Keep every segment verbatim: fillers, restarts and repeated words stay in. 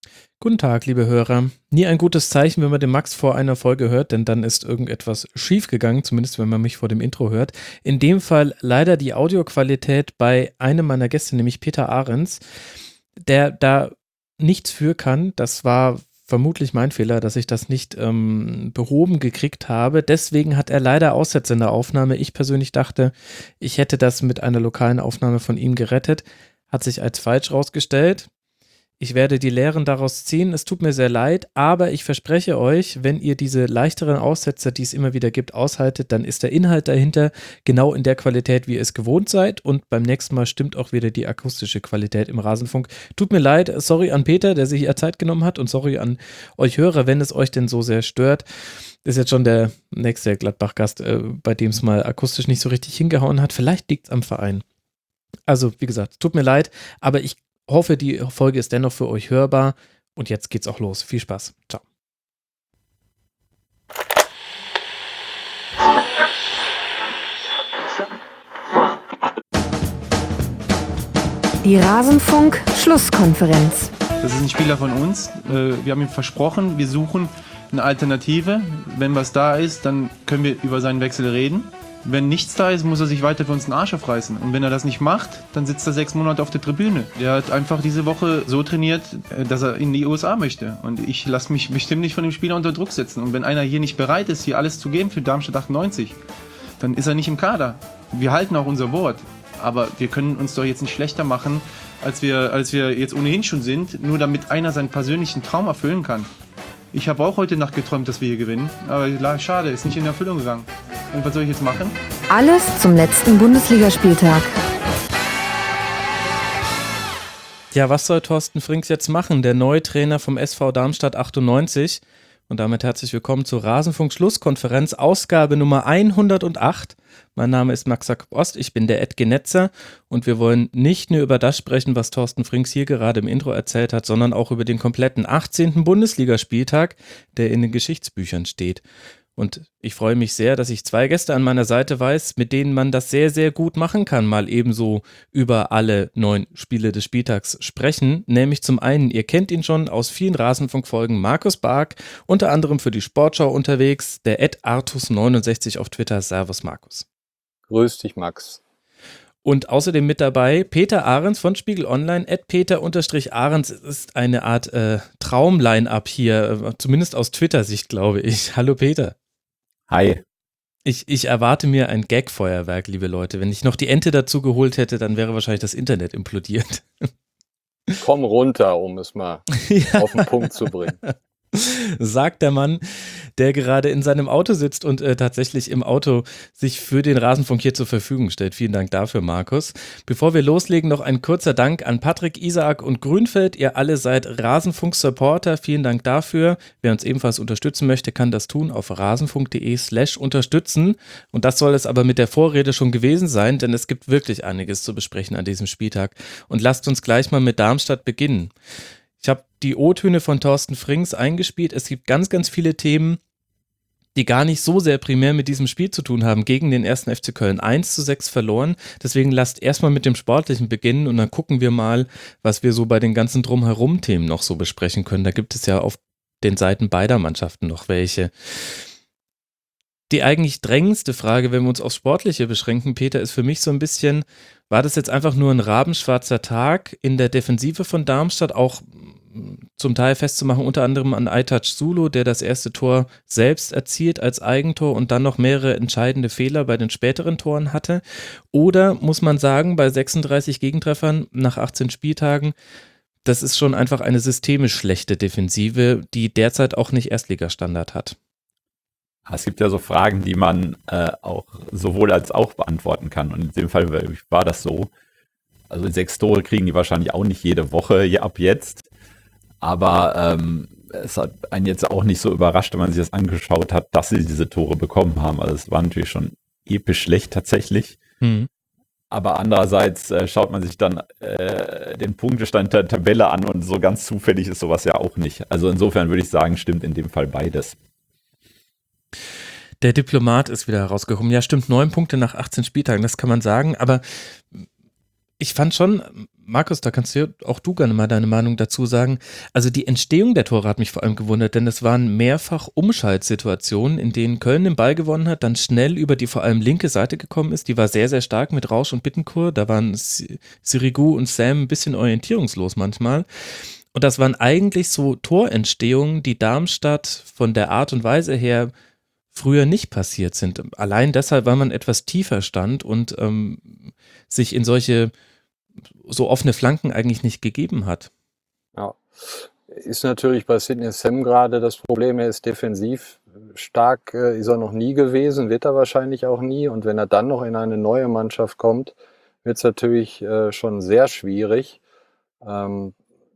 Guten Tag, liebe Hörer. Nie ein gutes Zeichen, wenn man den Max vor einer Folge hört, denn dann ist irgendetwas schiefgegangen, zumindest wenn man mich vor dem Intro hört. In dem Fall leider die Audioqualität bei einem meiner Gäste, nämlich Peter Ahrens, der da nichts für kann. Das war vermutlich mein Fehler, dass ich das nicht ähm, behoben gekriegt habe. Deswegen hat er leider Aussätze in der Aufnahme. Ich persönlich dachte, ich hätte das mit einer lokalen Aufnahme von ihm gerettet. Hat sich als falsch rausgestellt. Ich werde die Lehren daraus ziehen. Es tut mir sehr leid, aber ich verspreche euch, wenn ihr diese leichteren Aussetzer, die es immer wieder gibt, aushaltet, dann ist der Inhalt dahinter genau in der Qualität, wie ihr es gewohnt seid. Und beim nächsten Mal stimmt auch wieder die akustische Qualität im Rasenfunk. Tut mir leid, sorry an Peter, der sich hier Zeit genommen hat, und sorry an euch Hörer, wenn es euch denn so sehr stört. Das ist jetzt schon der nächste Gladbach-Gast, äh, bei dem es mal akustisch nicht so richtig hingehauen hat. Vielleicht liegt es am Verein. Also, wie gesagt, tut mir leid, aber ich hoffe, die Folge ist dennoch für euch hörbar. Und jetzt geht's auch los. Viel Spaß. Ciao. Die Rasenfunk-Schlusskonferenz. Das ist ein Spieler von uns. Wir haben ihm versprochen, wir suchen eine Alternative. Wenn was da ist, dann können wir über seinen Wechsel reden. Wenn nichts da ist, muss er sich weiter für uns den Arsch aufreißen. Und wenn er das nicht macht, dann sitzt er sechs Monate auf der Tribüne. Er hat einfach diese Woche so trainiert, dass er in die U S A möchte. Und ich lasse mich bestimmt nicht von dem Spieler unter Druck setzen. Und wenn einer hier nicht bereit ist, hier alles zu geben für Darmstadt achtundneunzig, dann ist er nicht im Kader. Wir halten auch unser Wort. Aber wir können uns doch jetzt nicht schlechter machen, als wir, als wir jetzt ohnehin schon sind, nur damit einer seinen persönlichen Traum erfüllen kann. Ich habe auch heute Nacht geträumt, dass wir hier gewinnen. Aber schade, ist nicht in Erfüllung gegangen. Und was soll ich jetzt machen? Alles zum letzten Bundesligaspieltag. Ja, was soll Thorsten Frings jetzt machen? Der neue Trainer vom S V Darmstadt achtundneunzig. Und damit herzlich willkommen zur Rasenfunk-Schlusskonferenz, Ausgabe Nummer hundertacht. Mein Name ist Max Jakob Ost, ich bin der Ed Genetzer und wir wollen nicht nur über das sprechen, was Thorsten Frings hier gerade im Intro erzählt hat, sondern auch über den kompletten achtzehnten Bundesligaspieltag, der in den Geschichtsbüchern steht. Und ich freue mich sehr, dass ich zwei Gäste an meiner Seite weiß, mit denen man das sehr, sehr gut machen kann, mal ebenso über alle neun Spiele des Spieltags sprechen. Nämlich zum einen, ihr kennt ihn schon aus vielen Rasenfunkfolgen, Markus Bark, unter anderem für die Sportschau unterwegs, der Ed Artus neunundsechzig auf Twitter. Servus Markus. Grüß dich, Max. Und außerdem mit dabei Peter Ahrens von Spiegel Online, at Peter-Ahrens ist eine Art äh, Traum-Line-Up hier, äh, zumindest aus Twitter-Sicht, glaube ich. Hallo Peter. Hi. Ich, ich erwarte mir ein Gag-Feuerwerk, liebe Leute. Wenn ich noch die Ente dazu geholt hätte, dann wäre wahrscheinlich das Internet implodiert. Komm runter, um es mal ja. auf den Punkt zu bringen. Sagt der Mann, der gerade in seinem Auto sitzt und äh, tatsächlich im Auto sich für den Rasenfunk hier zur Verfügung stellt. Vielen Dank dafür, Markus. Bevor wir loslegen, noch ein kurzer Dank an Patrick, Isaak und Grünfeld. Ihr alle seid Rasenfunk-Supporter. Vielen Dank dafür. Wer uns ebenfalls unterstützen möchte, kann das tun auf rasenfunk.de slash unterstützen. Und das soll es aber mit der Vorrede schon gewesen sein, denn es gibt wirklich einiges zu besprechen an diesem Spieltag. Und lasst uns gleich mal mit Darmstadt beginnen. Ich habe die O-Töne von Thorsten Frings eingespielt. Es gibt ganz, ganz viele Themen, die gar nicht so sehr primär mit diesem Spiel zu tun haben, gegen den ersten F C Köln. eins zu sechs verloren. Deswegen lasst erstmal mit dem Sportlichen beginnen und dann gucken wir mal, was wir so bei den ganzen Drumherum-Themen noch so besprechen können. Da gibt es ja auf den Seiten beider Mannschaften noch welche. Die eigentlich drängendste Frage, wenn wir uns aufs Sportliche beschränken, Peter, ist für mich so ein bisschen, war das jetzt einfach nur ein rabenschwarzer Tag in der Defensive von Darmstadt, auch zum Teil festzumachen, unter anderem an Aytaç Sulu, der das erste Tor selbst erzielt als Eigentor und dann noch mehrere entscheidende Fehler bei den späteren Toren hatte? Oder muss man sagen, bei sechsunddreißig Gegentreffern nach achtzehn Spieltagen, das ist schon einfach eine systemisch schlechte Defensive, die derzeit auch nicht Erstligastandard hat? Es gibt ja so Fragen, die man äh, auch sowohl als auch beantworten kann. Und in dem Fall war das so. Also sechs Tore kriegen die wahrscheinlich auch nicht jede Woche ja, ab jetzt. Aber ähm, es hat einen jetzt auch nicht so überrascht, wenn man sich das angeschaut hat, dass sie diese Tore bekommen haben. Also es war natürlich schon episch schlecht tatsächlich. Mhm. Aber andererseits äh, schaut man sich dann äh, den Punktestand der Tabelle an und so ganz zufällig ist sowas ja auch nicht. Also insofern würde ich sagen, stimmt in dem Fall beides. Der Diplomat ist wieder herausgekommen. Ja, stimmt, neun Punkte nach achtzehn Spieltagen, das kann man sagen. Aber ich fand schon, Markus, da kannst du ja auch du gerne mal deine Meinung dazu sagen. Also die Entstehung der Tore hat mich vor allem gewundert, denn es waren mehrfach Umschaltsituationen, in denen Köln den Ball gewonnen hat, dann schnell über die vor allem linke Seite gekommen ist. Die war sehr, sehr stark mit Rausch und Bittencourt. Da waren Sirigu und Sam ein bisschen orientierungslos manchmal. Und das waren eigentlich so Torentstehungen, die Darmstadt von der Art und Weise her früher nicht passiert sind. Allein deshalb, weil man etwas tiefer stand und ähm, sich in solche so offene Flanken eigentlich nicht gegeben hat. Ja, ist natürlich bei Sidney Sam gerade das Problem, er ist defensiv stark, äh, ist er noch nie gewesen, wird er wahrscheinlich auch nie. Und wenn er dann noch in eine neue Mannschaft kommt, wird es natürlich äh, schon sehr schwierig. Ähm,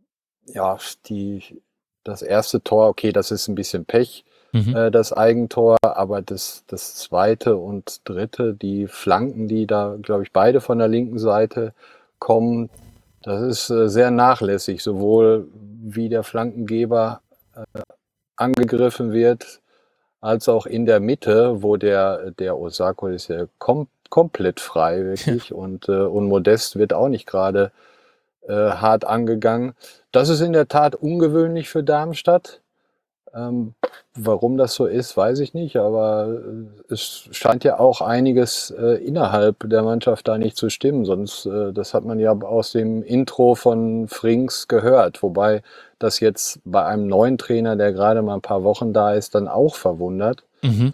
ja, die, das erste Tor, okay, das ist ein bisschen Pech, Mhm. äh, das Eigentor, aber das, das zweite und dritte, die Flanken, die da, glaube ich, beide von der linken Seite kommen, das ist äh, sehr nachlässig, sowohl wie der Flankengeber äh, angegriffen wird, als auch in der Mitte, wo der, der Osako ist ja kom komplett frei, wirklich, und, äh, und Modest wird auch nicht gerade äh, hart angegangen. Das ist in der Tat ungewöhnlich für Darmstadt. Ähm, warum das so ist, weiß ich nicht, aber äh, es scheint ja auch einiges äh, innerhalb der Mannschaft da nicht zu stimmen, sonst, äh, das hat man ja aus dem Intro von Frings gehört, wobei das jetzt bei einem neuen Trainer, der gerade mal ein paar Wochen da ist, dann auch verwundert. Mhm.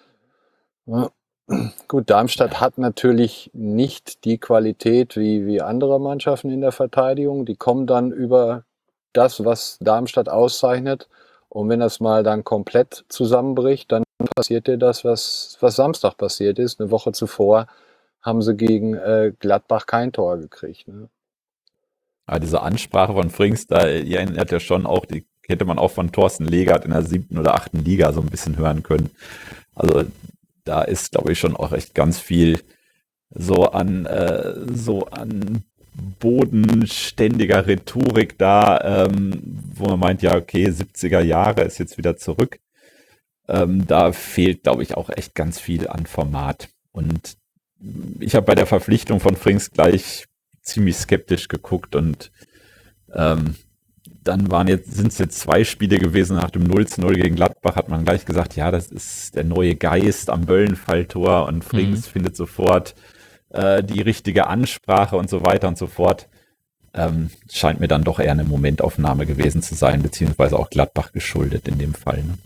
Ja. Gut, Darmstadt hat natürlich nicht die Qualität wie, wie andere Mannschaften in der Verteidigung, die kommen dann über das, was Darmstadt auszeichnet. Und wenn das mal dann komplett zusammenbricht, dann passiert dir das, was, was Samstag passiert ist. Eine Woche zuvor haben sie gegen äh, Gladbach kein Tor gekriegt. Ne? Aber diese Ansprache von Frings, da die erinnert ja schon auch, die hätte man auch von Thorsten Legert in der siebten oder achten Liga so ein bisschen hören können. Also da ist, glaube ich, schon auch echt ganz viel so an, äh, so an bodenständiger Rhetorik da, ähm, wo man meint, ja, okay, siebziger Jahre ist jetzt wieder zurück. Ähm, da fehlt, glaube ich, auch echt ganz viel an Format. Und ich habe bei der Verpflichtung von Frings gleich ziemlich skeptisch geguckt und ähm, dann waren jetzt, sind es jetzt zwei Spiele gewesen nach dem null zu null gegen Gladbach, hat man gleich gesagt, ja, das ist der neue Geist am Böllenfalltor und Frings mhm. findet sofort die richtige Ansprache und so weiter und so fort, ähm, scheint mir dann doch eher eine Momentaufnahme gewesen zu sein, beziehungsweise auch Gladbach geschuldet in dem Fall. Ne?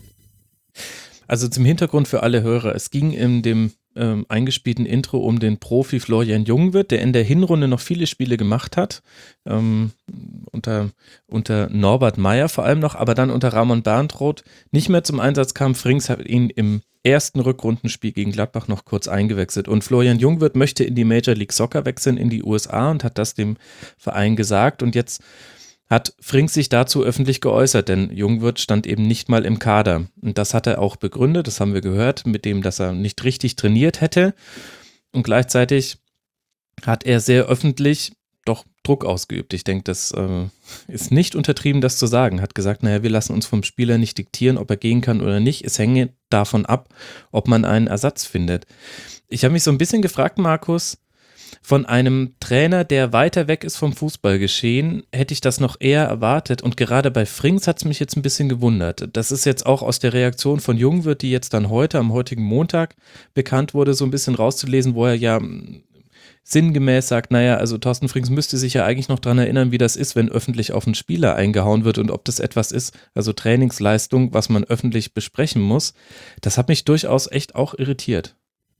Also zum Hintergrund für alle Hörer, es ging in dem ähm, eingespielten Intro um den Profi Florian Jungwirth, der in der Hinrunde noch viele Spiele gemacht hat, ähm, unter, unter Norbert Meyer vor allem noch, aber dann unter Ramon Berntroth nicht mehr zum Einsatz kam. Frings hat ihn im ersten Rückrundenspiel gegen Gladbach noch kurz eingewechselt und Florian Jungwirth möchte in die Major League Soccer wechseln, in die U S A und hat das dem Verein gesagt und jetzt hat Frings sich dazu öffentlich geäußert, denn Jungwirth stand eben nicht mal im Kader und das hat er auch begründet, das haben wir gehört, mit dem, dass er nicht richtig trainiert hätte und gleichzeitig hat er sehr öffentlich doch Druck ausgeübt. Ich denke, das äh, ist nicht untertrieben, das zu sagen. Hat gesagt, naja, wir lassen uns vom Spieler nicht diktieren, ob er gehen kann oder nicht. Es hänge davon ab, ob man einen Ersatz findet. Ich habe mich so ein bisschen gefragt, Markus, von einem Trainer, der weiter weg ist vom Fußballgeschehen, hätte ich das noch eher erwartet. Und gerade bei Frings hat es mich jetzt ein bisschen gewundert. Das ist jetzt auch aus der Reaktion von Jungwirth, die jetzt dann heute, am heutigen Montag bekannt wurde, so ein bisschen rauszulesen, wo er ja sinngemäß sagt, naja, also Thorsten Frings müsste sich ja eigentlich noch daran erinnern, wie das ist, wenn öffentlich auf einen Spieler eingehauen wird und ob das etwas ist, also Trainingsleistung, was man öffentlich besprechen muss. Das hat mich durchaus echt auch irritiert.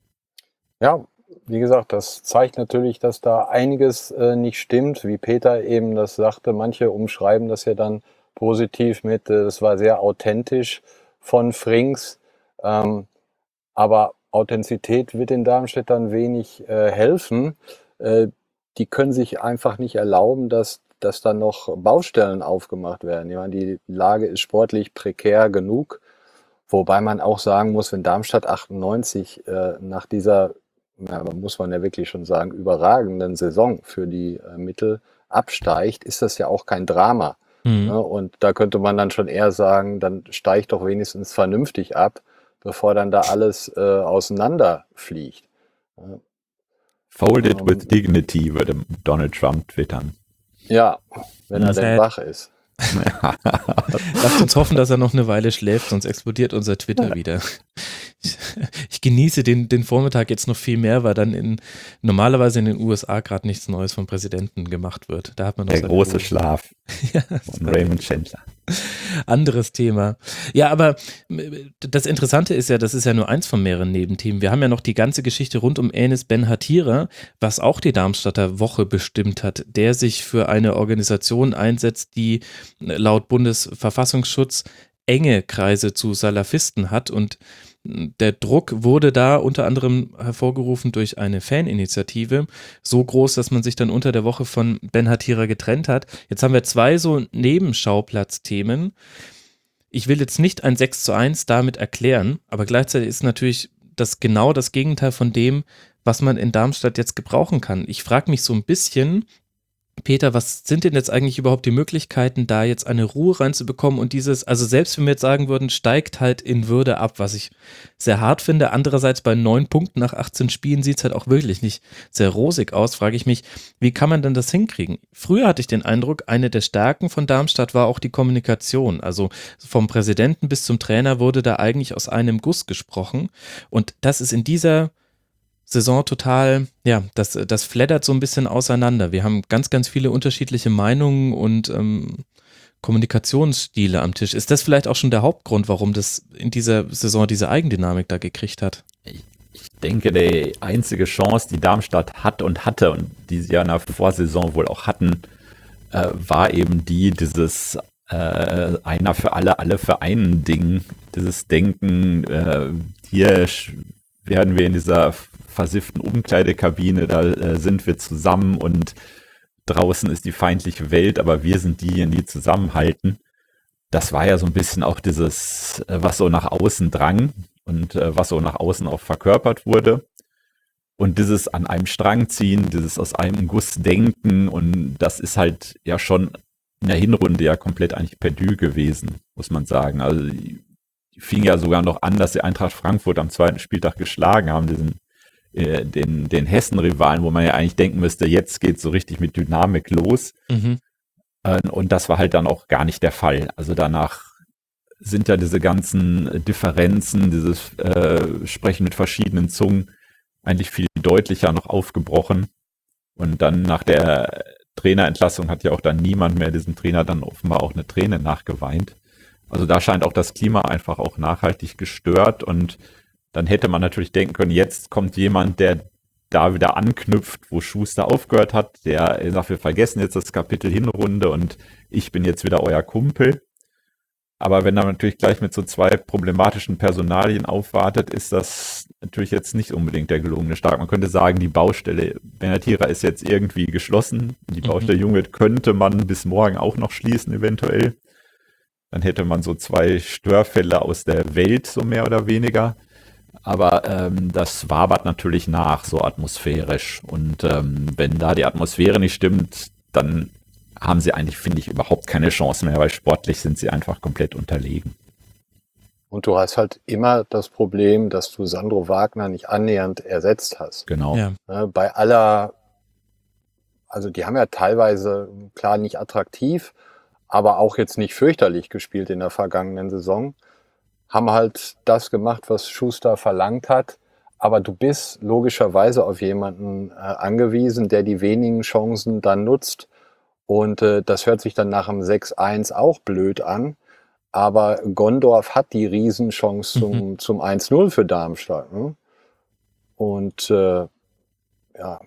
Ja, wie gesagt, das zeigt natürlich, dass da einiges äh, nicht stimmt, wie Peter eben das sagte. Manche umschreiben das ja dann positiv mit, äh, das war sehr authentisch von Frings, ähm, aber Authentizität wird den Darmstädtern wenig äh, helfen. Äh, die können sich einfach nicht erlauben, dass, dass da noch Baustellen aufgemacht werden. Ich meine, die Lage ist sportlich prekär genug, wobei man auch sagen muss, wenn Darmstadt achtundneunzig äh, nach dieser, ja, muss man ja wirklich schon sagen, überragenden Saison für die äh, Mittel absteigt, ist das ja auch kein Drama. Mhm. Ne? Und da könnte man dann schon eher sagen, dann steigt doch wenigstens vernünftig ab, bevor dann da alles äh, auseinanderfliegt. Ja. Folded um, with dignity, würde Donald Trump twittern. Ja, wenn er Das denn heißt- wach ist. Lasst uns hoffen, dass er noch eine Weile schläft, sonst explodiert unser Twitter wieder. Ich, ich genieße den, den Vormittag jetzt noch viel mehr, weil dann in normalerweise in den U S A gerade nichts Neues vom Präsidenten gemacht wird. Da hat man noch Der seine große Ruhe. Schlaf Ja, von Raymond Chandler. anderes Thema. Ja, aber äh, das Interessante ist ja, das ist ja nur eins von mehreren Nebenthemen. Wir haben ja noch die ganze Geschichte rund um Enis Ben Hatira, was auch die Darmstadter Woche bestimmt hat, der sich für eine Organisation einsetzt, die äh, laut Bundesverfassungsschutz enge Kreise zu Salafisten hat, und äh, der Druck wurde da unter anderem hervorgerufen durch eine Faninitiative, so groß, dass man sich dann unter der Woche von Ben Hatira getrennt hat. Jetzt haben wir zwei so Nebenschauplatz-Themen. Ich will jetzt nicht ein sechs zu eins damit erklären, aber gleichzeitig ist natürlich das genau das Gegenteil von dem, was man in Darmstadt jetzt gebrauchen kann. Ich frage mich so ein bisschen, Peter, was sind denn jetzt eigentlich überhaupt die Möglichkeiten, da jetzt eine Ruhe reinzubekommen und dieses, also selbst wenn wir jetzt sagen würden, steigt halt in Würde ab, was ich sehr hart finde. Andererseits bei neun Punkten nach achtzehn Spielen sieht es halt auch wirklich nicht sehr rosig aus, frage ich mich, wie kann man denn das hinkriegen? Früher hatte ich den Eindruck, eine der Stärken von Darmstadt war auch die Kommunikation. Also vom Präsidenten bis zum Trainer wurde da eigentlich aus einem Guss gesprochen, und das ist in dieser Saison total, ja, das, das flattert so ein bisschen auseinander. Wir haben ganz, ganz viele unterschiedliche Meinungen und ähm, Kommunikationsstile am Tisch. Ist das vielleicht auch schon der Hauptgrund, warum das in dieser Saison diese Eigendynamik da gekriegt hat? Ich denke, die einzige Chance, die Darmstadt hat und hatte und die sie ja in der Vorsaison wohl auch hatten, äh, war eben die, dieses äh, einer für alle, alle für einen Ding, dieses Denken, äh, hier werden wir in dieser versifften Umkleidekabine, da äh, sind wir zusammen und draußen ist die feindliche Welt, aber wir sind diejenigen, die zusammenhalten. Das war ja so ein bisschen auch dieses, äh, was so nach außen drang und äh, was so nach außen auch verkörpert wurde. Und dieses an einem Strang ziehen, dieses aus einem Guss denken, und das ist halt ja schon in der Hinrunde ja komplett eigentlich perdu gewesen, muss man sagen. Also die fing ja sogar noch an, dass die Eintracht Frankfurt am zweiten Spieltag geschlagen haben, diesen den, den Hessen-Rivalen, wo man ja eigentlich denken müsste, jetzt geht es so richtig mit Dynamik los. Mhm. Und das war halt dann auch gar nicht der Fall. Also danach sind ja diese ganzen Differenzen, dieses äh, Sprechen mit verschiedenen Zungen eigentlich viel deutlicher noch aufgebrochen. Und dann nach der Trainerentlassung hat ja auch dann niemand mehr diesem Trainer dann offenbar auch eine Träne nachgeweint. Also da scheint auch das Klima einfach auch nachhaltig gestört, und dann hätte man natürlich denken können, jetzt kommt jemand, der da wieder anknüpft, wo Schuster aufgehört hat, der sagt, wir vergessen jetzt das Kapitel Hinrunde und ich bin jetzt wieder euer Kumpel. Aber wenn er natürlich gleich mit so zwei problematischen Personalien aufwartet, ist das natürlich jetzt nicht unbedingt der gelungene Start. Man könnte sagen, die Baustelle Ben Hatira ist jetzt irgendwie geschlossen. Die Baustelle Jungwirth könnte man bis morgen auch noch schließen eventuell. Dann hätte man so zwei Störfälle aus der Welt, so mehr oder weniger. Aber ähm, das wabert natürlich nach, so atmosphärisch. Und ähm, wenn da die Atmosphäre nicht stimmt, dann haben sie eigentlich, finde ich, überhaupt keine Chance mehr, weil sportlich sind sie einfach komplett unterlegen. Und du hast halt immer das Problem, dass du Sandro Wagner nicht annähernd ersetzt hast. Genau. Ja. Ne, bei aller, also die haben ja teilweise, klar nicht attraktiv, aber auch jetzt nicht fürchterlich gespielt in der vergangenen Saison. Haben halt das gemacht, was Schuster verlangt hat. Aber du bist logischerweise auf jemanden äh, angewiesen, der die wenigen Chancen dann nutzt. Und äh, das hört sich dann nach dem sechs eins auch blöd an. Aber Gondorf hat die Riesenchance zum, mhm. zum eins null für Darmstadt. Ne? Und äh, ja,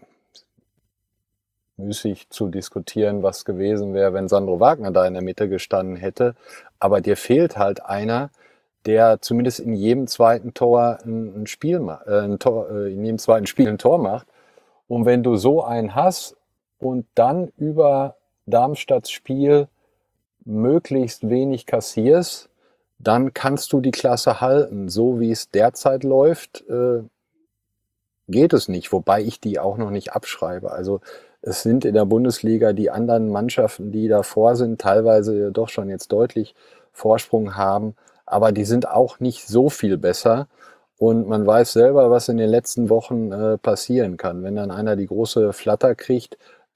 müßig zu diskutieren, was gewesen wäre, wenn Sandro Wagner da in der Mitte gestanden hätte. Aber dir fehlt halt einer, der zumindest in jedem zweiten Tor ein, ein Spiel macht, äh, ein Tor, äh, in jedem zweiten Spiel ein Tor macht. Und wenn du so einen hast und dann über Darmstadts Spiel möglichst wenig kassierst, dann kannst du die Klasse halten. So wie es derzeit läuft, äh, geht es nicht. Wobei ich die auch noch nicht abschreibe. Also es sind in der Bundesliga die anderen Mannschaften, die davor sind, teilweise doch schon jetzt deutlich Vorsprung haben. Aber die sind auch nicht so viel besser. Und man weiß selber, was in den letzten Wochen äh, passieren kann. Wenn dann einer die große Flatter kriegt,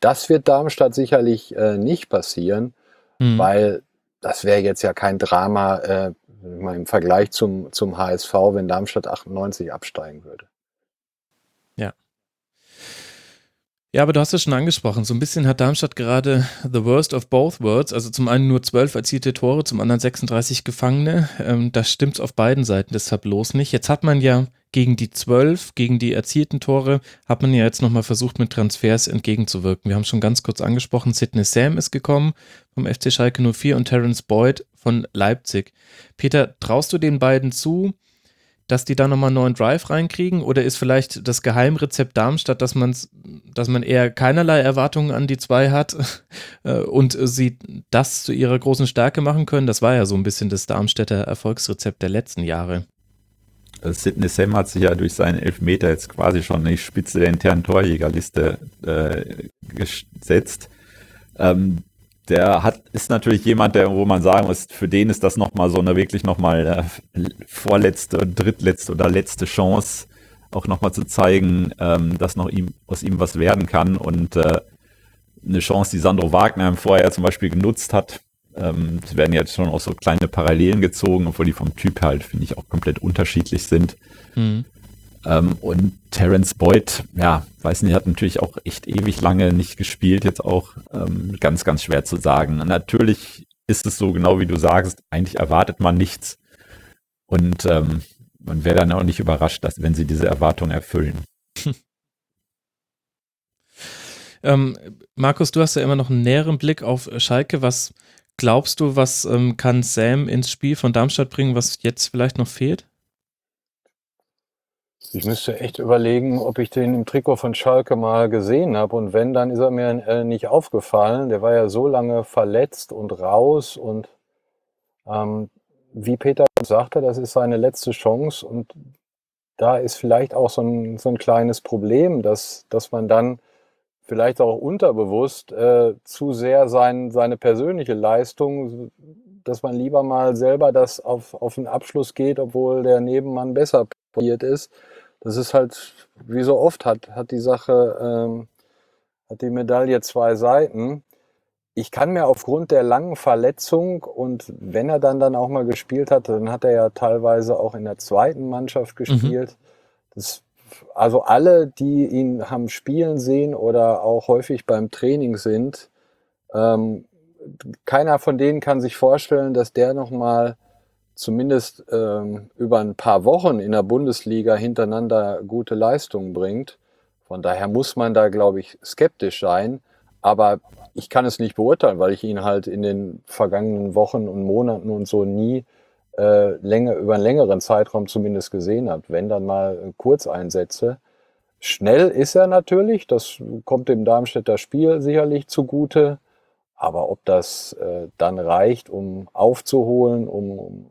das wird Darmstadt sicherlich äh, nicht passieren, mhm. weil das wäre jetzt ja kein Drama äh, im Vergleich zum, zum H S V, wenn Darmstadt achtundneunzig absteigen würde. Ja. Ja, aber du hast es schon angesprochen, so ein bisschen hat Darmstadt gerade the worst of both worlds, also zum einen nur zwölf erzielte Tore, zum anderen sechsunddreißig Gefangene, ähm, das stimmt auf beiden Seiten des Tableaus nicht. Jetzt hat man ja gegen die zwölf, gegen die erzielten Tore, hat man ja jetzt nochmal versucht, mit Transfers entgegenzuwirken. Wir haben schon ganz kurz angesprochen, Sidney Sam ist gekommen vom F C Schalke null vier und Terence Boyd von Leipzig. Peter, traust du den beiden zu, dass die da nochmal einen neuen Drive reinkriegen, oder ist vielleicht das Geheimrezept Darmstadt, dass man dass man eher keinerlei Erwartungen an die zwei hat und sie das zu ihrer großen Stärke machen können? Das war ja so ein bisschen das Darmstädter Erfolgsrezept der letzten Jahre. Sidney Sam hat sich ja durch seinen Elfmeter jetzt quasi schon in die Spitze der internen Torjägerliste äh, gesetzt. Ähm, Der hat, ist natürlich jemand, der, wo man sagen muss, für den ist das nochmal so eine wirklich nochmal äh, vorletzte, drittletzte oder letzte Chance, auch nochmal zu zeigen, ähm, dass noch ihm, aus ihm was werden kann, und äh, eine Chance, die Sandro Wagner vorher zum Beispiel genutzt hat. Ähm, es werden jetzt schon auch so kleine Parallelen gezogen, obwohl die vom Typ halt, finde ich, auch komplett unterschiedlich sind. Mhm. Ähm, und Terence Boyd, ja, weiß nicht, hat natürlich auch echt ewig lange nicht gespielt, jetzt auch ähm, ganz, ganz schwer zu sagen. Und natürlich ist es so, genau wie du sagst, eigentlich erwartet man nichts. Und ähm, man wäre dann auch nicht überrascht, dass, wenn sie diese Erwartung erfüllen. Hm. Ähm, Markus, du hast ja immer noch einen näheren Blick auf Schalke. Was glaubst du, was ähm, kann Sam ins Spiel von Darmstadt bringen, was jetzt vielleicht noch fehlt? Ich müsste echt überlegen, ob ich den im Trikot von Schalke mal gesehen habe. Und wenn, dann ist er mir äh, nicht aufgefallen. Der war ja so lange verletzt und raus. Und ähm, wie Peter sagte, das ist seine letzte Chance. Und da ist vielleicht auch so ein, so ein kleines Problem, dass, dass man dann vielleicht auch unterbewusst äh, zu sehr sein, seine persönliche Leistung, dass man lieber mal selber das auf, auf den Abschluss geht, obwohl der Nebenmann besser passiert ist. Das ist halt, wie so oft hat, hat die Sache, ähm, hat die Medaille zwei Seiten. Ich kann mir aufgrund der langen Verletzung, und wenn er dann dann auch mal gespielt hat, dann hat er ja teilweise auch in der zweiten Mannschaft gespielt. Mhm. Das, also alle, die ihn haben spielen sehen oder auch häufig beim Training sind, ähm, keiner von denen kann sich vorstellen, dass der nochmal zumindest ähm, über ein paar Wochen in der Bundesliga hintereinander gute Leistungen bringt. Von daher muss man da, glaube ich, skeptisch sein. Aber ich kann es nicht beurteilen, weil ich ihn halt in den vergangenen Wochen und Monaten und so nie äh, länger, über einen längeren Zeitraum zumindest gesehen habe. Wenn dann mal Kurzeinsätze. Schnell ist er natürlich, das kommt dem Darmstädter Spiel sicherlich zugute. Aber ob das äh, dann reicht, um aufzuholen, um, um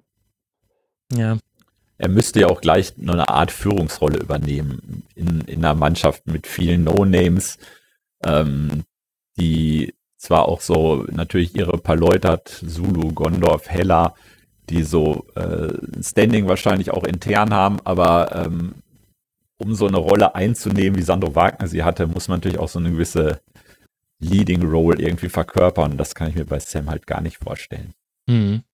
Ja. Er müsste ja auch gleich nur eine Art Führungsrolle übernehmen in, in einer Mannschaft mit vielen No-Names, ähm, die zwar auch so natürlich ihre paar Leute hat, Zulu, Gondorf, Heller, die so äh, Standing wahrscheinlich auch intern haben, aber ähm, um so eine Rolle einzunehmen, wie Sandro Wagner sie hatte, muss man natürlich auch so eine gewisse Leading Role irgendwie verkörpern. Das kann ich mir bei Sam halt gar nicht vorstellen. Mhm.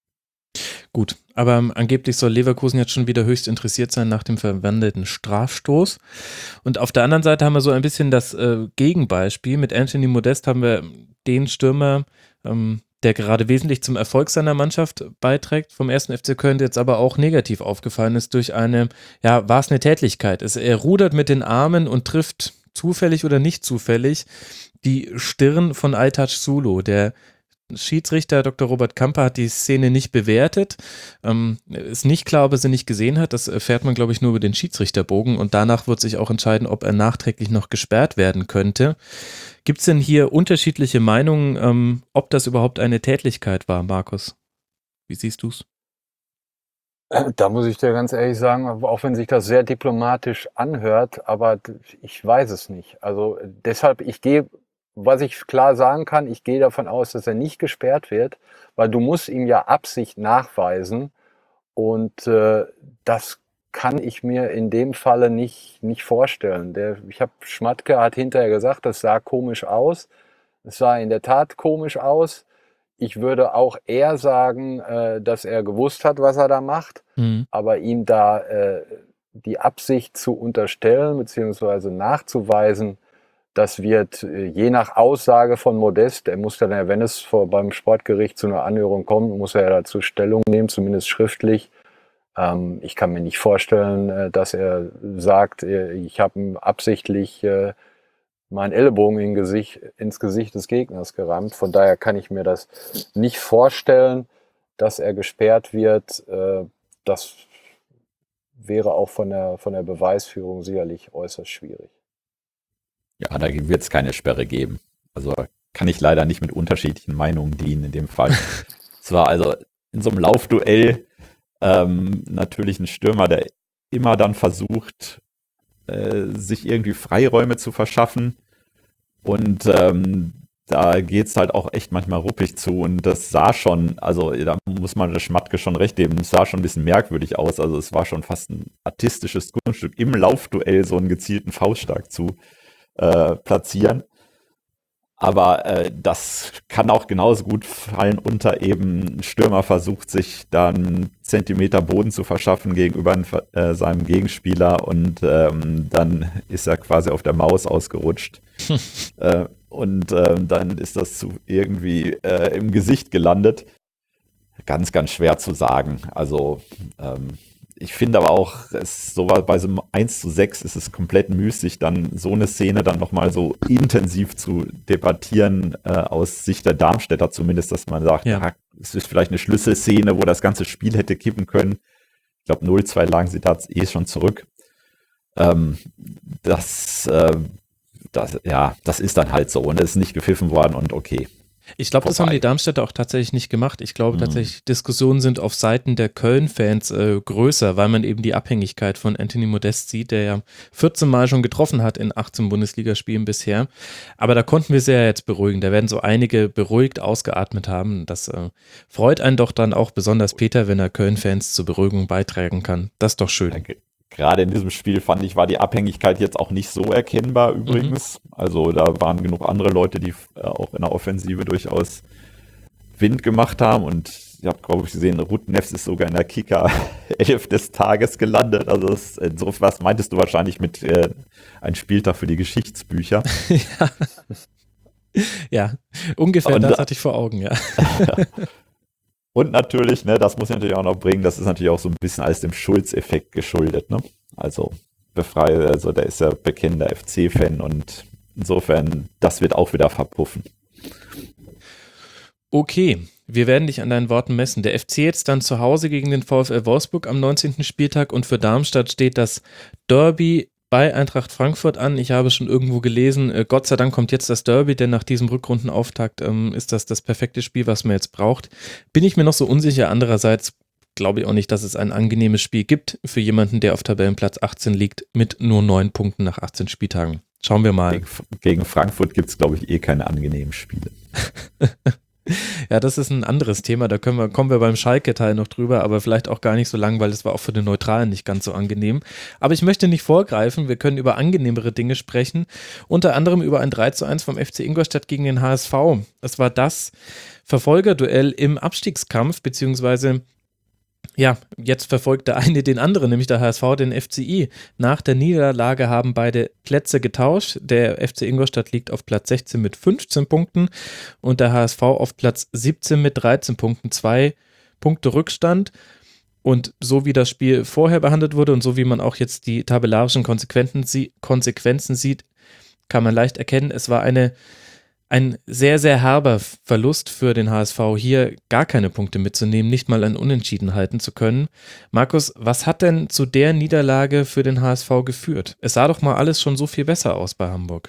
Gut, aber ähm, angeblich soll Leverkusen jetzt schon wieder höchst interessiert sein nach dem verwandelten Strafstoß. Und auf der anderen Seite haben wir so ein bisschen das äh, Gegenbeispiel. Mit Anthony Modest haben wir den Stürmer, ähm, der gerade wesentlich zum Erfolg seiner Mannschaft beiträgt, vom ersten F C Köln, der jetzt aber auch negativ aufgefallen ist durch eine, ja, war es eine Tätlichkeit. Es, er rudert mit den Armen und trifft zufällig oder nicht zufällig die Stirn von Aytaç Zulu, der Schiedsrichter Doktor Robert Kamper hat die Szene nicht bewertet. Ähm, ist nicht klar, ob er sie nicht gesehen hat. Das erfährt man, glaube ich, nur über den Schiedsrichterbogen. Und danach wird sich auch entscheiden, ob er nachträglich noch gesperrt werden könnte. Gibt es denn hier unterschiedliche Meinungen, ähm, ob das überhaupt eine Tätlichkeit war, Markus? Wie siehst du es? Da muss ich dir ganz ehrlich sagen, auch wenn sich das sehr diplomatisch anhört, aber ich weiß es nicht. Also deshalb, ich gehe Was ich klar sagen kann, ich gehe davon aus, dass er nicht gesperrt wird, weil du musst ihm ja Absicht nachweisen und äh, das kann ich mir in dem Falle nicht, nicht vorstellen. Der, ich habe Schmatke hat hinterher gesagt, das sah komisch aus. Es sah in der Tat komisch aus. Ich würde auch eher sagen, äh, dass er gewusst hat, was er da macht, mhm. aber ihm da äh, die Absicht zu unterstellen bzw. nachzuweisen, das wird äh, je nach Aussage von Modest, er muss dann ja, wenn es vor, beim Sportgericht zu einer Anhörung kommt, muss er ja dazu Stellung nehmen, zumindest schriftlich. Ähm, ich kann mir nicht vorstellen, äh, dass er sagt, äh, ich habe absichtlich äh, meinen Ellbogen in Gesicht, ins Gesicht des Gegners gerammt. Von daher kann ich mir das nicht vorstellen, dass er gesperrt wird. Das wäre auch von der, von der Beweisführung sicherlich äußerst schwierig. Ja, da wird es keine Sperre geben. Also kann ich leider nicht mit unterschiedlichen Meinungen dienen in dem Fall. Es war also in so einem Laufduell ähm, natürlich ein Stürmer, der immer dann versucht, sich irgendwie Freiräume zu verschaffen und ähm, da geht's halt auch echt manchmal ruppig zu und das sah schon, also da muss man der Schmatke schon recht geben, es sah schon ein bisschen merkwürdig aus, also es war schon fast ein artistisches Kunststück, im Laufduell so einen gezielten Faustschlag zu äh, platzieren. Aber äh, das kann auch genauso gut fallen unter eben, ein Stürmer versucht sich da einen Zentimeter Boden zu verschaffen gegenüber äh, seinem Gegenspieler und ähm, dann ist er quasi auf der Maus ausgerutscht. äh, und äh, dann ist das zu irgendwie äh, im Gesicht gelandet. Ganz, ganz schwer zu sagen. Also ähm, ich finde aber auch, es so bei so einem eins zu sechs ist es komplett müßig, dann so eine Szene dann nochmal so intensiv zu debattieren, äh, aus Sicht der Darmstädter zumindest, dass man sagt, ja. Ja, es ist vielleicht eine Schlüsselszene, wo das ganze Spiel hätte kippen können. Ich glaube, null zwei lagen sie da eh schon zurück. Ähm, das, äh, das, ja, das ist dann halt so und es ist nicht gepfiffen worden und okay. Ich glaube, das haben die Darmstädter auch tatsächlich nicht gemacht. Ich glaube mhm. tatsächlich, Diskussionen sind auf Seiten der Köln-Fans äh, größer, weil man eben die Abhängigkeit von Anthony Modest sieht, der ja vierzehn Mal schon getroffen hat in achtzehn Bundesligaspielen bisher. Aber da konnten wir sie ja jetzt beruhigen. Da werden so einige beruhigt ausgeatmet haben. Das äh, freut einen doch dann auch besonders Peter, wenn er Köln-Fans zur Beruhigung beitragen kann. Das ist doch schön. Danke. Gerade in diesem Spiel fand ich, war die Abhängigkeit jetzt auch nicht so erkennbar übrigens. Mhm. Also da waren genug andere Leute, die äh, auch in der Offensive durchaus Wind gemacht haben. Und ich habe, glaube ich, gesehen, Ruth Neffs ist sogar in der Kicker elf des Tages gelandet. Also das, so was meintest du wahrscheinlich mit äh, ein Spieltag für die Geschichtsbücher. ja. ja, ungefähr Und, das hatte ich vor Augen, ja. Und natürlich, ne, das muss ich natürlich auch noch bringen, das ist natürlich auch so ein bisschen alles dem Schulz-Effekt geschuldet, ne? Also befreie, also der ist ja bekennender F C-Fan und insofern, das wird auch wieder verpuffen. Okay, wir werden dich an deinen Worten messen. Der F C jetzt dann zu Hause gegen den VfL Wolfsburg am neunzehnten Spieltag und für Darmstadt steht das Derby bei Eintracht Frankfurt an. Ich habe schon irgendwo gelesen, äh, Gott sei Dank kommt jetzt das Derby, denn nach diesem Rückrundenauftakt ähm, ist das das perfekte Spiel, was man jetzt braucht. Bin ich mir noch so unsicher. Andererseits glaube ich auch nicht, dass es ein angenehmes Spiel gibt für jemanden, der auf Tabellenplatz achtzehn liegt mit nur neun Punkten nach achtzehn Spieltagen. Schauen wir mal. Gegen, gegen Frankfurt gibt es, glaube ich, eh keine angenehmen Spiele. Ja, das ist ein anderes Thema, da können wir, kommen wir beim Schalke-Teil noch drüber, aber vielleicht auch gar nicht so lang, weil das war auch für den Neutralen nicht ganz so angenehm. Aber ich möchte nicht vorgreifen, wir können über angenehmere Dinge sprechen, unter anderem über ein drei zu eins vom F C Ingolstadt gegen den H S V. Es war das Verfolgerduell im Abstiegskampf, beziehungsweise ja, jetzt verfolgt der eine den anderen, nämlich der H S V den F C I. Nach der Niederlage haben beide Plätze getauscht. Der F C Ingolstadt liegt auf Platz sechzehn mit fünfzehn Punkten und der H S V auf Platz siebzehn mit dreizehn Punkten. Zwei Punkte Rückstand. Und so wie das Spiel vorher behandelt wurde und so wie man auch jetzt die tabellarischen Konsequenzen sieht, kann man leicht erkennen, es war eine Ein sehr, sehr herber Verlust für den H S V, hier gar keine Punkte mitzunehmen, nicht mal ein Unentschieden halten zu können. Markus, was hat denn zu der Niederlage für den H S V geführt? Es sah doch mal alles schon so viel besser aus bei Hamburg.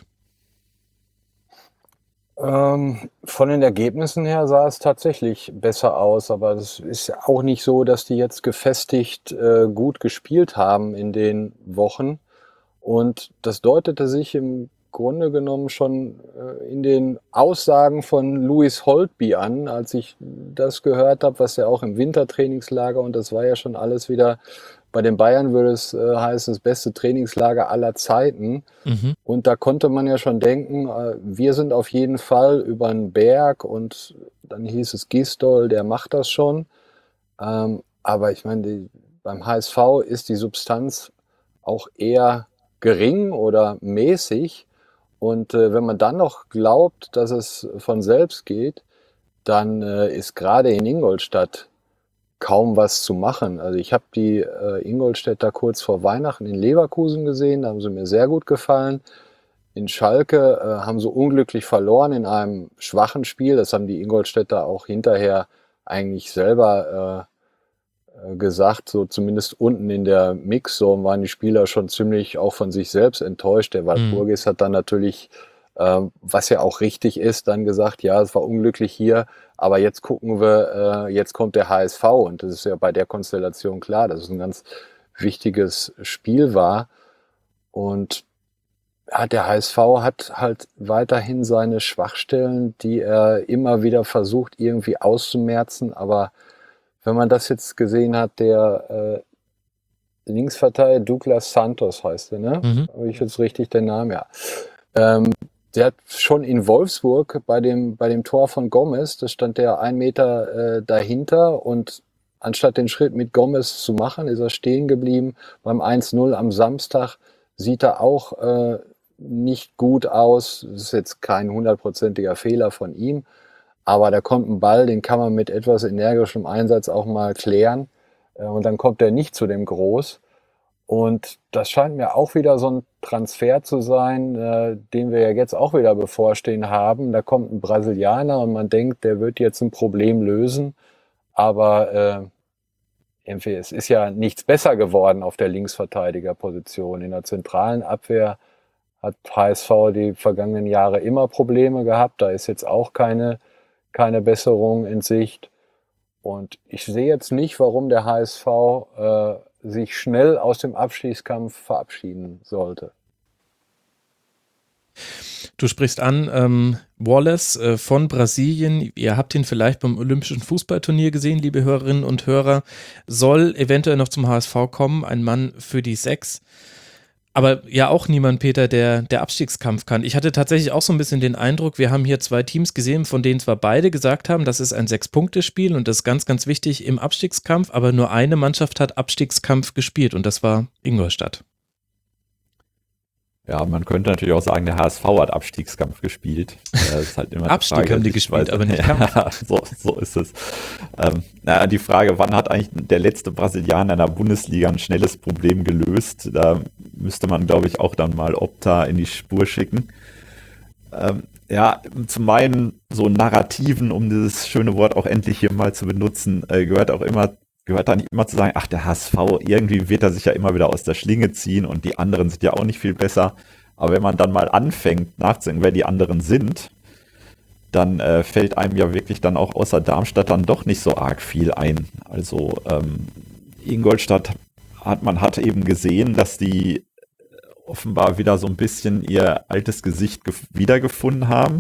Ähm, von den Ergebnissen her sah es tatsächlich besser aus, aber es ist auch nicht so, dass die jetzt gefestigt äh, gut gespielt haben in den Wochen. Und das deutete sich im Grunde genommen schon äh, in den Aussagen von Louis Holtby an, als ich das gehört habe, was er auch im Wintertrainingslager, und das war ja schon alles wieder bei den Bayern würde es äh, heißen, das beste Trainingslager aller Zeiten. Mhm. Und da konnte man ja schon denken, äh, wir sind auf jeden Fall über den Berg und dann hieß es Gisdol, der macht das schon. Ähm, aber ich meine, die, beim H S V ist die Substanz auch eher gering oder mäßig. Und äh, wenn man dann noch glaubt, dass es von selbst geht, dann äh, ist gerade in Ingolstadt kaum was zu machen. Also ich habe die äh, Ingolstädter kurz vor Weihnachten in Leverkusen gesehen, da haben sie mir sehr gut gefallen. In Schalke äh, haben sie unglücklich verloren in einem schwachen Spiel. Das haben die Ingolstädter auch hinterher eigentlich selber äh, äh, gesagt. So zumindest unten in der Mixzone waren die Spieler schon ziemlich auch von sich selbst enttäuscht. Der Walpurgis mhm. hat dann natürlich, äh, was ja auch richtig ist, dann gesagt, ja, es war unglücklich hier, aber jetzt gucken wir, äh, jetzt kommt der H S V und das ist ja bei der Konstellation klar, dass es ein ganz wichtiges Spiel war. Und ja, der H S V hat halt weiterhin seine Schwachstellen, die er immer wieder versucht irgendwie auszumerzen, aber wenn man das jetzt gesehen hat, der äh, Linksverteidiger Douglas Santos heißt der, ne? Mhm. Habe ich jetzt richtig den Namen? Ja. Ähm, Der hat schon in Wolfsburg bei dem, bei dem Tor von Gomez, da stand der ein Meter äh, dahinter und anstatt den Schritt mit Gomez zu machen, ist er stehen geblieben. Beim eins null am Samstag sieht er auch äh, nicht gut aus. Das ist jetzt kein hundertprozentiger Fehler von ihm, aber da kommt ein Ball, den kann man mit etwas energischem Einsatz auch mal klären äh, und dann kommt er nicht zu dem Groß. Und das scheint mir auch wieder so ein Transfer zu sein, äh, den wir ja jetzt auch wieder bevorstehen haben. Da kommt ein Brasilianer und man denkt, der wird jetzt ein Problem lösen. Aber äh, irgendwie, es ist ja nichts besser geworden auf der Linksverteidigerposition. In der zentralen Abwehr hat H S V die vergangenen Jahre immer Probleme gehabt. Da ist jetzt auch keine, keine Besserung in Sicht. Und ich sehe jetzt nicht, warum der H S V äh, sich schnell aus dem Abstiegskampf verabschieden sollte. Du sprichst an, ähm, Wallace äh, von Brasilien, ihr habt ihn vielleicht beim Olympischen Fußballturnier gesehen, liebe Hörerinnen und Hörer, soll eventuell noch zum H S V kommen, ein Mann für die Sechs. Aber ja auch niemand, Peter, der der Abstiegskampf kann. Ich hatte tatsächlich auch so ein bisschen den Eindruck, wir haben hier zwei Teams gesehen, von denen zwar beide gesagt haben, das ist ein Sechs-Punkte-Spiel und das ist ganz, ganz wichtig im Abstiegskampf, aber nur eine Mannschaft hat Abstiegskampf gespielt und das war Ingolstadt. Ja, man könnte natürlich auch sagen, der H S V hat Abstiegskampf gespielt. Das ist halt immer Abstieg Frage, haben die gespielt, aber nicht Kampf. Ja, so, so ist es. Ähm, naja, die Frage, wann hat eigentlich der letzte Brasilianer in der Bundesliga ein schnelles Problem gelöst? Da müsste man, glaube ich, auch dann mal Opta in die Spur schicken. Ähm, ja, zu meinen so Narrativen, um dieses schöne Wort auch endlich hier mal zu benutzen, äh, gehört auch immer gehört da nicht immer zu sagen, ach, der H S V, irgendwie wird er sich ja immer wieder aus der Schlinge ziehen und die anderen sind ja auch nicht viel besser. Aber wenn man dann mal anfängt nachzudenken, wer die anderen sind, dann äh, fällt einem ja wirklich dann auch außer Darmstadt dann doch nicht so arg viel ein. Also ähm, Ingolstadt hat man hat eben gesehen, dass die offenbar wieder so ein bisschen ihr altes Gesicht gef- wiedergefunden haben.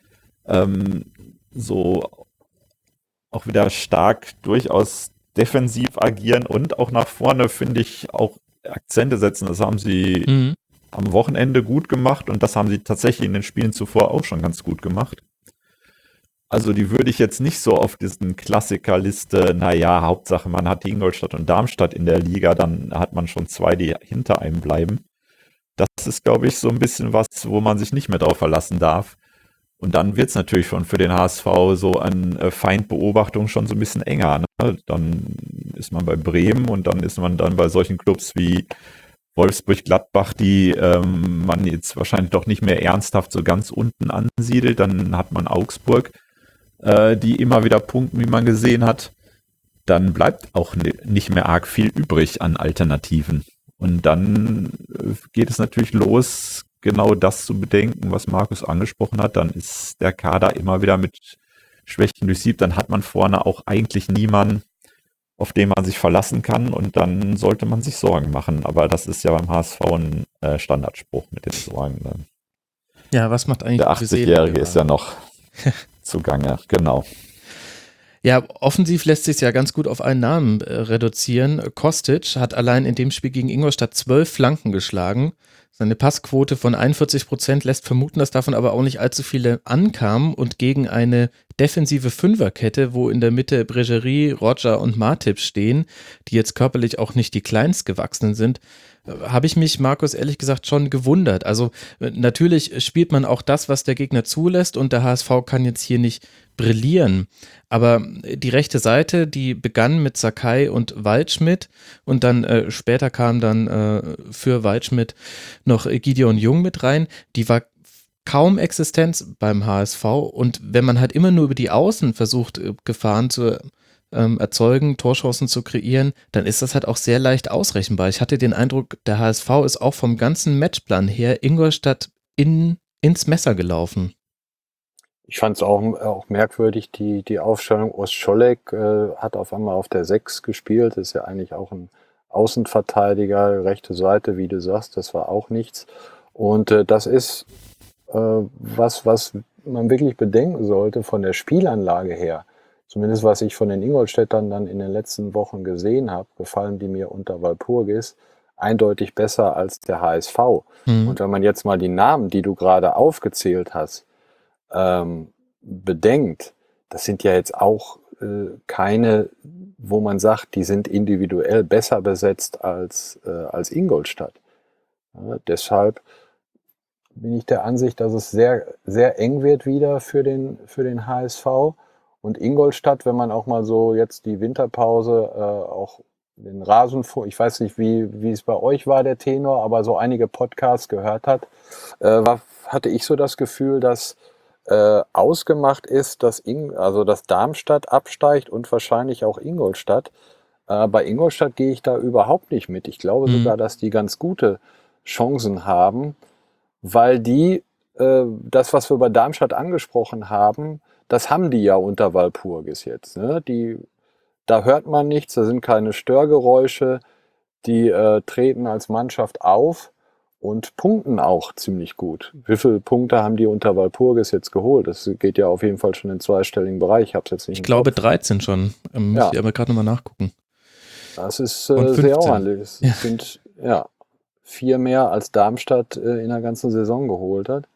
Ähm, so auch wieder stark durchaus defensiv agieren und auch nach vorne, finde ich, auch Akzente setzen. Das haben sie mhm. am Wochenende gut gemacht und das haben sie tatsächlich in den Spielen zuvor auch schon ganz gut gemacht. Also die würde ich jetzt nicht so auf diesen Klassikerliste, naja, Hauptsache man hat Ingolstadt und Darmstadt in der Liga, dann hat man schon zwei, die hinter einem bleiben. Das ist, glaube ich, so ein bisschen was, wo man sich nicht mehr drauf verlassen darf. Und dann wird es natürlich schon für den H S V so an äh, Feindbeobachtung schon so ein bisschen enger. Ne? Dann ist man bei Bremen und dann ist man dann bei solchen Clubs wie Wolfsburg-Gladbach, die ähm, man jetzt wahrscheinlich doch nicht mehr ernsthaft so ganz unten ansiedelt. Dann hat man Augsburg, äh, die immer wieder punkten, wie man gesehen hat. Dann bleibt auch ne, nicht mehr arg viel übrig an Alternativen. Und dann äh, geht es natürlich los, genau das zu bedenken, was Markus angesprochen hat. Dann ist der Kader immer wieder mit Schwächen durchsiebt. Dann hat man vorne auch eigentlich niemanden, auf den man sich verlassen kann. Und dann sollte man sich Sorgen machen. Aber das ist ja beim H S V ein äh, Standardspruch mit den Sorgen. Ne? Ja, was macht eigentlich der achtzig-Jährige ist ja noch zugange, genau. Ja, offensiv lässt sich ja ganz gut auf einen Namen äh, reduzieren. Kostic hat allein in dem Spiel gegen Ingolstadt zwölf Flanken geschlagen. Seine Passquote von einundvierzig Prozent lässt vermuten, dass davon aber auch nicht allzu viele ankamen und gegen eine defensive Fünferkette, wo in der Mitte Bregerie, Roger und Martip stehen, die jetzt körperlich auch nicht die kleinstgewachsenen sind, habe ich mich, Markus, ehrlich gesagt schon gewundert. Also natürlich spielt man auch das, was der Gegner zulässt und der H S V kann jetzt hier nicht brillieren. Aber die rechte Seite, die begann mit Sakai und Waldschmidt und dann äh, später kam dann äh, für Waldschmidt noch Gideon Jung mit rein, die war kaum Existenz beim H S V und wenn man halt immer nur über die Außen versucht, Gefahren zu ähm, erzeugen, Torchancen zu kreieren, dann ist das halt auch sehr leicht ausrechenbar. Ich hatte den Eindruck, der H S V ist auch vom ganzen Matchplan her Ingolstadt in, ins Messer gelaufen. Ich fand es auch, auch merkwürdig, die, die Aufstellung. Ostscholek äh, hat auf einmal auf der sechs gespielt, ist ja eigentlich auch ein Außenverteidiger, rechte Seite, wie du sagst, das war auch nichts. Und äh, das ist äh, was, was man wirklich bedenken sollte von der Spielanlage her. Zumindest was ich von den Ingolstädtern dann in den letzten Wochen gesehen habe, gefallen die mir unter Walpurgis eindeutig besser als der H S V. Mhm. Und wenn man jetzt mal die Namen, die du gerade aufgezählt hast, ähm, bedenkt, das sind ja jetzt auch äh, keine, wo man sagt, die sind individuell besser besetzt als, äh, als Ingolstadt. Ja, deshalb bin ich der Ansicht, dass es sehr, sehr eng wird wieder für den, für den H S V. Und Ingolstadt, wenn man auch mal so jetzt die Winterpause äh, auch den Rasenfunk, ich weiß nicht, wie, wie es bei euch war, der Tenor, aber so einige Podcasts gehört hat, äh, war, hatte ich so das Gefühl, dass äh, ausgemacht ist, dass, Ing, also dass Darmstadt absteigt und wahrscheinlich auch Ingolstadt. Äh, bei Ingolstadt gehe ich da überhaupt nicht mit. Ich glaube mhm. sogar, dass die ganz gute Chancen haben, weil die, äh, das, was wir bei Darmstadt angesprochen haben, das haben die ja unter Walpurgis jetzt. Ne? Die, da hört man nichts, da sind keine Störgeräusche, die äh, treten als Mannschaft auf und punkten auch ziemlich gut. Wie viele Punkte haben die unter Walpurgis jetzt geholt? Das geht ja auf jeden Fall schon in zweistelligen Bereich. Ich, hab's jetzt nicht ich glaube Kopf. dreizehn schon. Ähm, muss ja. ich aber gerade nochmal nachgucken. Das ist äh, sehr ordentlich. Es ja. sind ja, vier mehr als Darmstadt äh, in der ganzen Saison geholt hat.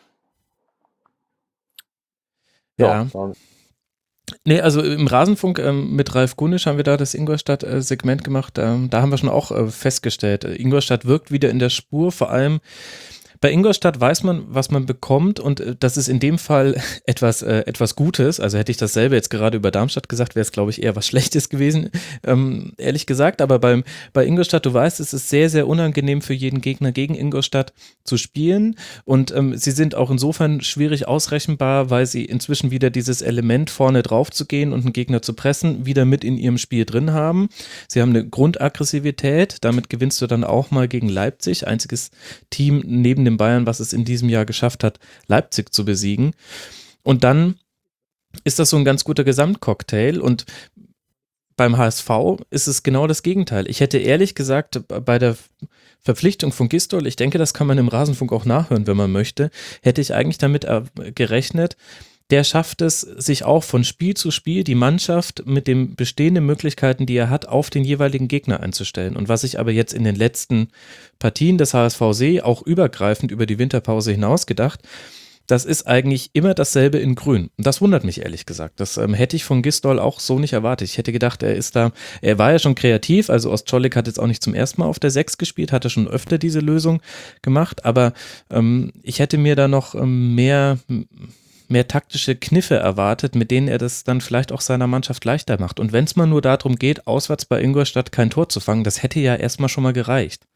Ja. ja. Nee, also im Rasenfunk ähm, mit Ralf Gunisch haben wir da das Ingolstadt-Segment gemacht. Ähm, da haben wir schon auch äh, festgestellt, äh, Ingolstadt wirkt wieder in der Spur, vor allem bei Ingolstadt weiß man, was man bekommt und äh, das ist in dem Fall etwas, äh, etwas Gutes. Also hätte ich dasselbe jetzt gerade über Darmstadt gesagt, wäre es glaube ich eher was Schlechtes gewesen, ähm, ehrlich gesagt. Aber beim, bei Ingolstadt, du weißt, es ist sehr, sehr unangenehm für jeden Gegner gegen Ingolstadt zu spielen und ähm, sie sind auch insofern schwierig ausrechenbar, weil sie inzwischen wieder dieses Element vorne drauf zu gehen und einen Gegner zu pressen, wieder mit in ihrem Spiel drin haben. Sie haben eine Grundaggressivität, damit gewinnst du dann auch mal gegen Leipzig, einziges Team neben dem Bayern, was es in diesem Jahr geschafft hat, Leipzig zu besiegen. Und dann ist das so ein ganz guter Gesamtcocktail und beim H S V ist es genau das Gegenteil. Ich hätte ehrlich gesagt bei der Verpflichtung von Gistol, ich denke, das kann man im Rasenfunk auch nachhören, wenn man möchte, hätte ich eigentlich damit gerechnet, der schafft es, sich auch von Spiel zu Spiel die Mannschaft mit den bestehenden Möglichkeiten, die er hat, auf den jeweiligen Gegner einzustellen. Und was ich aber jetzt in den letzten Partien des H S V sehe, auch übergreifend über die Winterpause hinaus gedacht, das ist eigentlich immer dasselbe in Grün. Und das wundert mich ehrlich gesagt. Das ähm, hätte ich von Gistol auch so nicht erwartet. Ich hätte gedacht, er ist da, er war ja schon kreativ, also Ostscholek hat jetzt auch nicht zum ersten Mal auf der sechs gespielt, hatte schon öfter diese Lösung gemacht, aber ähm, ich hätte mir da noch ähm, mehr... mehr taktische Kniffe erwartet, mit denen er das dann vielleicht auch seiner Mannschaft leichter macht. Und wenn es mal nur darum geht, auswärts bei Ingolstadt kein Tor zu fangen, das hätte ja erstmal schon mal gereicht.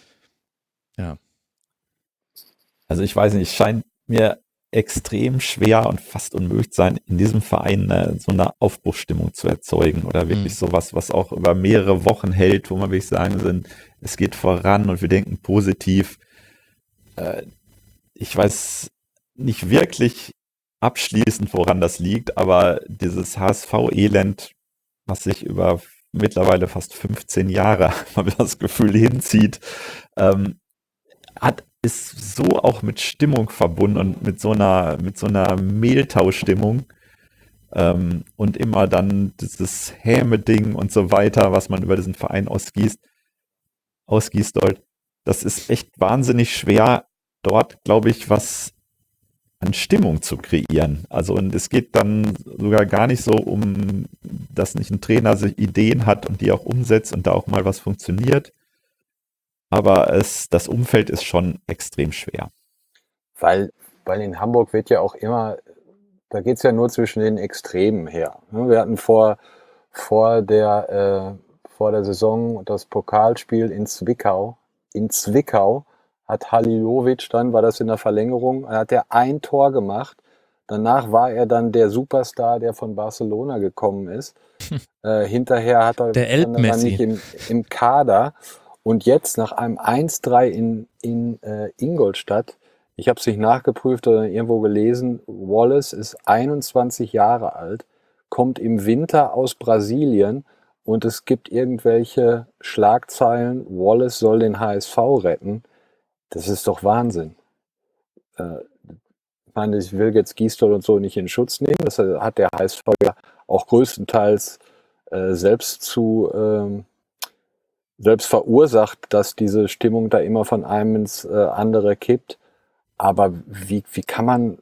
Ja. Also ich weiß nicht, es scheint mir extrem schwer und fast unmöglich sein, in diesem Verein äh, so eine Aufbruchsstimmung zu erzeugen oder wirklich mhm. sowas, was auch über mehrere Wochen hält, wo man wirklich sagen sind, es geht voran und wir denken positiv. Äh, ich weiß nicht wirklich abschließend, woran das liegt, aber dieses H S V-Elend, was sich über mittlerweile fast fünfzehn Jahre, habe ich das Gefühl, hinzieht, ähm, hat ist so auch mit Stimmung verbunden und mit so einer mit so einer Mehltau-Stimmung, Ähm, und immer dann dieses Häme-Ding und so weiter, was man über diesen Verein ausgießt, ausgießt dort. Das ist echt wahnsinnig schwer, dort, glaube ich, was an Stimmung zu kreieren. Also und es geht dann sogar gar nicht so um, dass nicht ein Trainer sich Ideen hat und die auch umsetzt und da auch mal was funktioniert. Aber es, das Umfeld ist schon extrem schwer. Weil, weil in Hamburg wird ja auch immer, da geht es ja nur zwischen den Extremen her. Wir hatten vor, vor, der, äh, vor der Saison das Pokalspiel in Zwickau. In Zwickau hat Halilovic dann, war das in der Verlängerung, hat er ein Tor gemacht. Danach war er dann der Superstar, der von Barcelona gekommen ist. Äh, hinterher hat er, Der dann war nicht im, im Kader. Und jetzt nach einem eins drei in, in äh, Ingolstadt, ich habe es nicht nachgeprüft oder irgendwo gelesen, Wallace ist einundzwanzig Jahre alt, kommt im Winter aus Brasilien und es gibt irgendwelche Schlagzeilen, Wallace soll den H S V retten. Das ist doch Wahnsinn. Äh, ich meine, ich will jetzt Gisdol und so nicht in Schutz nehmen, das hat der H S V ja auch größtenteils äh, selbst zu... Ähm, selbst verursacht, dass diese Stimmung da immer von einem ins äh, andere kippt. Aber wie, wie kann man,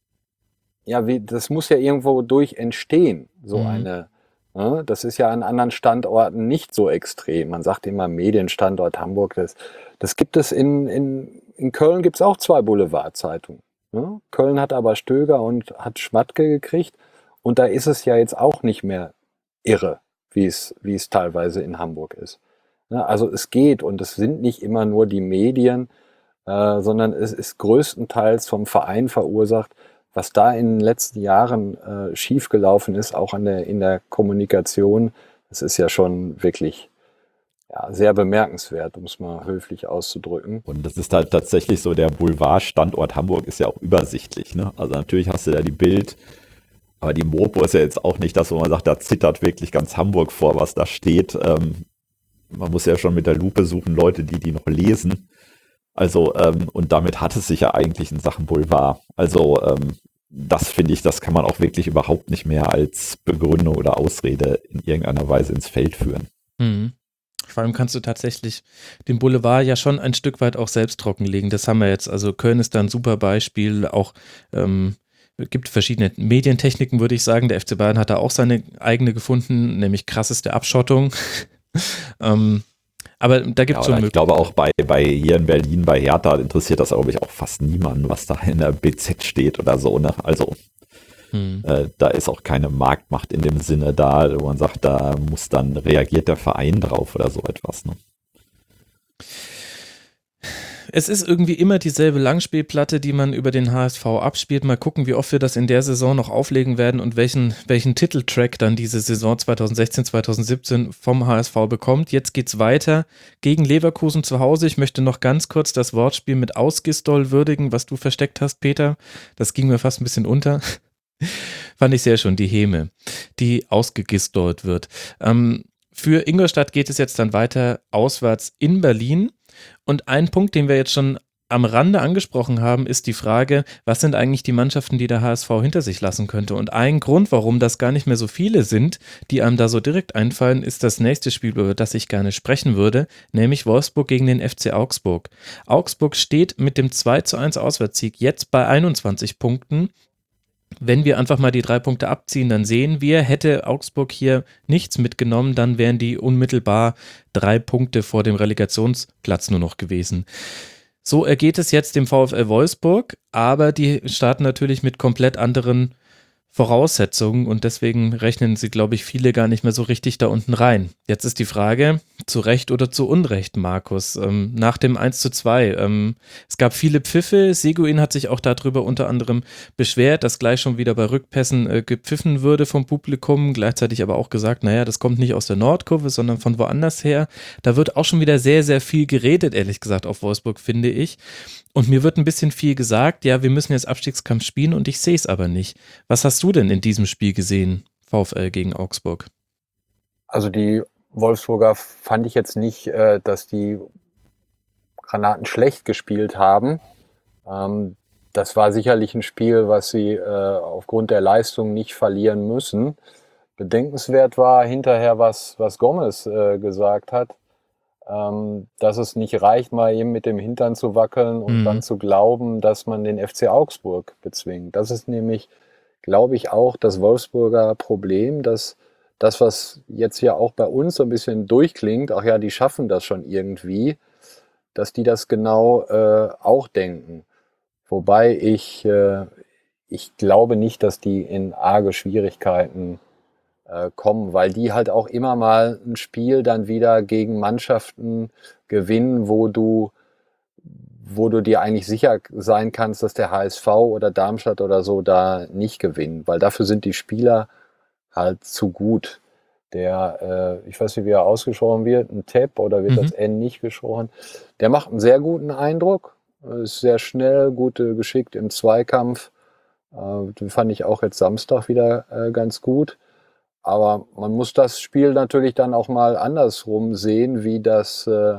ja, wie, das muss ja irgendwo durch entstehen, so Mhm. eine, ne? Das ist ja an anderen Standorten nicht so extrem. Man sagt immer Medienstandort Hamburg, das, das gibt es in, in, in Köln gibt es auch zwei Boulevardzeitungen. Ne? Köln hat aber Stöger und hat Schmatke gekriegt und da ist es ja jetzt auch nicht mehr irre, wie es, wie es teilweise in Hamburg ist. Ne? Also es geht und es sind nicht immer nur die Medien, äh, sondern es ist größtenteils vom Verein verursacht, was da in den letzten Jahren äh, schiefgelaufen ist, auch an der, in der Kommunikation. Das ist ja schon wirklich ja, sehr bemerkenswert, um es mal höflich auszudrücken. Und das ist halt tatsächlich so, der Boulevardstandort Hamburg ist ja auch übersichtlich. Ne? Also natürlich hast du da die Bild, aber die Mopo ist ja jetzt auch nicht das, wo man sagt, da zittert wirklich ganz Hamburg vor, was da steht. Ähm, man muss ja schon mit der Lupe suchen, Leute, die die noch lesen. Also, ähm, und damit hat es sich ja eigentlich in Sachen Boulevard. Also, ähm, das finde ich, das kann man auch wirklich überhaupt nicht mehr als Begründung oder Ausrede in irgendeiner Weise ins Feld führen. Mhm. Vor allem kannst du tatsächlich den Boulevard ja schon ein Stück weit auch selbst trockenlegen. Das haben wir jetzt. Also Köln ist da ein super Beispiel. Auch ähm, es gibt verschiedene Medientechniken, würde ich sagen. Der F C Bayern hat da auch seine eigene gefunden, nämlich krasseste Abschottung. ähm, aber da gibt es Ja, schon ich glaube auch bei, bei hier in Berlin, bei Hertha, interessiert das, glaube ich, auch fast niemanden, was da in der B Z steht oder so. Ne? Also hm. äh, da ist auch keine Marktmacht in dem Sinne da, wo man sagt, da muss dann, reagiert der Verein drauf oder so etwas. Ne? Es ist irgendwie immer dieselbe Langspielplatte, die man über den H S V abspielt. Mal gucken, wie oft wir das in der Saison noch auflegen werden und welchen, welchen Titeltrack dann diese Saison zwanzig sechzehn, zwanzig siebzehn vom H S V bekommt. Jetzt geht's weiter gegen Leverkusen zu Hause. Ich möchte noch ganz kurz das Wortspiel mit Ausgistol würdigen, was du versteckt hast, Peter. Das ging mir fast ein bisschen unter. Fand ich sehr schön, die Häme, die ausgegistolt wird. Ähm, für Ingolstadt geht es jetzt dann weiter auswärts in Berlin. Und ein Punkt, den wir jetzt schon am Rande angesprochen haben, ist die Frage, was sind eigentlich die Mannschaften, die der H S V hinter sich lassen könnte? Und ein Grund, warum das gar nicht mehr so viele sind, die einem da so direkt einfallen, ist das nächste Spiel, über das ich gerne sprechen würde, nämlich Wolfsburg gegen den F C Augsburg. Augsburg steht mit dem zwei zu eins Auswärtssieg jetzt bei einundzwanzig Punkten. Wenn wir einfach mal die drei Punkte abziehen, dann sehen wir, hätte Augsburg hier nichts mitgenommen, dann wären die unmittelbar drei Punkte vor dem Relegationsplatz nur noch gewesen. So ergeht es jetzt dem VfL Wolfsburg, aber die starten natürlich mit komplett anderen Voraussetzungen und deswegen rechnen sie, glaube ich, viele gar nicht mehr so richtig da unten rein. Jetzt ist die Frage, zu Recht oder zu Unrecht, Markus, ähm, nach dem eins zu zwei. Ähm, es gab viele Pfiffe, Seguin hat sich auch darüber unter anderem beschwert, dass gleich schon wieder bei Rückpässen äh, gepfiffen würde vom Publikum, gleichzeitig aber auch gesagt, naja, das kommt nicht aus der Nordkurve, sondern von woanders her. Da wird auch schon wieder sehr, sehr viel geredet, ehrlich gesagt, auf Wolfsburg, finde ich. Und mir wird ein bisschen viel gesagt, ja, wir müssen jetzt Abstiegskampf spielen und ich sehe es aber nicht. Was hast du denn in diesem Spiel gesehen, VfL gegen Augsburg? Also die Wolfsburger fand ich jetzt nicht, dass die Granaten schlecht gespielt haben. das war sicherlich ein Spiel, was sie äh, aufgrund der Leistung nicht verlieren müssen. Bedenkenswert war hinterher, was, was Gomez äh, gesagt hat, ähm, dass es nicht reicht, mal eben mit dem Hintern zu wackeln und Mhm. dann zu glauben, dass man den F C Augsburg bezwingt. Das ist nämlich, glaube ich, auch das Wolfsburger Problem, dass das, was jetzt hier auch bei uns so ein bisschen durchklingt, ach ja, die schaffen das schon irgendwie, dass die das genau äh, auch denken. Wobei ich, äh, ich glaube nicht, dass die in arge Schwierigkeiten äh, kommen, weil die halt auch immer mal ein Spiel dann wieder gegen Mannschaften gewinnen, wo du, wo du dir eigentlich sicher sein kannst, dass der H S V oder Darmstadt oder so da nicht gewinnen, weil dafür sind die Spieler halt zu gut. Der, äh, ich weiß nicht, wie er ausgesprochen wird, ein Tep oder wird Mhm. das N nicht gesprochen, der macht einen sehr guten Eindruck, ist sehr schnell, gut äh, geschickt im Zweikampf. Äh, den fand ich auch jetzt Samstag wieder äh, ganz gut. Aber man muss das Spiel natürlich dann auch mal andersrum sehen, wie das, äh,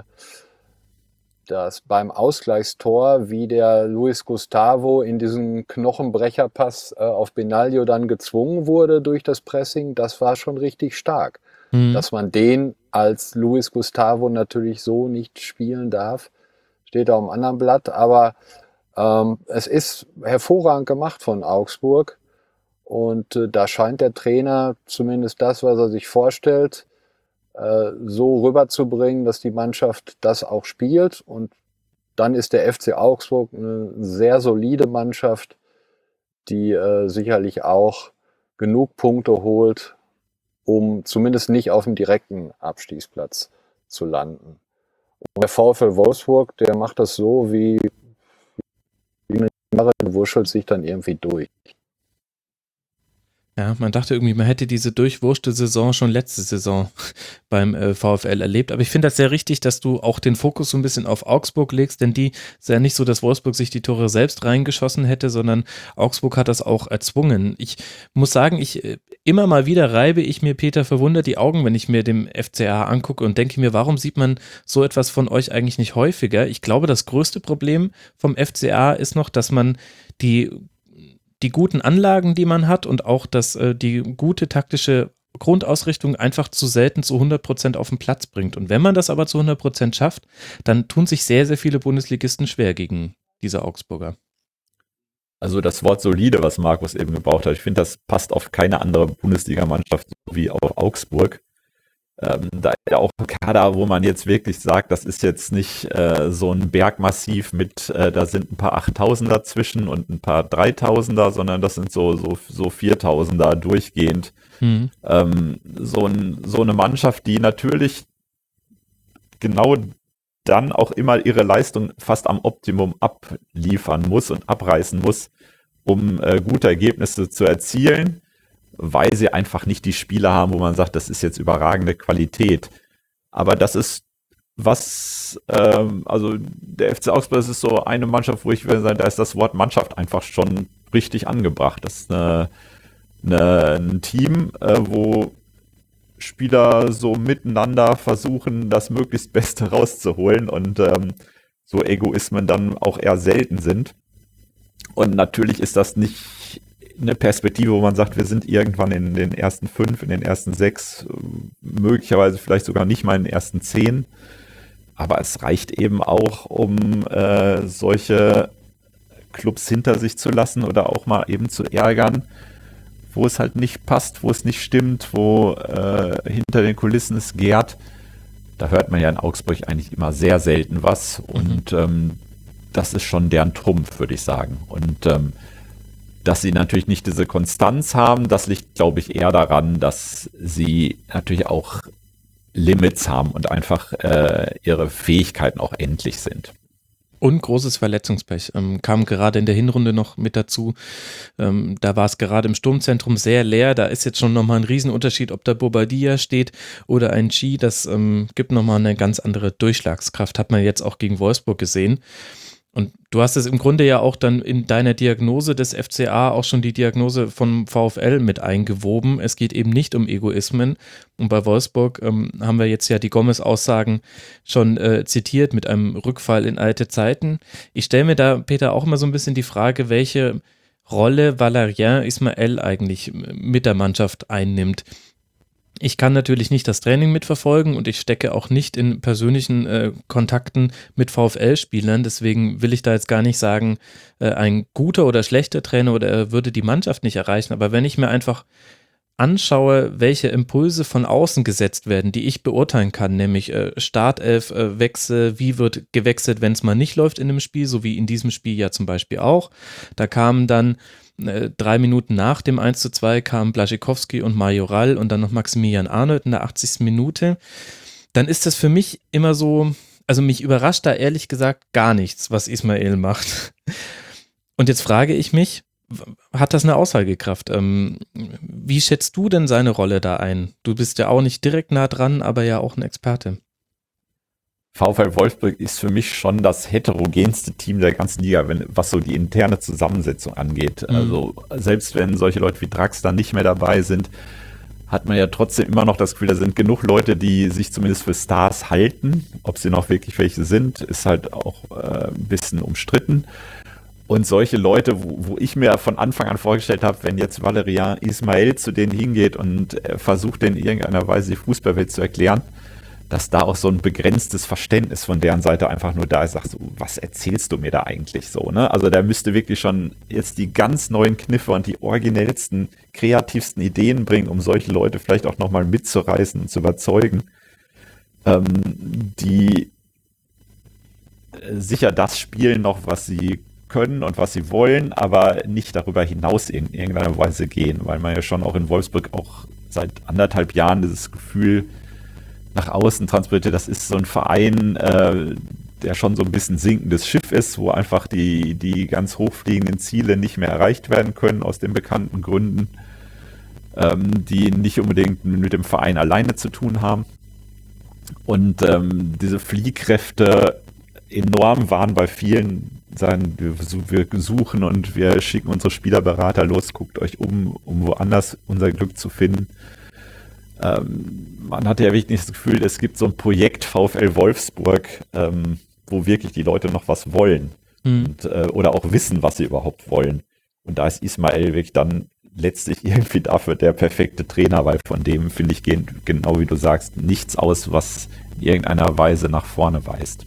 das beim Ausgleichstor, wie der Luis Gustavo in diesen Knochenbrecherpass äh, auf Benaglio dann gezwungen wurde durch das Pressing. Das war schon richtig stark. Mhm. Dass man den als Luis Gustavo natürlich so nicht spielen darf, steht auf einem anderen Blatt. Aber ähm, es ist hervorragend gemacht von Augsburg. Und äh, da scheint der Trainer zumindest das, was er sich vorstellt, äh, so rüberzubringen, dass die Mannschaft das auch spielt. Und dann ist der F C Augsburg eine sehr solide Mannschaft, die äh, sicherlich auch genug Punkte holt, um zumindest nicht auf dem direkten Abstiegsplatz zu landen. Und der VfL Wolfsburg, der macht das so, wie, wie eine Jahre wurschtelt sich dann irgendwie durch. Ja, man dachte irgendwie, man hätte diese durchwurschte Saison schon letzte Saison beim äh, VfL erlebt. Aber ich finde das sehr richtig, dass du auch den Fokus so ein bisschen auf Augsburg legst, denn die ist ja nicht so, dass Wolfsburg sich die Tore selbst reingeschossen hätte, sondern Augsburg hat das auch erzwungen. Ich muss sagen, ich äh, immer mal wieder reibe ich mir, Peter, verwundert die Augen, wenn ich mir den F C A angucke und denke mir, warum sieht man so etwas von euch eigentlich nicht häufiger? Ich glaube, das größte Problem vom F C A ist noch, dass man die die guten Anlagen, die man hat und auch das, äh, die gute taktische Grundausrichtung einfach zu selten zu hundert Prozent auf den Platz bringt. Und wenn man das aber zu hundert Prozent schafft, dann tun sich sehr, sehr viele Bundesligisten schwer gegen diese Augsburger. Also das Wort solide, was Markus eben gebraucht hat, ich finde, das passt auf keine andere Bundesligamannschaft wie auf Augsburg. Ähm, da ist ja auch ein Kader, wo man jetzt wirklich sagt, das ist jetzt nicht äh, so ein Bergmassiv mit, äh, da sind ein paar Achttausender zwischen und ein paar Dreitausender, sondern das sind so, so, so Viertausender durchgehend. Mhm. Ähm, so, ein, so eine Mannschaft, die natürlich genau dann auch immer ihre Leistung fast am Optimum abliefern muss und abreißen muss, um äh, gute Ergebnisse zu erzielen, weil sie einfach nicht die Spieler haben, wo man sagt, das ist jetzt überragende Qualität. Aber das ist was, ähm, also der F C Augsburg, das ist so eine Mannschaft, wo ich würde sagen, da ist das Wort Mannschaft einfach schon richtig angebracht. Das ist eine, eine, ein Team, äh, wo Spieler so miteinander versuchen, das möglichst Beste rauszuholen und ähm, so Egoismen dann auch eher selten sind. Und natürlich ist das nicht eine Perspektive, wo man sagt, wir sind irgendwann in den ersten fünf, in den ersten sechs, möglicherweise vielleicht sogar nicht mal in den ersten zehn. Aber es reicht eben auch, um äh, solche Clubs hinter sich zu lassen oder auch mal eben zu ärgern, wo es halt nicht passt, wo es nicht stimmt, wo äh, hinter den Kulissen es gärt. Da hört man ja in Augsburg eigentlich immer sehr selten was. Und mhm. ähm, das ist schon deren Trumpf, würde ich sagen. Und ähm, dass sie natürlich nicht diese Konstanz haben, das liegt, glaube ich, eher daran, dass sie natürlich auch Limits haben und einfach äh, ihre Fähigkeiten auch endlich sind. Und großes Verletzungspech ähm, kam gerade in der Hinrunde noch mit dazu. Ähm, da war es gerade im Sturmzentrum sehr leer. Da ist jetzt schon nochmal ein Riesenunterschied, ob da Bobadilla steht oder ein Chi. Das ähm, gibt nochmal eine ganz andere Durchschlagskraft. Hat man jetzt auch gegen Wolfsburg gesehen. Und du hast es im Grunde ja auch dann in deiner Diagnose des F C A auch schon die Diagnose vom VfL mit eingewoben. Es geht eben nicht um Egoismen. Und bei Wolfsburg ähm, haben wir jetzt ja die Gomez-Aussagen schon äh, zitiert mit einem Rückfall in alte Zeiten. Ich stelle mir da, Peter, auch immer so ein bisschen die Frage, welche Rolle Valérien Ismaël eigentlich mit der Mannschaft einnimmt. Ich kann natürlich nicht das Training mitverfolgen und ich stecke auch nicht in persönlichen äh, Kontakten mit VfL-Spielern, deswegen will ich da jetzt gar nicht sagen, äh, ein guter oder schlechter Trainer oder er würde die Mannschaft nicht erreichen, aber wenn ich mir einfach anschaue, welche Impulse von außen gesetzt werden, die ich beurteilen kann, nämlich äh, Startelf-Wechsel, äh, wie wird gewechselt, wenn es mal nicht läuft in einem Spiel, so wie in diesem Spiel ja zum Beispiel auch, da kamen dann drei Minuten nach dem eins zu zwei kamen Błaszczykowski und Majoral und dann noch Maximilian Arnold in der achtzigsten Minute, dann ist das für mich immer so, also mich überrascht da ehrlich gesagt gar nichts, was Ismaël macht. Und jetzt frage ich mich, hat das eine Aussagekraft? Ähm, wie schätzt du denn seine Rolle da ein? Du bist ja auch nicht direkt nah dran, aber ja auch ein Experte. VfL Wolfsburg ist für mich schon das heterogenste Team der ganzen Liga, wenn, was so die interne Zusammensetzung angeht. Mhm. Also selbst wenn solche Leute wie Draxler nicht mehr dabei sind, hat man ja trotzdem immer noch das Gefühl, da sind genug Leute, die sich zumindest für Stars halten. Ob sie noch wirklich welche sind, ist halt auch äh, ein bisschen umstritten. Und solche Leute, wo, wo ich mir von Anfang an vorgestellt habe, wenn jetzt Valérien Ismaël zu denen hingeht und äh, versucht, in irgendeiner Weise die Fußballwelt zu erklären, dass da auch so ein begrenztes Verständnis von deren Seite einfach nur da ist, sagst du, was erzählst du mir da eigentlich so, ne? Also der müsste wirklich schon jetzt die ganz neuen Kniffe und die originellsten, kreativsten Ideen bringen, um solche Leute vielleicht auch nochmal mitzureißen und zu überzeugen, ähm, die sicher das spielen noch, was sie können und was sie wollen, aber nicht darüber hinaus in irgendeiner Weise gehen, weil man ja schon auch in Wolfsburg auch seit anderthalb Jahren dieses Gefühl nach außen transportiert, das ist so ein Verein, äh, der schon so ein bisschen sinkendes Schiff ist, wo einfach die, die ganz hochfliegenden Ziele nicht mehr erreicht werden können, aus den bekannten Gründen, ähm, die nicht unbedingt mit dem Verein alleine zu tun haben. Und ähm, diese Fliehkräfte enorm waren bei vielen, sagen, wir, wir suchen und wir schicken unsere Spielerberater los, guckt euch um, um woanders unser Glück zu finden. Ähm, man hatte ja wirklich das Gefühl, es gibt so ein Projekt VfL Wolfsburg, ähm, wo wirklich die Leute noch was wollen mhm. und, äh, oder auch wissen, was sie überhaupt wollen. Und da ist Ismaël wirklich dann letztlich irgendwie dafür der perfekte Trainer, weil von dem, finde ich, gehen, genau wie du sagst, nichts aus, was in irgendeiner Weise nach vorne weist.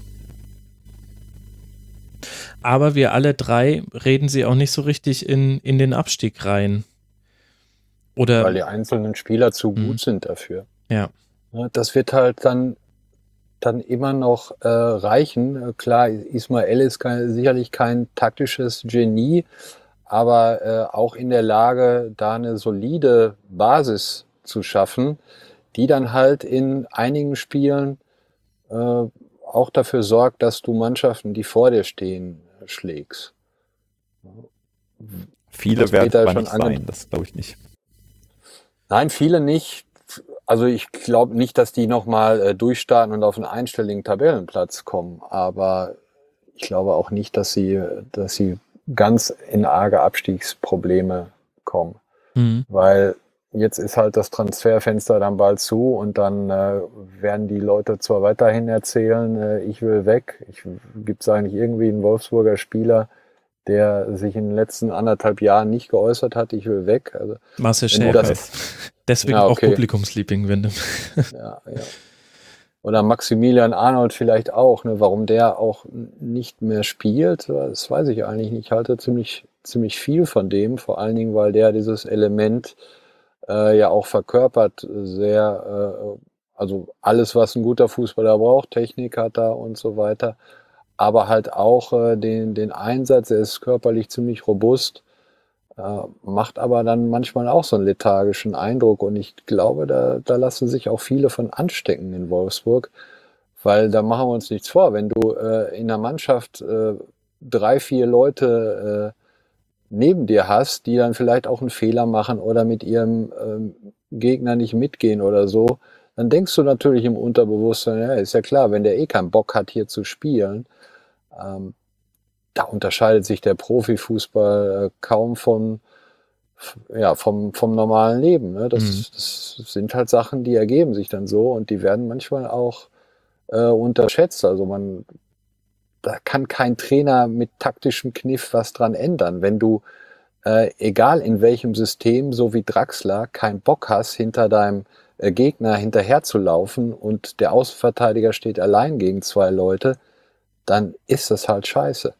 Aber wir alle drei reden sie auch nicht so richtig in, in den Abstieg rein. Oder weil die einzelnen Spieler zu mhm. gut sind dafür. Ja. Das wird halt dann, dann immer noch äh, reichen. Klar, Ismaël ist kein, sicherlich kein taktisches Genie, aber äh, auch in der Lage, da eine solide Basis zu schaffen, die dann halt in einigen Spielen äh, auch dafür sorgt, dass du Mannschaften, die vor dir stehen, schlägst. Viele werden aber nicht sein, das glaube ich nicht. Nein, viele nicht. Also ich glaube nicht, dass die nochmal äh, durchstarten und auf einen einstelligen Tabellenplatz kommen. Aber ich glaube auch nicht, dass sie, dass sie ganz in arge Abstiegsprobleme kommen. Mhm. Weil jetzt ist halt das Transferfenster dann bald zu und dann äh, werden die Leute zwar weiterhin erzählen, äh, ich will weg. Gibt es eigentlich irgendwie einen Wolfsburger Spieler, der sich in den letzten anderthalb Jahren nicht geäußert hat, ich will weg. Also, Marcel Schäfer. Deswegen ja, okay. Auch Publikumsliebling, wenn ja, ja. Oder Maximilian Arnold vielleicht auch, ne? Warum der auch nicht mehr spielt, das weiß ich eigentlich nicht. Ich halte ziemlich, ziemlich viel von dem, vor allen Dingen, weil der dieses Element äh, ja auch verkörpert, sehr, äh, also alles, was ein guter Fußballer braucht, Technik hat er und so weiter, aber halt auch äh, den, den Einsatz, er ist körperlich ziemlich robust, äh, macht aber dann manchmal auch so einen lethargischen Eindruck und ich glaube, da, da lassen sich auch viele von anstecken in Wolfsburg, weil da machen wir uns nichts vor, wenn du äh, in der Mannschaft äh, drei, vier Leute äh, neben dir hast, die dann vielleicht auch einen Fehler machen oder mit ihrem ähm, Gegner nicht mitgehen oder so, dann denkst du natürlich im Unterbewusstsein, ja, ist ja klar, wenn der eh keinen Bock hat, hier zu spielen, ähm, da unterscheidet sich der Profifußball äh, kaum von, ja, vom, vom normalen Leben. Ne? Das, Mhm. das sind halt Sachen, die ergeben sich dann so und die werden manchmal auch äh, unterschätzt. Also man, da kann kein Trainer mit taktischem Kniff was dran ändern. Wenn du, äh, egal in welchem System, so wie Draxler, keinen Bock hast, hinter deinem äh, Gegner hinterherzulaufen und der Außenverteidiger steht allein gegen zwei Leute, dann ist das halt scheiße.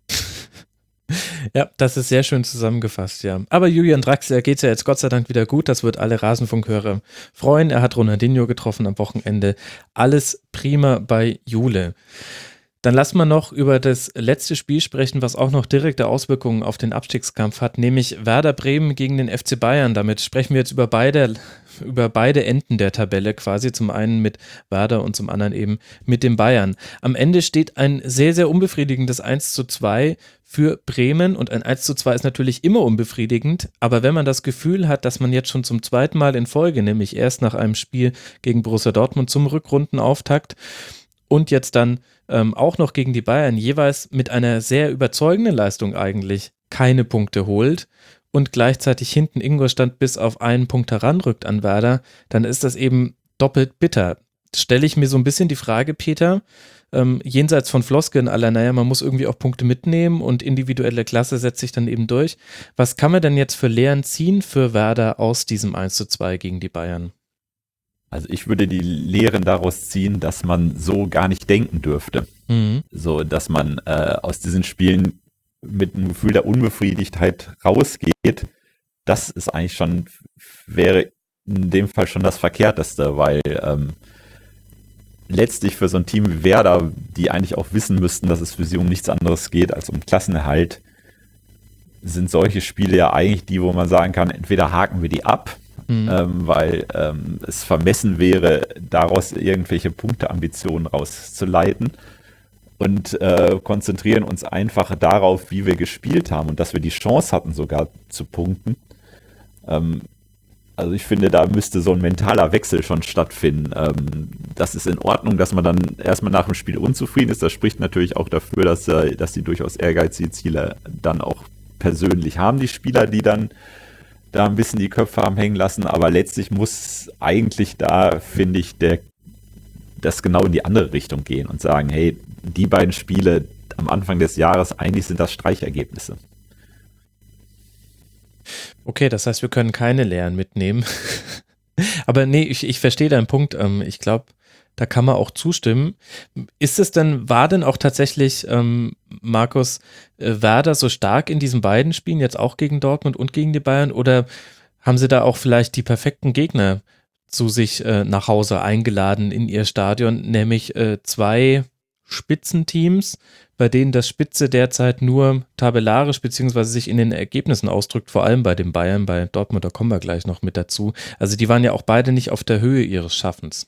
Ja, das ist sehr schön zusammengefasst, ja. Aber Julian Draxler geht's ja jetzt Gott sei Dank wieder gut. Das wird alle Rasenfunkhörer freuen. Er hat Ronaldinho getroffen am Wochenende. Alles prima bei Jule. Dann lassen wir noch über das letzte Spiel sprechen, was auch noch direkte Auswirkungen auf den Abstiegskampf hat, nämlich Werder Bremen gegen den F C Bayern. Damit sprechen wir jetzt über beide, über beide Enden der Tabelle quasi, zum einen mit Werder und zum anderen eben mit dem Bayern. Am Ende steht ein sehr, sehr unbefriedigendes eins zu zwei für Bremen und ein eins zu zwei ist natürlich immer unbefriedigend, aber wenn man das Gefühl hat, dass man jetzt schon zum zweiten Mal in Folge, nämlich erst nach einem Spiel gegen Borussia Dortmund zum Rückrundenauftakt und jetzt dann ähm, auch noch gegen die Bayern jeweils mit einer sehr überzeugenden Leistung eigentlich keine Punkte holt und gleichzeitig hinten Ingolstadt bis auf einen Punkt heranrückt an Werder, dann ist das eben doppelt bitter. Stelle ich mir so ein bisschen die Frage, Peter, ähm, jenseits von Floskeln aller, naja, man muss irgendwie auch Punkte mitnehmen und individuelle Klasse setzt sich dann eben durch. Was kann man denn jetzt für Lehren ziehen für Werder aus diesem eins zu zwei gegen die Bayern? Also ich würde die Lehren daraus ziehen, dass man so gar nicht denken dürfte. Mhm. So, dass man äh, aus diesen Spielen mit einem Gefühl der Unbefriedigtheit rausgeht. Das ist eigentlich schon, wäre in dem Fall schon das Verkehrteste, weil ähm, letztlich für so ein Team wie Werder, die eigentlich auch wissen müssten, dass es für sie um nichts anderes geht als um Klassenerhalt, sind solche Spiele ja eigentlich die, wo man sagen kann, entweder haken wir die ab, Mhm. Ähm, weil ähm, es vermessen wäre, daraus irgendwelche Punkteambitionen rauszuleiten und äh, konzentrieren uns einfach darauf, wie wir gespielt haben und dass wir die Chance hatten, sogar zu punkten. Ähm, also ich finde, da müsste so ein mentaler Wechsel schon stattfinden. Ähm, das ist in Ordnung, dass man dann erstmal nach dem Spiel unzufrieden ist. Das spricht natürlich auch dafür, dass, äh, dass die durchaus ehrgeizige Ziele dann auch persönlich haben, die Spieler, die dann da ein bisschen die Köpfe haben hängen lassen, aber letztlich muss eigentlich da, finde ich, der, das genau in die andere Richtung gehen und sagen, hey, die beiden Spiele am Anfang des Jahres, eigentlich sind das Streichergebnisse. Okay, das heißt, wir können keine Lehren mitnehmen. Aber nee, ich, ich verstehe deinen Punkt. Ich glaube, da kann man auch zustimmen. Ist es denn, war denn auch tatsächlich, ähm, Markus, äh, Werder so stark in diesen beiden Spielen, jetzt auch gegen Dortmund und gegen die Bayern, oder haben sie da auch vielleicht die perfekten Gegner zu sich äh, nach Hause eingeladen in ihr Stadion, nämlich äh, zwei Spitzenteams, bei denen das Spitze derzeit nur tabellarisch beziehungsweise sich in den Ergebnissen ausdrückt, vor allem bei den Bayern, bei Dortmund, da kommen wir gleich noch mit dazu. Also die waren ja auch beide nicht auf der Höhe ihres Schaffens.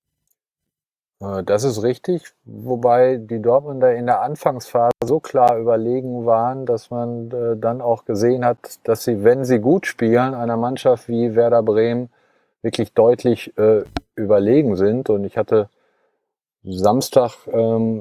Das ist richtig, wobei die Dortmunder in der Anfangsphase so klar überlegen waren, dass man äh, dann auch gesehen hat, dass sie, wenn sie gut spielen, einer Mannschaft wie Werder Bremen wirklich deutlich äh, überlegen sind. Und ich hatte Samstag, ähm,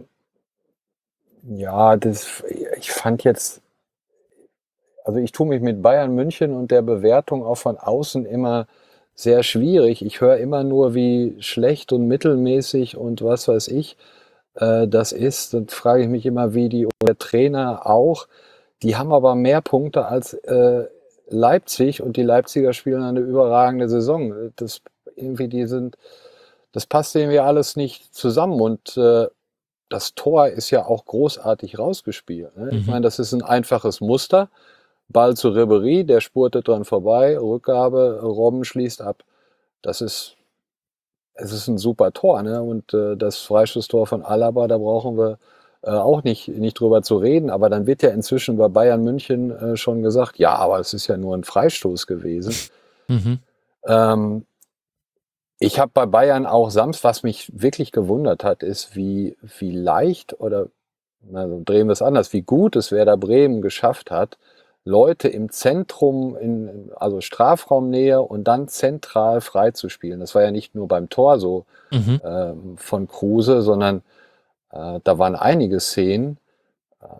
ja, das, ich fand jetzt, also ich tue mich mit Bayern München und der Bewertung auch von außen immer sehr schwierig. Ich höre immer nur, wie schlecht und mittelmäßig und was weiß ich äh, das ist. Dann frage ich mich immer, wie die und der Trainer auch. Die haben aber mehr Punkte als äh, Leipzig und die Leipziger spielen eine überragende Saison. Das irgendwie, die sind, das passt irgendwie alles nicht zusammen und äh, das Tor ist ja auch großartig rausgespielt. Ne? Mhm. Ich meine, das ist ein einfaches Muster. Ball zu Ribéry, der spurtet dran vorbei, Rückgabe, Robben schließt ab. Das ist, es ist ein super Tor, ne? Und äh, das Freistoßtor von Alaba, da brauchen wir äh, auch nicht, nicht drüber zu reden. Aber dann wird ja inzwischen bei Bayern München äh, schon gesagt, ja, aber es ist ja nur ein Freistoß gewesen. Mhm. Ähm, ich habe bei Bayern auch Samstag, was mich wirklich gewundert hat, ist, wie, wie leicht oder, also drehen wir es anders, wie gut es Werder Bremen geschafft hat, Leute im Zentrum, in, also Strafraumnähe und dann zentral frei zu spielen. Das war ja nicht nur beim Tor so mhm. äh, von Kruse, sondern äh, da waren einige Szenen. Äh,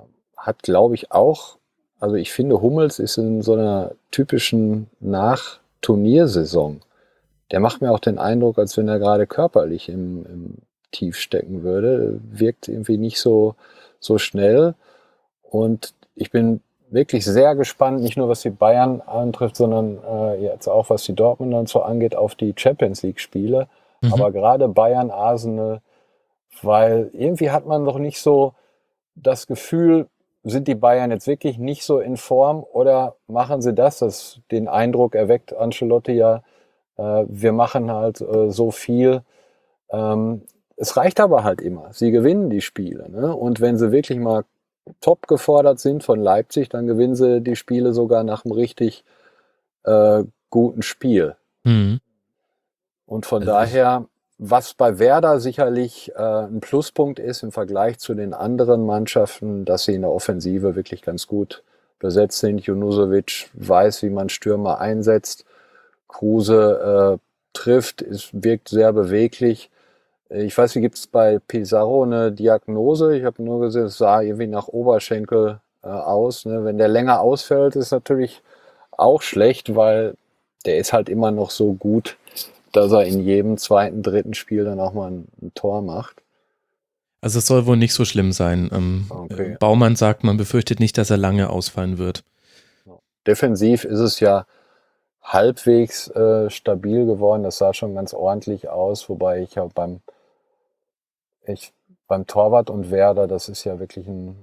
hat, glaube ich, auch, also ich finde, Hummels ist in so einer typischen Nach-Turniersaison. Der macht mir auch den Eindruck, als wenn er gerade körperlich im, im Tief stecken würde. Wirkt irgendwie nicht so, so schnell. Und ich bin wirklich sehr gespannt, nicht nur was die Bayern antrifft, sondern äh, jetzt auch was die Dortmunder und so angeht, auf die Champions League-Spiele. Mhm. Aber gerade Bayern, Arsenal, weil irgendwie hat man doch nicht so das Gefühl, sind die Bayern jetzt wirklich nicht so in Form oder machen sie das? Das den Eindruck erweckt Ancelotti ja, äh, wir machen halt äh, so viel. Ähm, es reicht aber halt immer. Sie gewinnen die Spiele. Ne? Und wenn sie wirklich mal top gefordert sind von Leipzig, dann gewinnen sie die Spiele sogar nach einem richtig äh, guten Spiel. Mhm. Und von Also daher, was bei Werder sicherlich äh, ein Pluspunkt ist im Vergleich zu den anderen Mannschaften, dass sie in der Offensive wirklich ganz gut besetzt sind. Junusovic weiß, wie man Stürmer einsetzt. Kruse äh, trifft, es wirkt sehr beweglich. Ich weiß, wie gibt es bei Pizarro eine Diagnose? Ich habe nur gesehen, es sah irgendwie nach Oberschenkel äh, aus. Ne? Wenn der länger ausfällt, ist natürlich auch schlecht, weil der ist halt immer noch so gut, dass er in jedem zweiten, dritten Spiel dann auch mal ein, ein Tor macht. Also es soll wohl nicht so schlimm sein. Ähm, Okay. Baumann sagt, man befürchtet nicht, dass er lange ausfallen wird. Defensiv ist es ja halbwegs äh, stabil geworden. Das sah schon ganz ordentlich aus, wobei ich ja beim Ich, beim Torwart und Werder, das ist ja wirklich ein,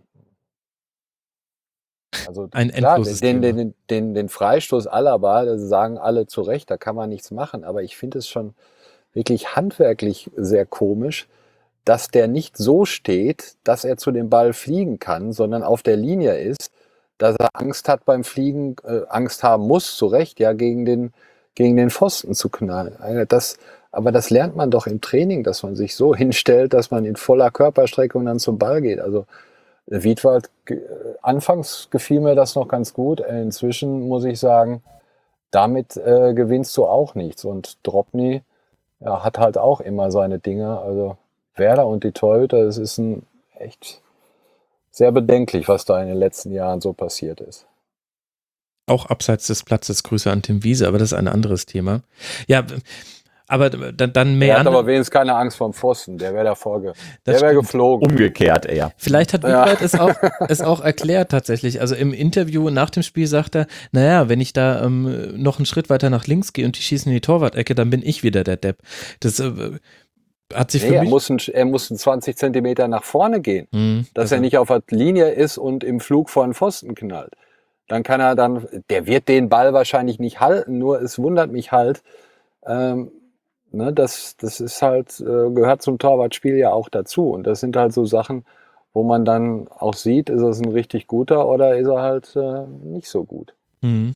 also Ein klar, endloses den, Thema. den, den, den Freistoß Alaba, das sagen alle zu Recht, da kann man nichts machen, aber ich finde es schon wirklich handwerklich sehr komisch, dass der nicht so steht, dass er zu dem Ball fliegen kann, sondern auf der Linie ist, dass er Angst hat beim Fliegen, äh, Angst haben muss, zu Recht, ja, gegen den, gegen den Pfosten zu knallen. Das, aber das lernt man doch im Training, dass man sich so hinstellt, dass man in voller Körperstreckung dann zum Ball geht. Also Wiedwald, äh, anfangs gefiel mir das noch ganz gut. Inzwischen muss ich sagen, damit äh, gewinnst du auch nichts. Und Drobny ja, hat halt auch immer seine Dinge. Also Werder und die Torhüter, es ist ein echt sehr bedenklich, was da in den letzten Jahren so passiert ist. Auch abseits des Platzes, Grüße an Tim Wiese, aber das ist ein anderes Thema. Ja, aber dann, dann mehr. Er hat aber wenigstens keine Angst vor dem Pfosten, der wäre davor, ge- der wäre geflogen. Umgekehrt eher. Vielleicht hat Wiedwald ja. es, auch, es auch erklärt tatsächlich. Also im Interview nach dem Spiel sagt er, naja, wenn ich da ähm, noch einen Schritt weiter nach links gehe und die schießen in die Torwart-Ecke, dann bin ich wieder der Depp. Das äh, hat sich nee, für er mich... Muss ein, er muss ein zwanzig Zentimeter nach vorne gehen, Hm, dass also er nicht auf der Linie ist und im Flug vor den Pfosten knallt. Dann kann er dann, der wird den Ball wahrscheinlich nicht halten, nur es wundert mich halt, ähm, ne, das, das ist halt, äh, gehört zum Torwartspiel ja auch dazu. Und das sind halt so Sachen, wo man dann auch sieht, ist es ein richtig guter oder ist er halt äh, nicht so gut. Hm.